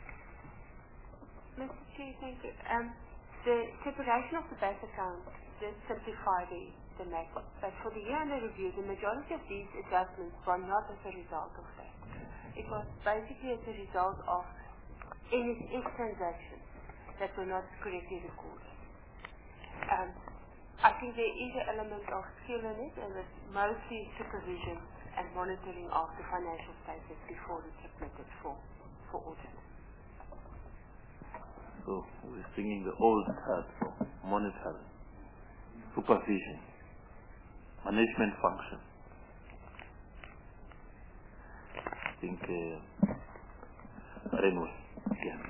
Speaker 8: Mister Chair, thank you. Um, the separation of the bank account did simplify the, the matter, but for the year under review, the majority of these adjustments were not as a result of that. It was basically as a result of N S F transactions that were not correctly recorded. Um, I think there is an element of skill in it, and it's mostly supervision and monitoring of the financial status before it's submitted for, for audit.
Speaker 1: So we're singing the old terms of monitoring, supervision, management function. I think, uh, but anyway, yeah.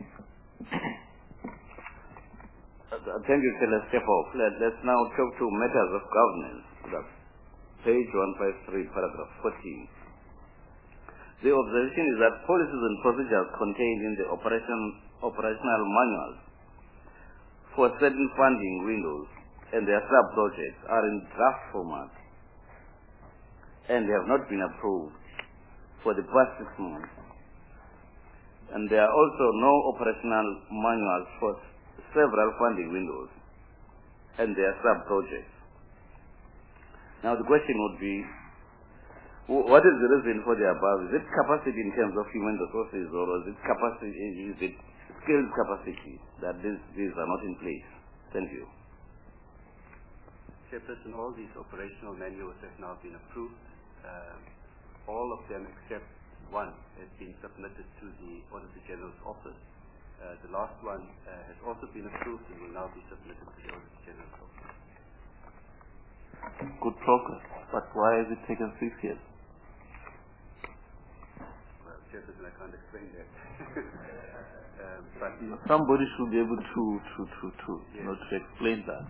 Speaker 16: Uh, Thank you, Taylor. Step off. Let, let's now talk to matters of governance. That's page one fifty-three, paragraph fourteen. The observation is that policies and procedures contained in the operation, operational manuals for certain funding windows and their sub-projects are in draft format and they have not been approved for the past six months. And there are also no operational manuals for several funding windows and their sub-projects. Now the question would be, what is the reason for the above? Is it capacity in terms of human resources, or is it capacity, is it skilled capacity that these, these are not in place? Thank you.
Speaker 12: Chairperson, all these operational manuals have now been approved. Uh, all of them except one has been submitted to the Auditor General's office. Uh, the last one uh, has also been approved and will now be submitted to the Auditor General's office.
Speaker 1: Good progress, but why has it taken six years?
Speaker 12: Well, Chairperson, I can't explain that. um, but
Speaker 1: somebody should be able to to to to yes. you know, to explain that.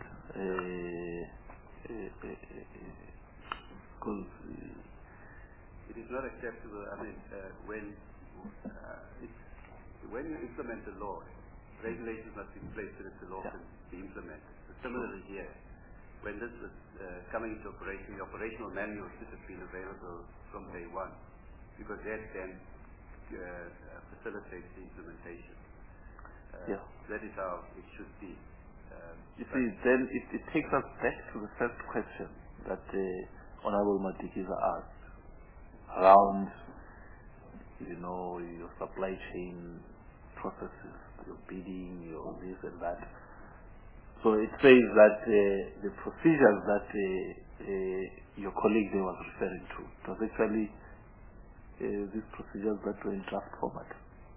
Speaker 1: Because uh, uh, uh,
Speaker 12: it is not acceptable. I mean, uh, when uh, it's, when you implement the law, regulations must be in place so that the law yeah. can be implemented. So similarly here, when this was uh, coming into operation, the operational manual should have been available from day one, because that then uh, facilitates the implementation. Uh,
Speaker 1: yeah.
Speaker 12: That is how it should be. Um,
Speaker 1: you see, then it, it takes us back to the first question that uh, Honorable Madikiza asked around, you know, your supply chain processes, your bidding, your this and that. So it says that uh, the procedures that uh, uh, your colleague there was referring to, it was actually uh, these procedures that were in draft format.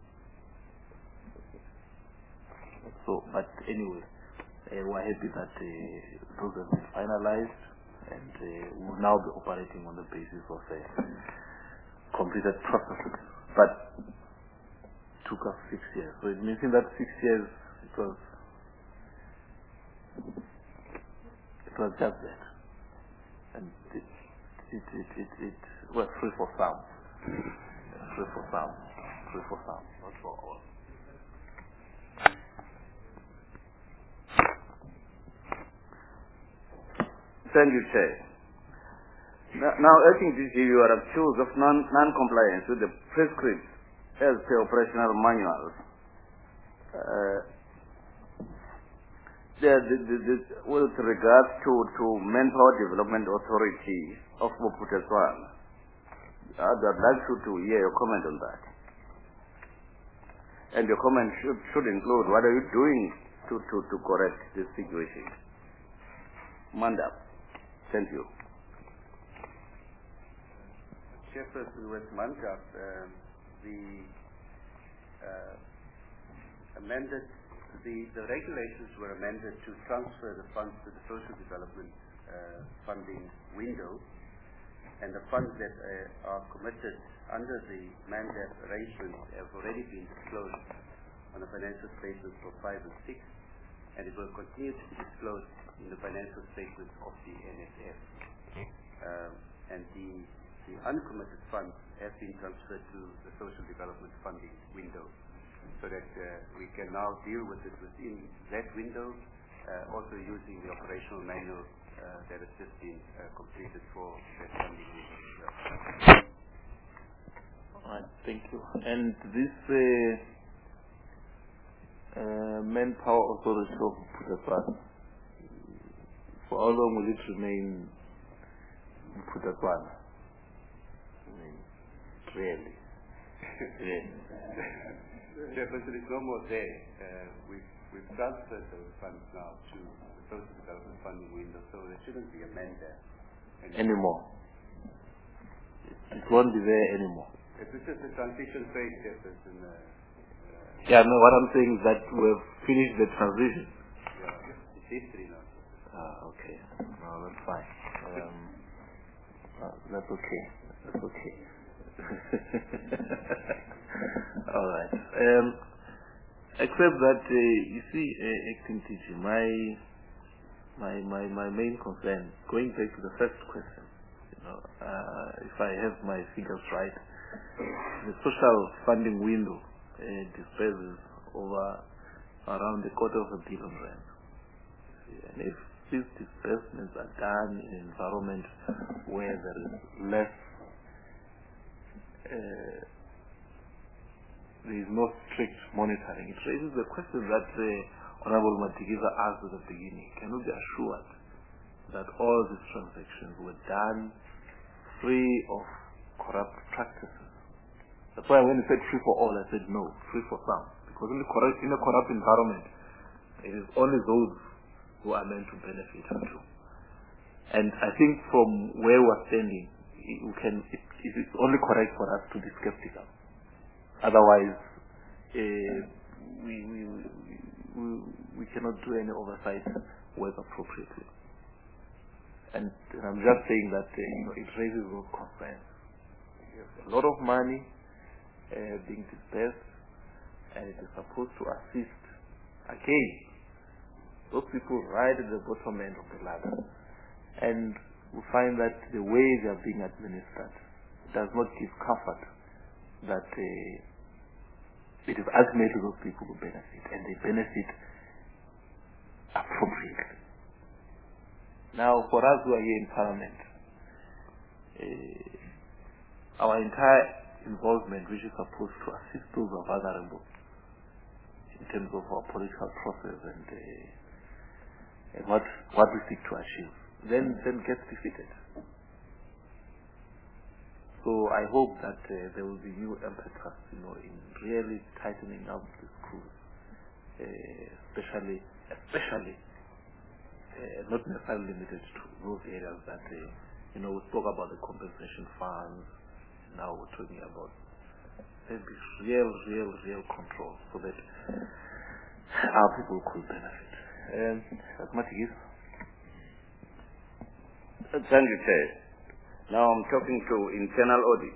Speaker 1: So, but anyway, uh, we're happy that uh, those have been finalized and uh, will now be operating on the basis of uh, completed processes. But it took us six years. So it means in that six years it was It was just that. And it, it, it, it, it was free for some. Free for some. Free for some, not for all.
Speaker 16: Thank you, Chair. Now, now I think this you are accused of non, non-compliance with the prescripts as per operational manuals. Uh, The, the, the, the, with regards to, to Manpower Development Authority of Bophuthatswana, I'd like you to hear your comment on that. And your comment should, should include what are you doing to, to, to correct this situation. Mandap, thank you.
Speaker 12: Chairperson, with Mandap, uh, the uh, amended The, the regulations were amended to transfer the funds to the social development uh, funding window, and the funds that uh, are committed under the mandate arrangement have already been disclosed on the financial statements for five and six, and it will continue to be disclosed in the financial statements of the N S F. Um, and the, the uncommitted funds have been transferred to the social development funding window, so that uh, we can now deal with it within that window, uh, also using the operational manual uh, that has just been uh, completed for that funding window.
Speaker 1: All right, thank you. And this uh, uh, Manpower Authority of Bophuthatswana, for how long will it remain in Bophuthatswana? I mean, really. really.
Speaker 12: Chairperson, it's no more there. Uh, we've, we've transferred those funds now to the social development funding window, so there shouldn't be a mandate
Speaker 1: anymore. it won't be there anymore.
Speaker 12: This is the transition phase, Chairperson. Uh, uh,
Speaker 1: yeah, no, what I'm saying is that we've finished the transition.
Speaker 12: Yeah, it's history now.
Speaker 1: Ah, okay. No, that's fine. Um, uh, that's okay. That's okay. All right. Um, except that, uh, you see, uh, acting teacher, my, my, my, my main concern, going back to the first question, you know, uh, if I have my figures right, the social funding window uh, disperses over around a quarter of a billion rand. And if these disbursements are done in an environment where there is less, uh, there is no strict monitoring, it raises the question that uh, Honorable Matigiza asked at the beginning. Can we be assured that all these transactions were done free of corrupt practices? That's why when you said free for all, I said no, free for some. Because in, the corrupt, in a corrupt environment, it is only those who are meant to benefit from. And I think from where we're standing, we can, it, it is only correct for us to be skeptical. Otherwise, uh, we, we, we, we cannot do any oversight work appropriately. And, and I'm just saying that uh, you know, it raises those concerns. There's a lot of money uh, being dispersed, and it is supposed to assist, again, those people right at the bottom end of the ladder. And we find that the way they are being administered does not give comfort that uh, it is ultimately those people who benefit, and they benefit appropriately. Now, for us who are here in Parliament, uh, our entire involvement, which is supposed to assist those who are vulnerable in terms of our political process and, uh, and what what we seek to achieve, then then gets defeated. So I hope that uh, there will be new impetus, you know, in really tightening up the screws, uh, especially especially uh, not necessarily limited to those areas that uh, you know, we spoke about the compensation funds. Now we're talking about maybe real, real, real control so that our people could benefit. Um, Mathis?
Speaker 16: Thank you, Chair. Now I'm talking to internal audit.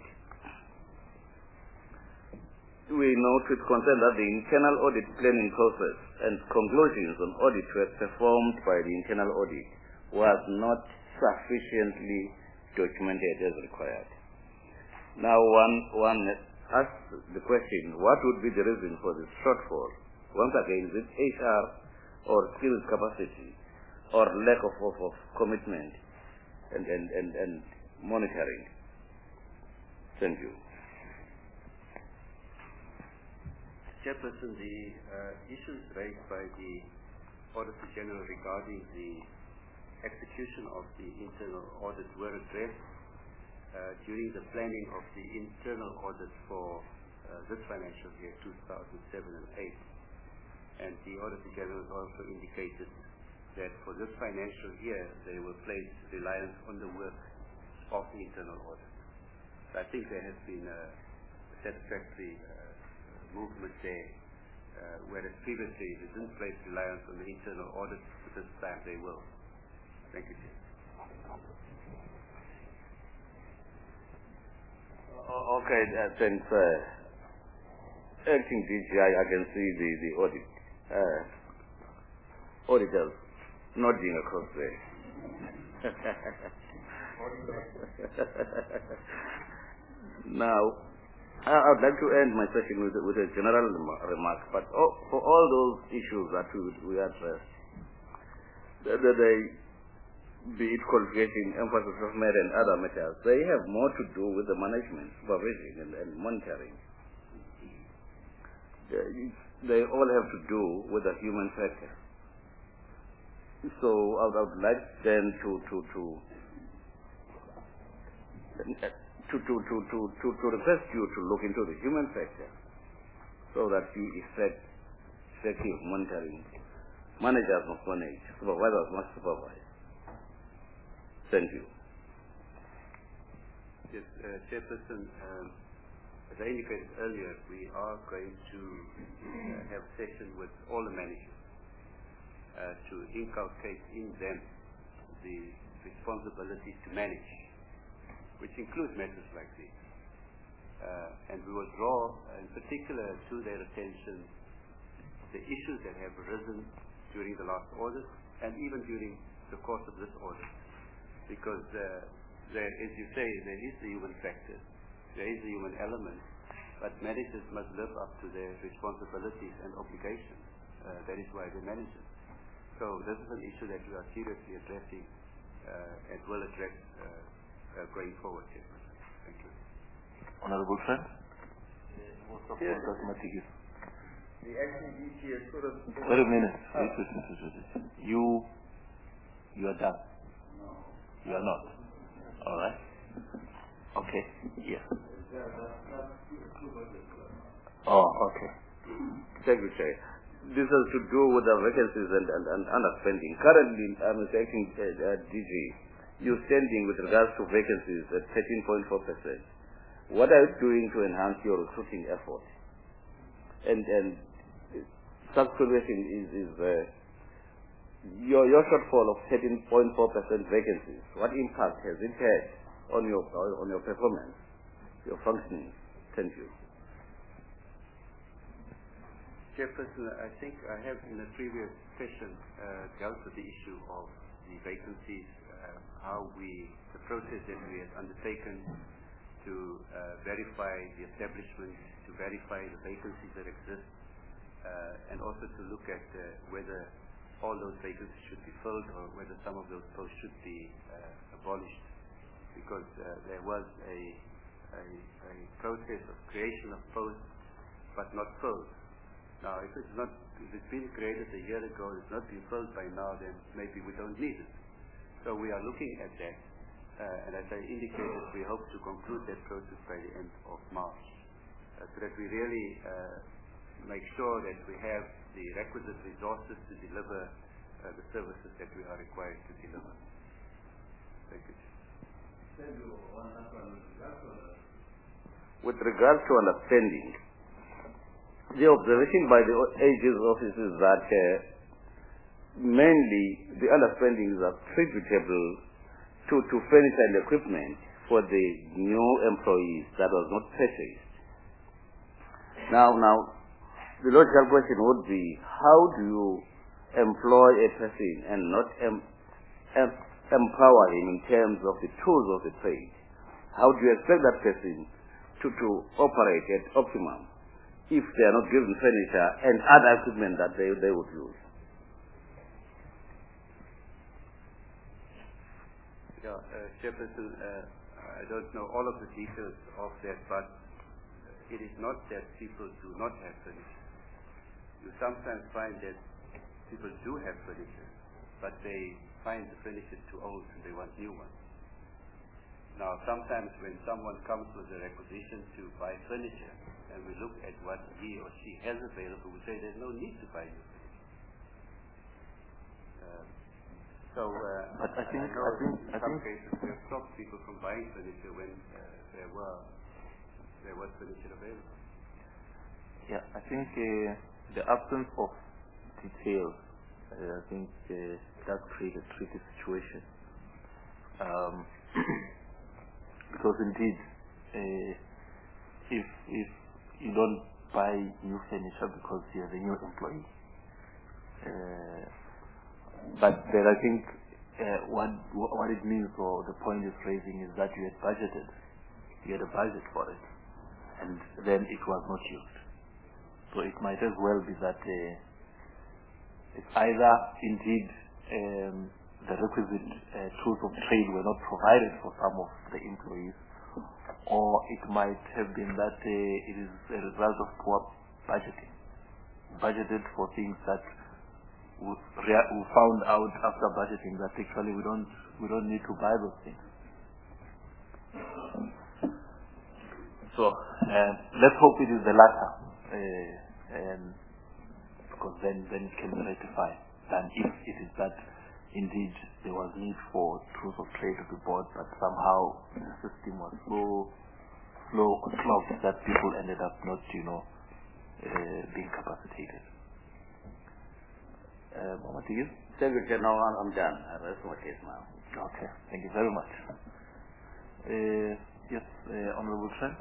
Speaker 16: We note with concern that the internal audit planning process and conclusions on audit work performed by the internal audit was not sufficiently documented as required. Now one, one asks the question, what would be the reason for this shortfall? Once again, is it H R or skills capacity or lack of, of, of commitment and, and, and, and monitoring? Thank you.
Speaker 12: Chairperson, the uh, issues raised by the Auditor General regarding the execution of the internal audit were addressed uh, during the planning of the internal audit for uh, this financial year, two thousand seven and eight. And the Auditor General has also indicated that for this financial year, they will place reliance on the work of the internal audit. So I think there has been a satisfactory uh, movement there, uh, whereas previously they didn't place reliance on the internal audit, but this time they will. Thank you, Chair.
Speaker 16: Okay, uh, thanks. Uh, acting D G I, I can see the, the audit. Uh, auditors nodding across there. Now, I'd like to end my session with, with a general remark, but oh, for all those issues that we, we addressed, whether they be it qualification, emphasis of merit and other matters, they have more to do with the management, supervision and, and monitoring. They, they all have to do with the human factor. So I would like them to to to to to to to to, to request you to look into the human factor, so that you effect effective monitoring. Managers must manage, supervisors must supervise. Thank you.
Speaker 3: Yes, uh, Chairperson, um, as I indicated earlier, we are going to uh, have session with all the managers uh, to inculcate in them the responsibility to manage, which includes matters like these. Uh, and we will draw, in particular, to their attention the issues that have arisen during the last audit and even during the course of this audit. Because, uh, there, as you say, there is the human factor, there is the human element, but managers must live up to their responsibilities and obligations. Uh, that is why they're managers. So this is an issue that we are seriously addressing uh, and will address uh, uh, going forward. Thank you.
Speaker 1: Honorable friend?
Speaker 10: Yes. The acting D G has sort of...
Speaker 1: Wait a minute. Wait, wait, wait, wait, wait. You, you are done?
Speaker 10: No.
Speaker 1: You are not? All right. Okay. Yes. Oh, okay.
Speaker 16: Thank you, Chair. This has to do with the vacancies and, and, and underspending. Currently, I'm acting uh, at D G. You're standing with regards to vacancies at thirteen point four percent. What are you doing to enhance your recruiting effort? And and such question is, is uh, your your shortfall of thirteen point four percent vacancies. What impact has it had on your on your performance, your functioning? Thank you.
Speaker 3: Chairperson, I think I have in the previous session uh, dealt with the issue of the vacancies, uh, how we, the process that we have undertaken to uh, verify the establishment, to verify the vacancies that exist, uh, and also to look at uh, whether all those vacancies should be filled or whether some of those posts should be uh, abolished. Because uh, there was a, a, a process of creation of posts but not filled. Now, if it's not, if it's been created a year ago, it's not been filled by now, then maybe we don't need it. So we are looking at that, uh, and as I indicated, we hope to conclude that process by the end of March, uh, so that we really uh, make sure that we have the requisite resources to deliver uh, the services that we are required to deliver. Thank you.
Speaker 16: With regards to understanding, the observation by the A G's office is that uh, mainly the underspendings are attributable to, to furniture and equipment for the new employees that was not purchased. Now, now, the logical question would be, how do you employ a person and not em, em, empower him in terms of the tools of the trade? How do you expect that person to, to operate at optimum if they are not given furniture and other equipment that they, they would use?
Speaker 3: Yeah, uh, Chairperson, uh, I don't know all of the details of that, but it is not that people do not have furniture. You sometimes find that people do have furniture, but they find the furniture too old and they want new ones. Now, sometimes when someone comes with a requisition to buy furniture, and we look at what he or she has available, we say there's no need to buy new furniture. Uh, so, uh,
Speaker 1: but I think,
Speaker 3: I, know
Speaker 1: I think,
Speaker 3: in
Speaker 1: I
Speaker 3: some
Speaker 1: think
Speaker 3: cases we have stopped people from buying furniture when uh, there were there was furniture available.
Speaker 1: Yeah, I think uh, the absence of details, uh, I think, uh, does create a tricky situation. Um, because indeed, uh, if if you don't buy new furniture because you're a new employee, uh, but then I think uh, what what it means, or the point it's raising, is that you had budgeted, you had a budget for it, and then it was not used. So it might as well be that uh, it's either indeed um, the requisite uh, tools of trade were not provided for some of the employees, or it might have been that uh, it is a result of poor budgeting. Budgeted for things that we, rea- we found out after budgeting that actually we don't we don't need to buy those things. So uh, let's hope it is the latter, uh, and because then then it can be rectified. Than if it is that indeed there was need for truth of trade to be bought, but somehow the system was so slow or clogged that people ended up not, you know, uh, being capacitated. Uh, Mohammed, to you?
Speaker 16: Thank you, Chair. Now I'm done. I rest my case now.
Speaker 1: Okay, thank you very much. Uh, yes, uh, Honorable Trent.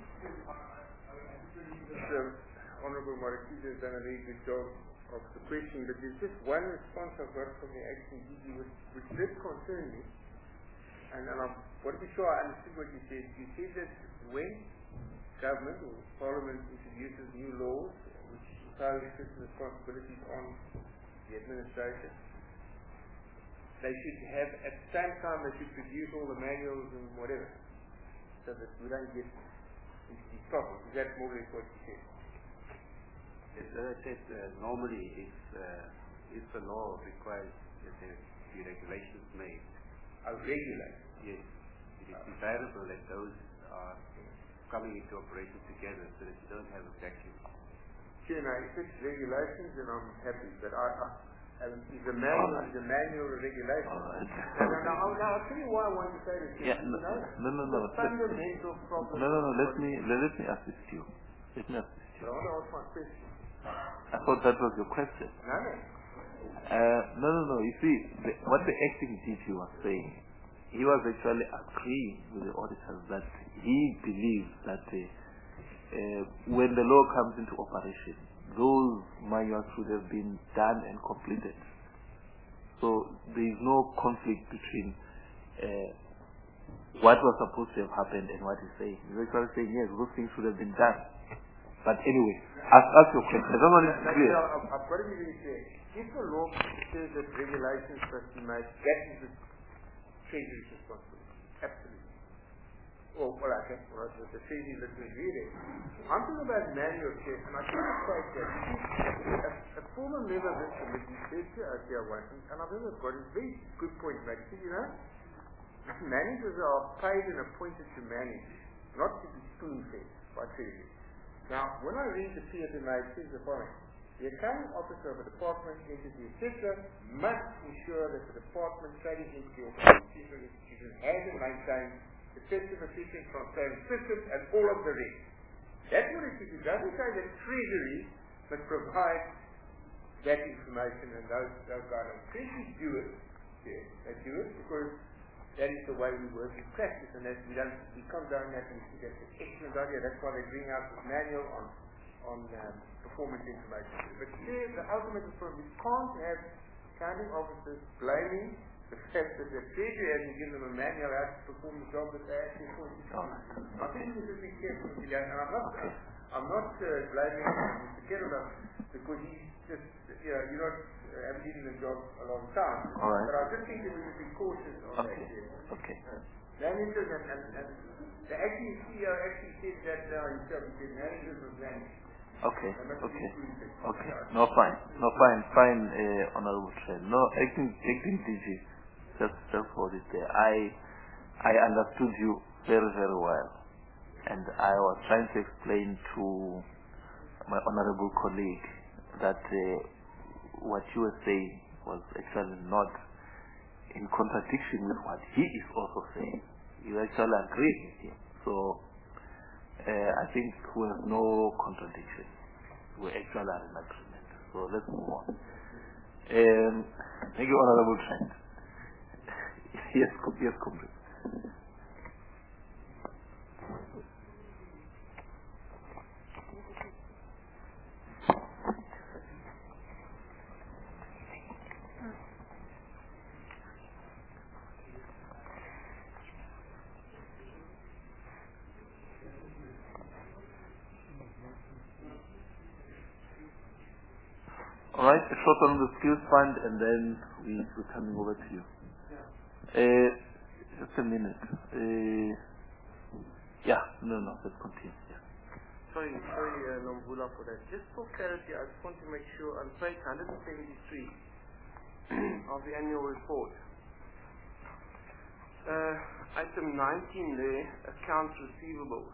Speaker 11: Honorable Marquis has done a very good job of the question, but there's just one response I've got from the acting D G which, which did concern me, and, and I want to be sure I understood what you said. You said that when government or Parliament introduces new laws which impose certain responsibilities on the administration, they should have, at the same time, they should produce all the manuals and whatever, so that we don't get into these problems. Is that more or less what you said?
Speaker 4: Yes, as I said, uh, normally if, uh, if the law requires that there be regulations made.
Speaker 11: Oh, regulations?
Speaker 4: Yes. It is desirable that those are coming into operation together so that you don't have a vacuum.
Speaker 11: Sure, now, if it's regulations, then I'm happy, but I, I Um, is the manual, right. the manual regulation. Right. Now, now, now, now, I'll tell you why I want to say this.
Speaker 1: Yeah, no,
Speaker 11: you know,
Speaker 1: no, no, no.
Speaker 11: The fundamental problem.
Speaker 1: No, no, no. Let me let, let me assist you. Let me assist you.
Speaker 11: I want to ask my question.
Speaker 1: I thought that was your question.
Speaker 11: No, no.
Speaker 1: Uh, no, no, no. You see, the, what the acting D G was saying, he was actually agreeing with the auditors that he believes that uh, uh, when the law comes into operation, those manuals should have been done and completed. So there is no conflict between uh, what was supposed to have happened and what he's saying. He's actually saying, yes, those things should have been done. But anyway, ask, ask your question. I don't want it to be clear.
Speaker 11: I've, I've got to be really clear. If the law says that regulations must be made, that is the Treasury's responsibility. Absolutely. Well, well, okay. Well, the, the Treasury that we read it. I'm talking about manual checks, and I can state that a, a former member of this committee said to us here once, and I've never got a very good point, mate. So, you know, managers are paid and appointed to manage, not to be spoon-fed by Treasury. Now, when I read the P F M A, it says the following. The accounting officer of a department, entity, et cetera, must ensure that the department, trading entity, or institution has and maintains effective, efficient, transparent systems and all of the rest. That's what it is. It doesn't say that Treasury must provide that information and those, those guidelines. Treasury do it. Yeah, they do it because that is the way we work in practice, and that we don't we condone that, and we think that's an excellent idea. That's why they bring out this manual on on um, performance information. But here, the ultimate problem, we can't have accounting officers blaming the fact that the Treasury hasn't given them a manual how to perform the job that they actually for. I think we should be careful with that, and I'm not I'm not uh, blaming Mister Kerala because he's just you know you're not uh, haven't been in the job a long time.
Speaker 1: All right.
Speaker 11: But I just think that we should be cautious on
Speaker 1: okay.
Speaker 11: that.
Speaker 1: Okay.
Speaker 11: Managers and, and, and the acting C E O actually said that now himself. He said managers was managed.
Speaker 1: Okay, okay, okay. No, fine, no, fine, fine, uh, Honorable Chair. No, acting, acting D G, just, just hold it there. I, I understood you very, very well, and I was trying to explain to my honorable colleague that uh, what you were saying was actually not in contradiction with what he is also saying. You actually agree with him. So, Uh, I think we have no contradiction. We actually are in agreement. So let's move on. Um, thank you, Honorable Trent. yes, yes, comrade. All right, a short on the skills fund, and then we, we're coming over to you. Uh, just a minute. Uh, yeah, no, no, let's continue. Yeah.
Speaker 17: Sorry, sorry, uh, Nomvula, for that. Just for clarity, I just want to make sure on page one seventy-three of the annual report, uh, item nineteen there, accounts receivables.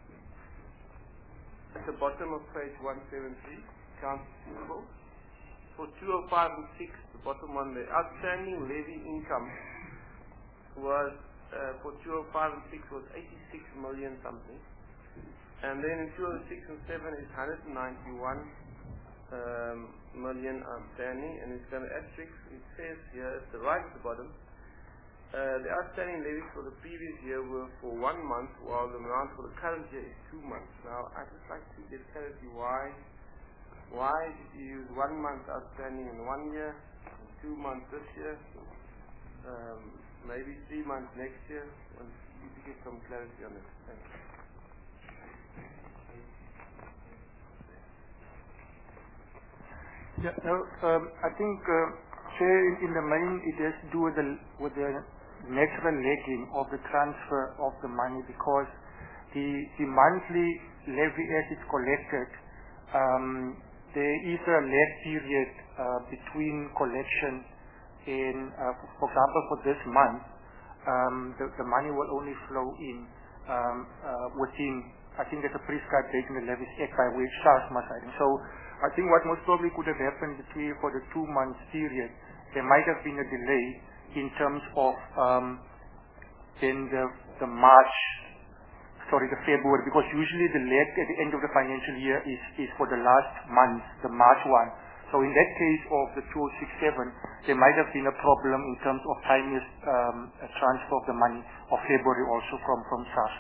Speaker 17: At the bottom of page one seventy-three, accounts receivable. for two oh five and six, the bottom one, the outstanding levy income was uh, for two oh five and six was eighty-six million something. And then in two oh six and seven is one hundred ninety-one um, million outstanding, and it's got an asterisk. It says here at the right at the bottom, uh, the outstanding levies for the previous year were for one month, while the amount for the current year is two months. Now, I'd just like to get clarity why why did you use one month outstanding in one year, and two months this year, um, maybe three months next year? I want you to get some clarity on it. Thank you.
Speaker 7: Yeah, no, um, I think, uh, Chair, in, in the main, it has to do with the, with the natural lagging of the transfer of the money, because the, the monthly levy as it's collected, um, there is a lag period uh, between collection in, uh, for example, for this month, um, the, the money will only flow in um, uh, within, I think there's a prescribed date in the Levies Act by which SARS must item. So I think what most probably could have happened between for the two months period, there might have been a delay in terms of um, then the, the March, sorry, the February, because usually the lag at the end of the financial year is, is for the last month, the March one. So in that case of the two oh six seven, there might have been a problem in terms of timeliness um, transfer of the money of February also from, from SARS.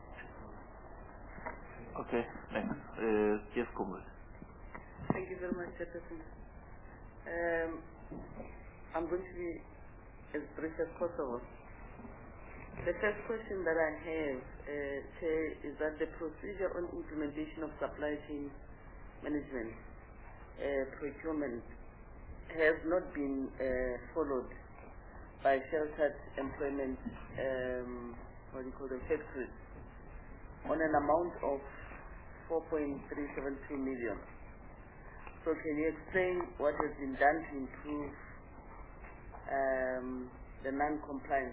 Speaker 1: Okay, thanks. Uh, yes, Comrade.
Speaker 18: Thank you very much, Chairperson. Um, I'm going to be as brief as possible. The first question that I have, uh, Chair, is that the procedure on implementation of supply chain management uh, procurement has not been uh, followed by sheltered employment, um, what do you call them, factories, on an amount of four point three seven two million. So can you explain what has been done to improve um, the non-compliance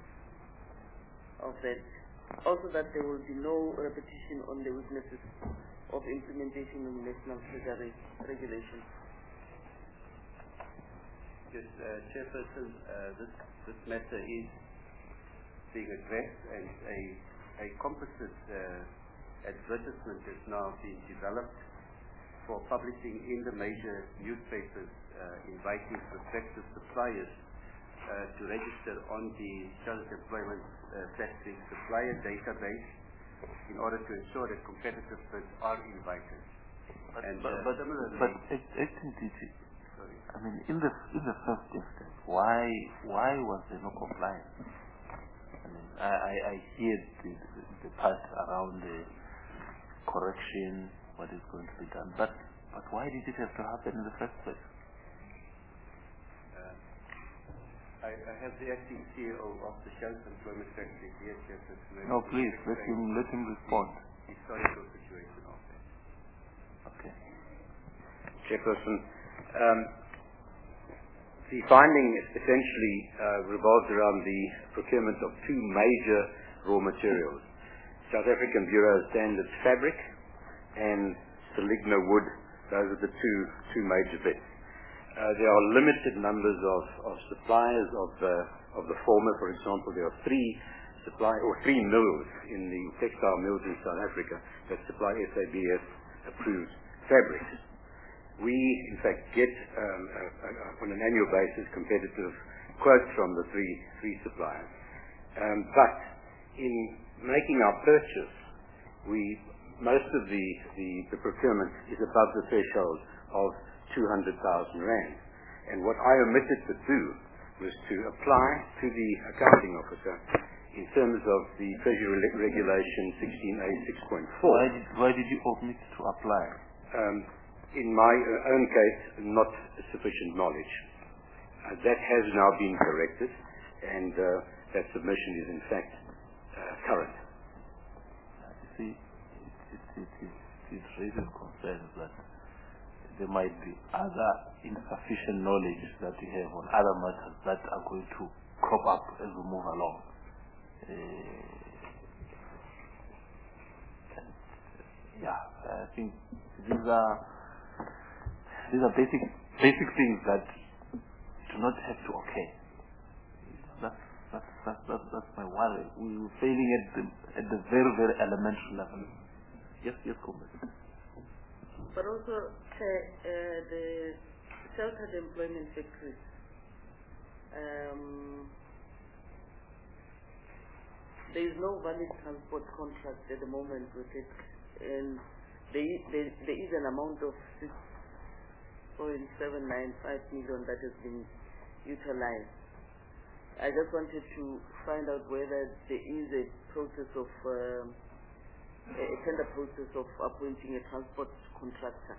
Speaker 18: of that? Also that there will be no repetition on the weaknesses of implementation of national treasury regulations.
Speaker 3: Yes, uh, Chairperson, uh, this, this matter is being addressed, and a, a composite uh, advertisement is now being developed for publishing in the major newspapers, uh, inviting prospective suppliers uh, to register on the Sheltered Employment uh, Factory Supplier Database in order to ensure that competitive bids are invited.
Speaker 1: But,
Speaker 3: and,
Speaker 1: but,
Speaker 3: uh,
Speaker 1: but, but acting D G,
Speaker 3: sorry.
Speaker 1: I mean, in the in the first instance, why why was there no compliance? I mean, I I, I hear the, the the part around the correction, what is going to be done, but but why did it have to happen in the first place?
Speaker 3: Uh, I, I have the acting C E O of the Sheltered Employment Factory here, Chairperson.
Speaker 1: No, please let him let him respond.
Speaker 3: The historical situation of that.
Speaker 1: Okay.
Speaker 19: Chairperson, um, the finding essentially uh, revolves around the procurement of two major raw materials: South African Bureau of Standards fabric and Seligno wood. Those are the two two major bits. Uh, there are limited numbers of, of suppliers of the of the former. For example, there are three supply or three mills in the textile mills in South Africa that supply S A B S approved fabrics. We, in fact, get um, uh, uh, on an annual basis competitive quotes from the three three suppliers. Um, but in making our purchase, we most of the, the, the procurement is above the threshold of two hundred thousand rand. And what I omitted to do was to apply to the accounting officer in terms of the Treasury Regulation sixteen A six point four.
Speaker 1: Why did, why did you omit to apply?
Speaker 19: Um, in my uh, own case, not sufficient knowledge. Uh, that has now been corrected, and uh, that submission is in fact uh, current.
Speaker 1: You see, it, it, it, it raises concerns that there might be other insufficient knowledge that we have on other matters that are going to crop up as we move along. Uh, yeah, I think these are these are basic basic things that do not have to occur. That's, that's, that's, that's, that's my worry. We're failing at the, at the very, very elementary level. Yes, yes, comment.
Speaker 18: But also, uh, uh, the sheltered employment factories, um, there is no valid transport contract at the moment with it, and there is, there, there is an amount of six point seven nine five million that has been utilized. I just wanted to find out whether there is a process of um, a tender process of appointing a transport contractor.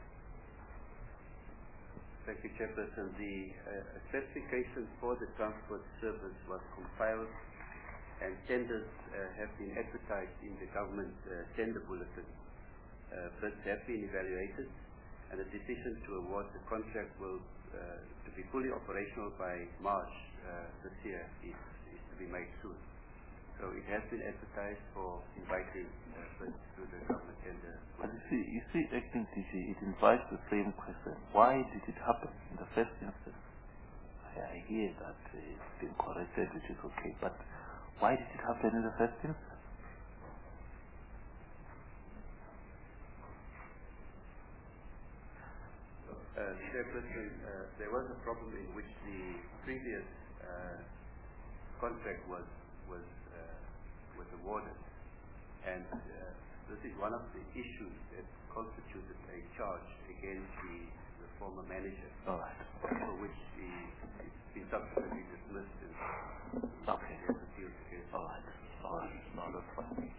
Speaker 3: Thank you, Chairperson. The uh, specification for the transport service was compiled and tenders uh, have been advertised in the government uh, tender bulletin. Uh, bids have been evaluated and a decision to award the contract will uh, to be fully operational by March uh, this year is, is to be made soon. So it has been advertised for inviting uh, bids to the government tender.
Speaker 1: But you see, you see, Acting D G, it invites the same question. Why did it happen in the first instance? I, I hear that uh, it's been corrected, which is okay, but why did it happen in the first instance?
Speaker 3: Uh, Chairperson, uh, there was a problem in which the previous uh, contract was was uh, was awarded, and uh, this is one of the issues that constituted a charge against the, the former manager,
Speaker 1: All right.
Speaker 3: for which the, it's been subsequently dismissed and
Speaker 1: okay.
Speaker 3: appealed against.
Speaker 1: All right. All right. No, that's fine.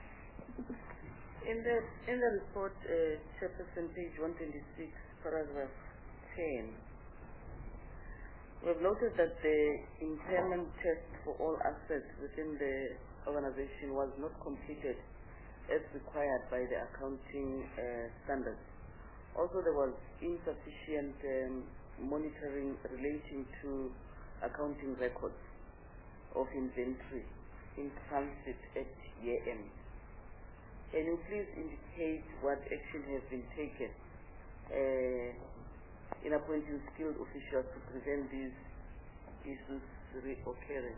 Speaker 18: In the in the report, uh, Chairperson, page one twenty-six, paragraph ten, we've noted that the impairment test for all assets within the organization was not completed as required by the accounting uh, standards. Also, there was insufficient um, monitoring relating to accounting records of inventory in transit at year end. Can you please indicate what action has been taken uh, in appointing skilled officials to prevent these issues reoccurring?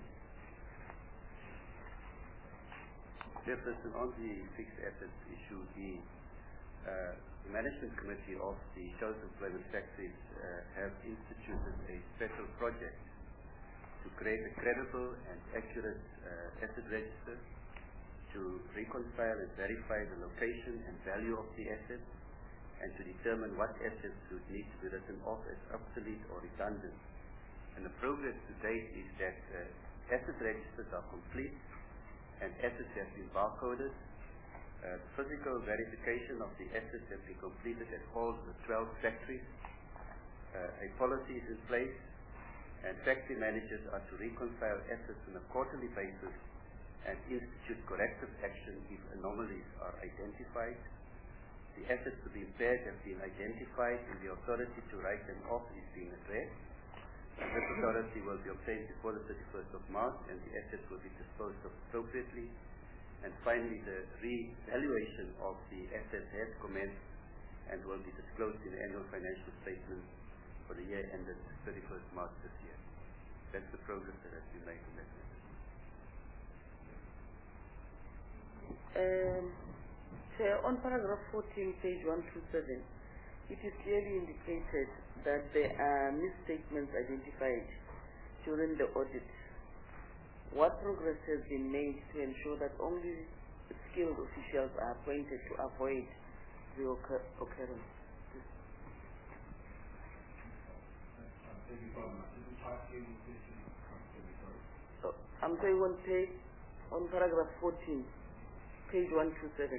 Speaker 3: Chairperson, on the fixed assets issue, the uh, management committee of the Sheltered Employment Factories uh, have instituted a special project to create a credible and accurate uh, asset register to reconcile and verify the location and value of the assets, and to determine what assets would need to be written off as obsolete or redundant. And the progress to date is that uh, asset registers are complete and assets have been barcoded. Uh, physical verification of the assets have been completed at all the twelve factories. Uh, a policy is in place, and factory managers are to reconcile assets on a quarterly basis and institute corrective action if anomalies are identified. The assets to be impaired have been identified and the authority to write them off is being addressed. And this authority will be obtained before the thirty-first of March and the assets will be disposed of appropriately. And finally, the re-valuation of the assets has commenced and will be disclosed in the annual financial statement for the year ended thirty-first March this year. That's the progress that has been made in that matter.
Speaker 18: Um, Chair, on paragraph fourteen, page one twenty-seven, it is clearly indicated that there are misstatements identified during the audit. What progress has been made to ensure that only skilled officials are appointed to avoid reoccurrence? So, I'm saying on page, on paragraph fourteen, page one twenty-seven,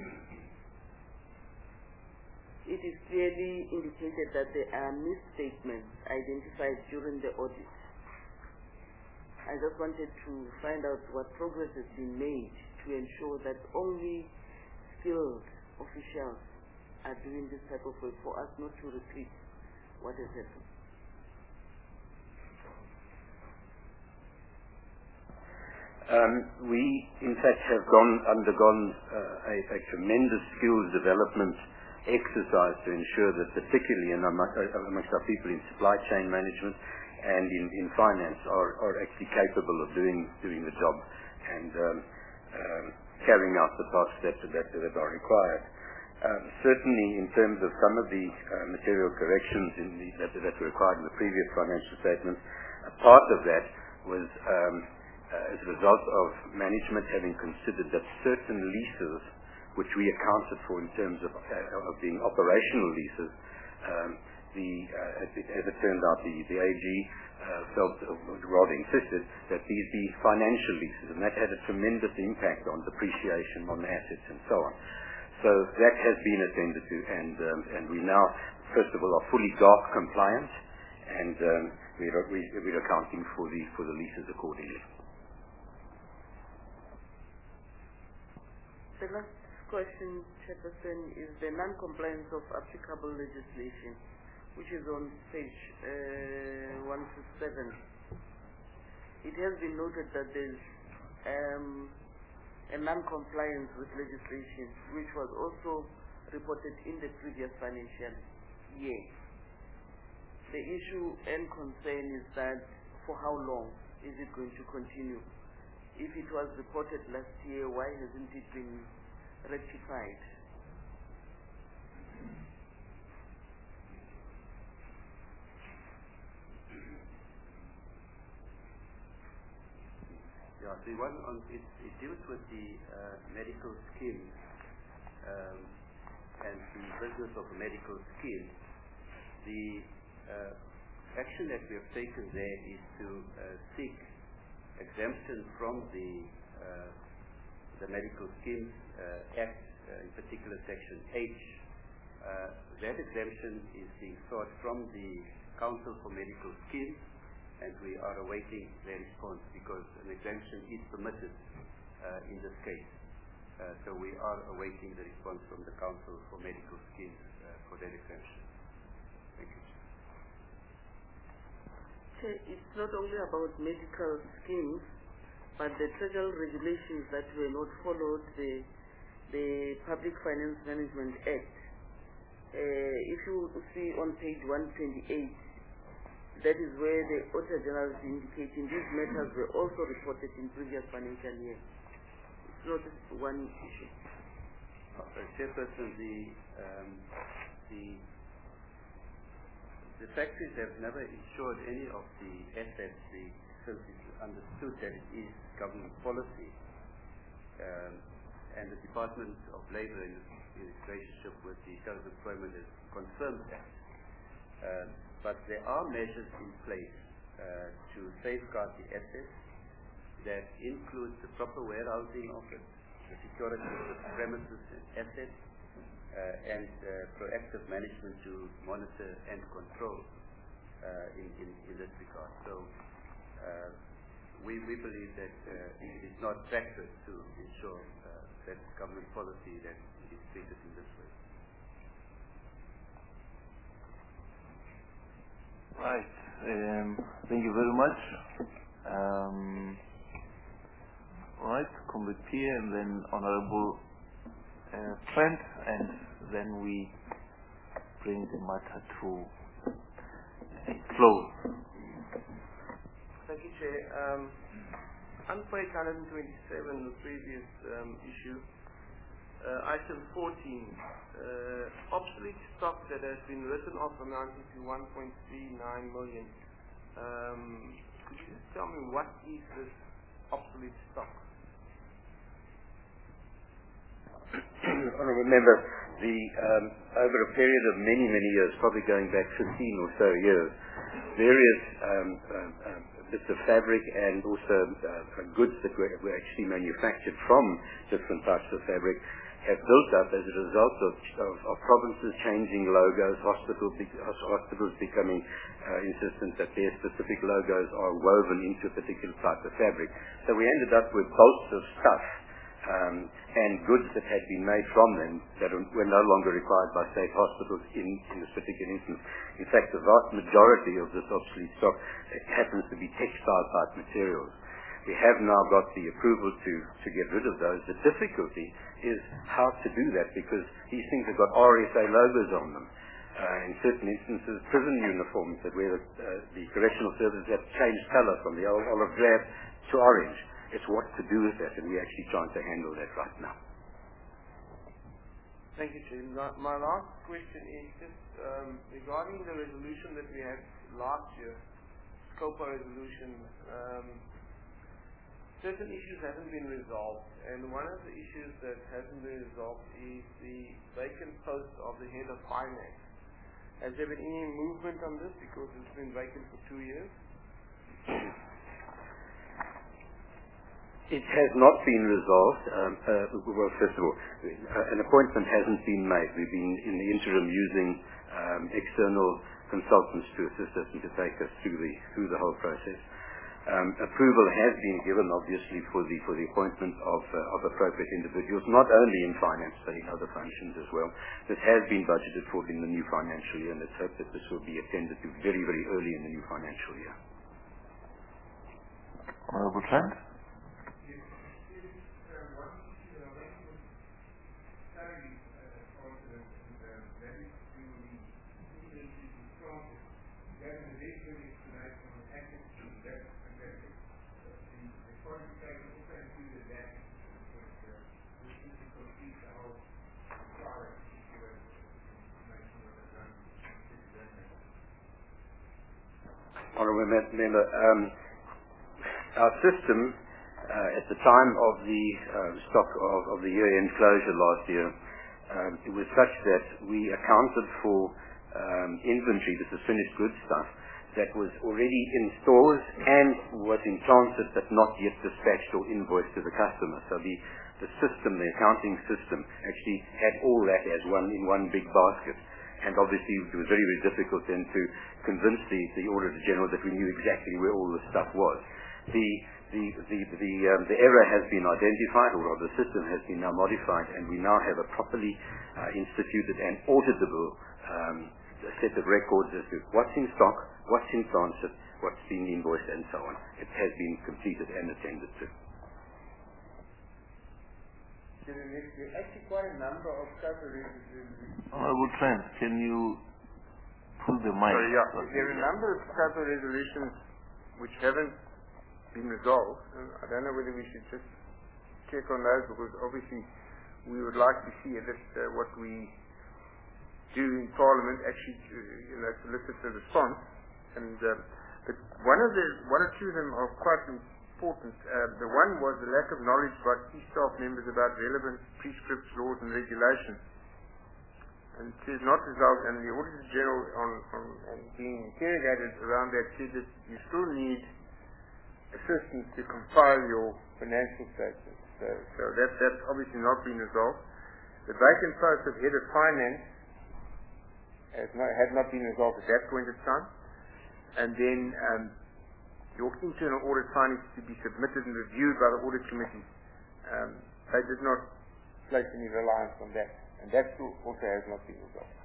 Speaker 18: it is clearly indicated that there are misstatements identified during the audit. I just wanted to find out what progress has been made to ensure that only skilled officials are doing this type of work for us not to repeat what has happened.
Speaker 19: Um, we, in fact, have gone undergone uh, a, a tremendous skills development exercise to ensure that, particularly in amongst, amongst our people in supply chain management and in, in finance, are, are actually capable of doing doing the job and um, um, carrying out the tasks that, that, that are required. Um, certainly, in terms of some of the uh, material corrections in the, that, that were required in the previous financial statements, a part of that was um, uh, as a result of management having considered that certain leases, which we accounted for in terms of, uh, of being operational leases, um, the, uh, as, it, as it turned out, the, the A G uh, felt, uh, rather insisted, that these be financial leases, and that had a tremendous impact on depreciation on assets and so on. So that has been attended to, and um, and we now, first of all, are fully G A R C compliant, and um, we're, we're accounting for the for the leases accordingly.
Speaker 18: The last question, Chairperson, is the non-compliance of applicable legislation, which is on page uh, one to seven. It has been noted that there's um, a non-compliance with legislation, which was also reported in the previous financial year. The issue and concern is that for how long is it going to continue? If it was reported last year, why hasn't it been rectified?
Speaker 12: Yeah, the one on it, it deals with the uh, medical scheme um, and the business of a medical scheme. The uh, action that we have taken there is to uh, seek exemption from the uh, the Medical Schemes uh, Act, uh, in particular Section H. Uh, that exemption is being sought from the Council for Medical Schemes, and we are awaiting their response because an exemption is permitted uh, in this case. Uh, so we are awaiting the response from the Council for Medical Schemes uh, for that exemption. Thank you.
Speaker 18: Chair, it's not only about medical schemes, but the federal regulations that were not followed, the, the Public Finance Management Act. Uh, if you see on page one twenty-eight, that is where the Auditor General is indicating these matters were also reported in previous financial year. It's not one issue.
Speaker 12: Uh, Chairperson, the, um, the, the factories have never insured any of the assets. The facilities understood that it is government policy, um, and the Department of Labour in, in its relationship with the self-employment has confirmed that. Uh, But there are measures in place uh, to safeguard the assets that include the proper warehousing of it, the security of the premises and assets, uh, and uh, proactive management to monitor and control uh, in, in, in this regard. So uh, we, we believe that uh, it is not practice to ensure uh, that government policy that it is treated in this way.
Speaker 1: Right. Um, thank you very much. Um, right, Comrade Pierre, and then Honorable uh, Trent, and then we bring the matter to a close.
Speaker 17: Thank you, Chair. Um, on page one hundred twenty-seven, the previous um, issue, uh, item fourteen, uh, obsolete stock that has been written off amounting to one point three nine million. Um, could you just tell me what is this obsolete stock?
Speaker 19: Honourable Member, the, um, over a period of many, many years, probably going back fifteen or so years, various um, um, um, bits of fabric and also uh, goods that were, were actually manufactured from different types of fabric have built up as a result of, of, of provinces changing logos, hospitals, hospitals becoming uh, insistent that their specific logos are woven into a particular type of fabric. So we ended up with bolts of stuff um, and goods that had been made from them that were no longer required by state hospitals in, in this particular instance. In fact, the vast majority of this obsolete stock happens to be textile-type materials. We have now got the approval to, to get rid of those. The difficulty is how to do that, because these things have got R S A logos on them. Uh, in certain instances, prison uniforms that where the, uh, the correctional services have changed colour from the old olive drab to orange. It's what to do with that, and we're actually trying to handle that right now.
Speaker 17: Thank you, Chair. My, my last question is just um, regarding the resolution that we had last year, SCOPA resolution. Um, certain issues haven't been resolved, and one of the issues that hasn't been resolved is the vacant post of the head of finance. Has there been any movement on this, because it's been vacant for two years?
Speaker 19: It has not been resolved. Um, uh, well, first of all, uh, an appointment hasn't been made. We've been in the interim using um, external consultants to assist us and to take us through the through the whole process. Um, approval has been given, obviously, for the for the appointment of uh, of appropriate individuals, not only in finance but in other functions as well. This has been budgeted for in the new financial year, and let's hope that this will be attended to very, very early in the new financial year.
Speaker 1: Honourable Trent.
Speaker 19: Honourable Member, um, our system uh, at the time of the uh, stock of, of the year-end closure last year, um, it was such that we accounted for um, inventory, this is finished goods stuff, that was already in stores and was in transit but not yet dispatched or invoiced to the customer. So the, the system, the accounting system, actually had all that as one in one big basket. And obviously it was very, very difficult then to convince the, the Auditor General that we knew exactly where all the stuff was. The, the, the, the, um, the error has been identified, or rather the system has been now modified, and we now have a properly uh, instituted and auditable um, set of records as to what's in stock, what's in transit, what's been invoiced, and so on. It has been completed and attended to.
Speaker 11: There are actually quite a number of SCOPA resolutions.
Speaker 1: Honourable Trent, can you pull the mic?
Speaker 11: Sorry, yeah. There are a number of SCOPA resolutions which haven't been resolved. And I don't know whether we should just check on those, because obviously we would like to see that uh, what we do in Parliament actually uh, you know, solicits a response. And uh, but one of the one or two of them are quite important. Uh, the one was the lack of knowledge by key staff members about relevant prescripts, laws and regulations. And it is not resolved, and the Auditor General on, on, on being interrogated around that said that you still need assistance to compile your financial statements. So, so that, that's obviously not been resolved. The vacant post of head of finance has not, had not been resolved at that point in time. And then um, your internal audit findings to be submitted and reviewed by the audit committee. Um, they did not place any reliance on that, and that also has not been resolved.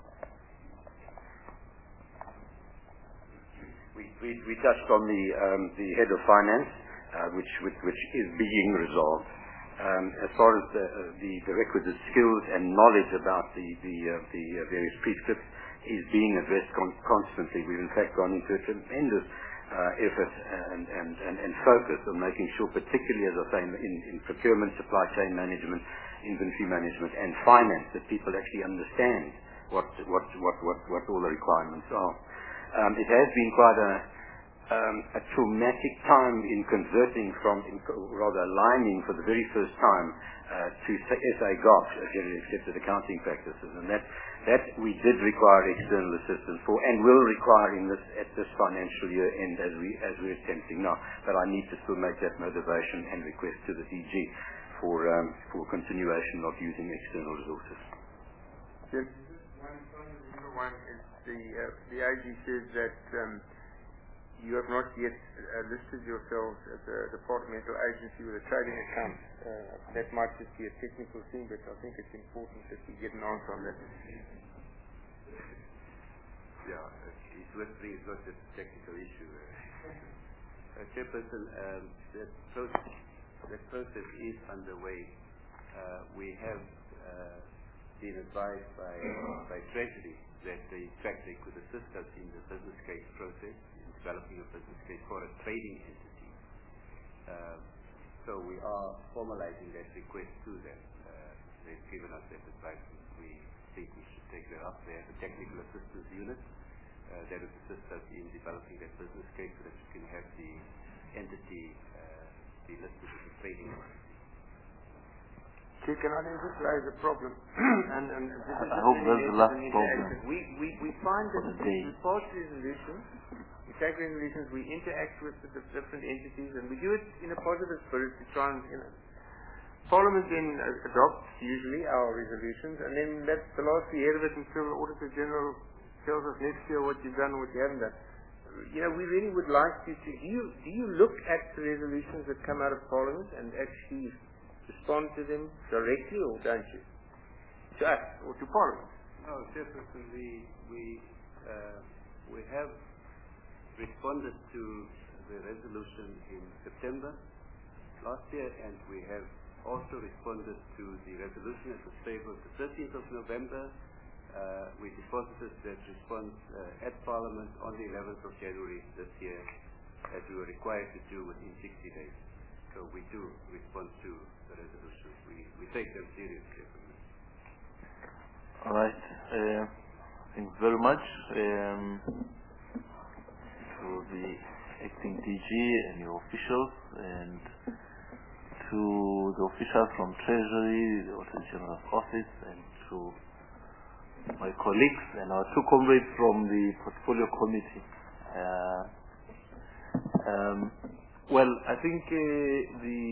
Speaker 19: We, we, we touched on the um, the head of finance, uh, which, which which is being resolved. Um, as far as the, uh, the the requisite skills and knowledge about the the uh, the uh, various prescripts is being addressed con- constantly. We've in fact gone into a tremendous uh, effort and, and, and, and focus on making sure, particularly as I say, in, in procurement, supply chain management, inventory management, and finance, that people actually understand what what what what, what all the requirements are. Um, it has been quite a um, a traumatic time in converting from, in, rather aligning for the very first time uh, to S A G O P, Generally Accepted Accounting Practices, and that that we did require external assistance for, and will require in this at this financial year end as we as we're attempting now. But I need to still make that motivation and request to the D G for um, for continuation of using external resources.
Speaker 11: Yes. One, one is the uh, the A G says that um, you have not yet uh, listed yourselves as a departmental agency with a trading account. Uh, that might just be a technical thing, but I think it's important that we get an answer on that.
Speaker 3: Yeah, it's worth bringing. It's not just a technical issue. Uh, Chairperson, um, that, process, that process is underway uh, we have uh, been advised by, by Treasury that they, in fact they could assist us in the business case process, in developing a business case for a trading entity. Uh, so we are formalizing that request to them. Uh, they've given us that advice. We think we should take that up. They have a technical assistance unit uh, that will assist us in developing that business case so that we can have the entity uh, be listed as a trading entity.
Speaker 11: Can I just raise a problem? and, and this is
Speaker 1: I hope that's the last problem.
Speaker 11: We, we, we find that
Speaker 1: for the day.
Speaker 11: we pass resolutions, we take resolutions, we interact with the different entities, and we do it in a positive spirit to try and, you know, Parliament then adopts usually our resolutions, and then that's the last we hear of it until the Auditor General tells us next year what you've done and what you haven't done. You know, we really would like you to, do you, do you look at the resolutions that come out of Parliament and actually respond to them directly, or don't you? To us, or to Parliament?
Speaker 3: No, Chairperson, we, we, uh, we have responded to the resolution in September last year, and we have also responded to the resolution that was tabled the thirteenth of November. Uh, we deposited that response uh, at Parliament on the eleventh of January this year, as we were required to do within sixty days. So we do respond to the resolutions. We, we take them seriously.
Speaker 1: All right. Uh, thanks very much um, to the acting D G and your officials, and to the officials from Treasury, the Auditor General's Office, and to my colleagues and our two comrades from the Portfolio Committee. Uh, um, well, I think uh, the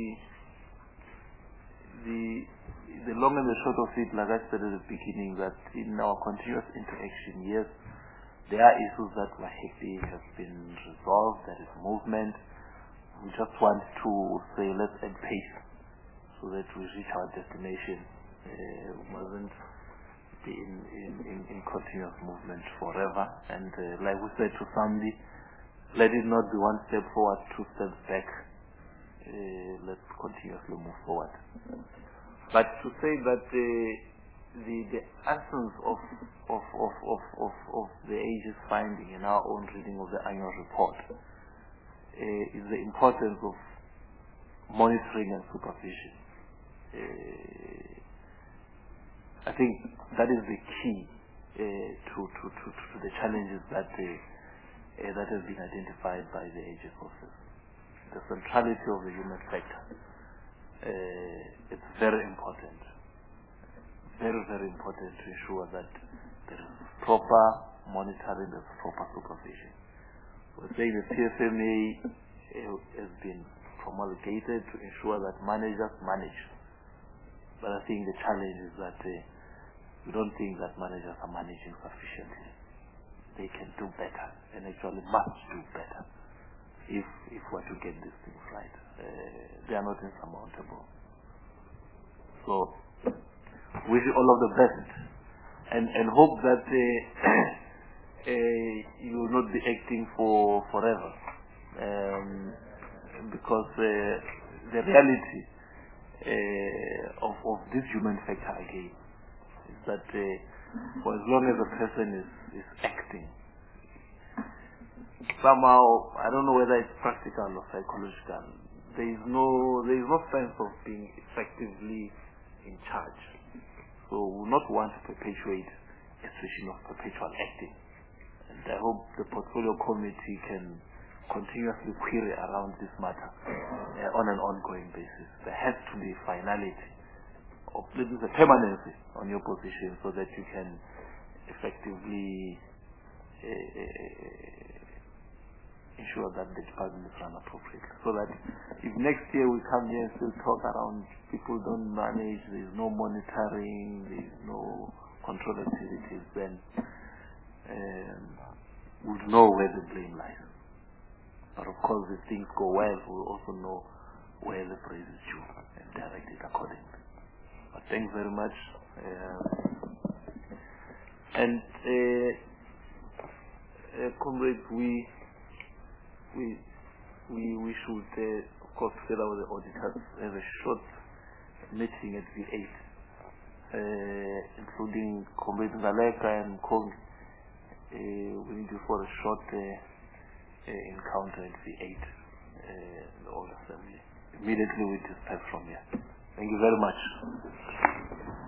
Speaker 1: the the long and the short of it, like I said at the beginning, that in our continuous interaction, yes, there are issues that we're happy have been resolved. There is movement. We just want to say, let's add pace so that we reach our destination. Uh, we mustn't be in, in, in, in continuous movement forever. And uh, like we said to somebody, let it not be one step forward, two steps back. Uh, let's continuously move forward. But to say that uh, the the essence of of of of of, of the Aegis finding in our own reading of the annual report uh, is the importance of monitoring and supervision. Uh, I think that is the key uh, to, to, to, to the challenges that uh, uh, that has been identified by the Aegis office. The centrality of the human factor. Uh, it's very important. Very, very important to ensure that there is proper monitoring, there is proper supervision. We're saying the P F M A uh, has been promulgated to ensure that managers manage. But I think the challenge is that uh, we don't think that managers are managing sufficiently. They can do better, and actually must do better if if we're to get these things right. Uh, they are not insurmountable. So, wish you all of the best, and and hope that uh, uh, you will not be acting for forever, um, because uh, the reality uh, of of this human factor again is that uh, for as long as a person is is acting, somehow, I don't know whether it's practical or psychological, there is no there is no sense of being effectively in charge. So we will not want to perpetuate a situation of perpetual acting. And I hope the Portfolio Committee can continuously query around this matter uh, on an ongoing basis. There has to be finality, or this is a permanency on your position, so that you can effectively uh, uh, ensure that the department is run appropriately. So that if next year we come here and still talk around people don't manage, there is no monitoring, there is no control activities, then um, we'll know where the blame lies. But of course, if things go well, we'll also know where the praise is due and direct it accordingly. But thanks very much. Uh, and uh, uh, comrades, we we we we should uh, of course together with the auditors have a short meeting at V eight, uh, including Comrades Ngaleka and Kongi. Uh, we need you for a short uh, uh, encounter at V eight, uh, in the All Assembly. Immediately we dispatch from here. Thank you very much.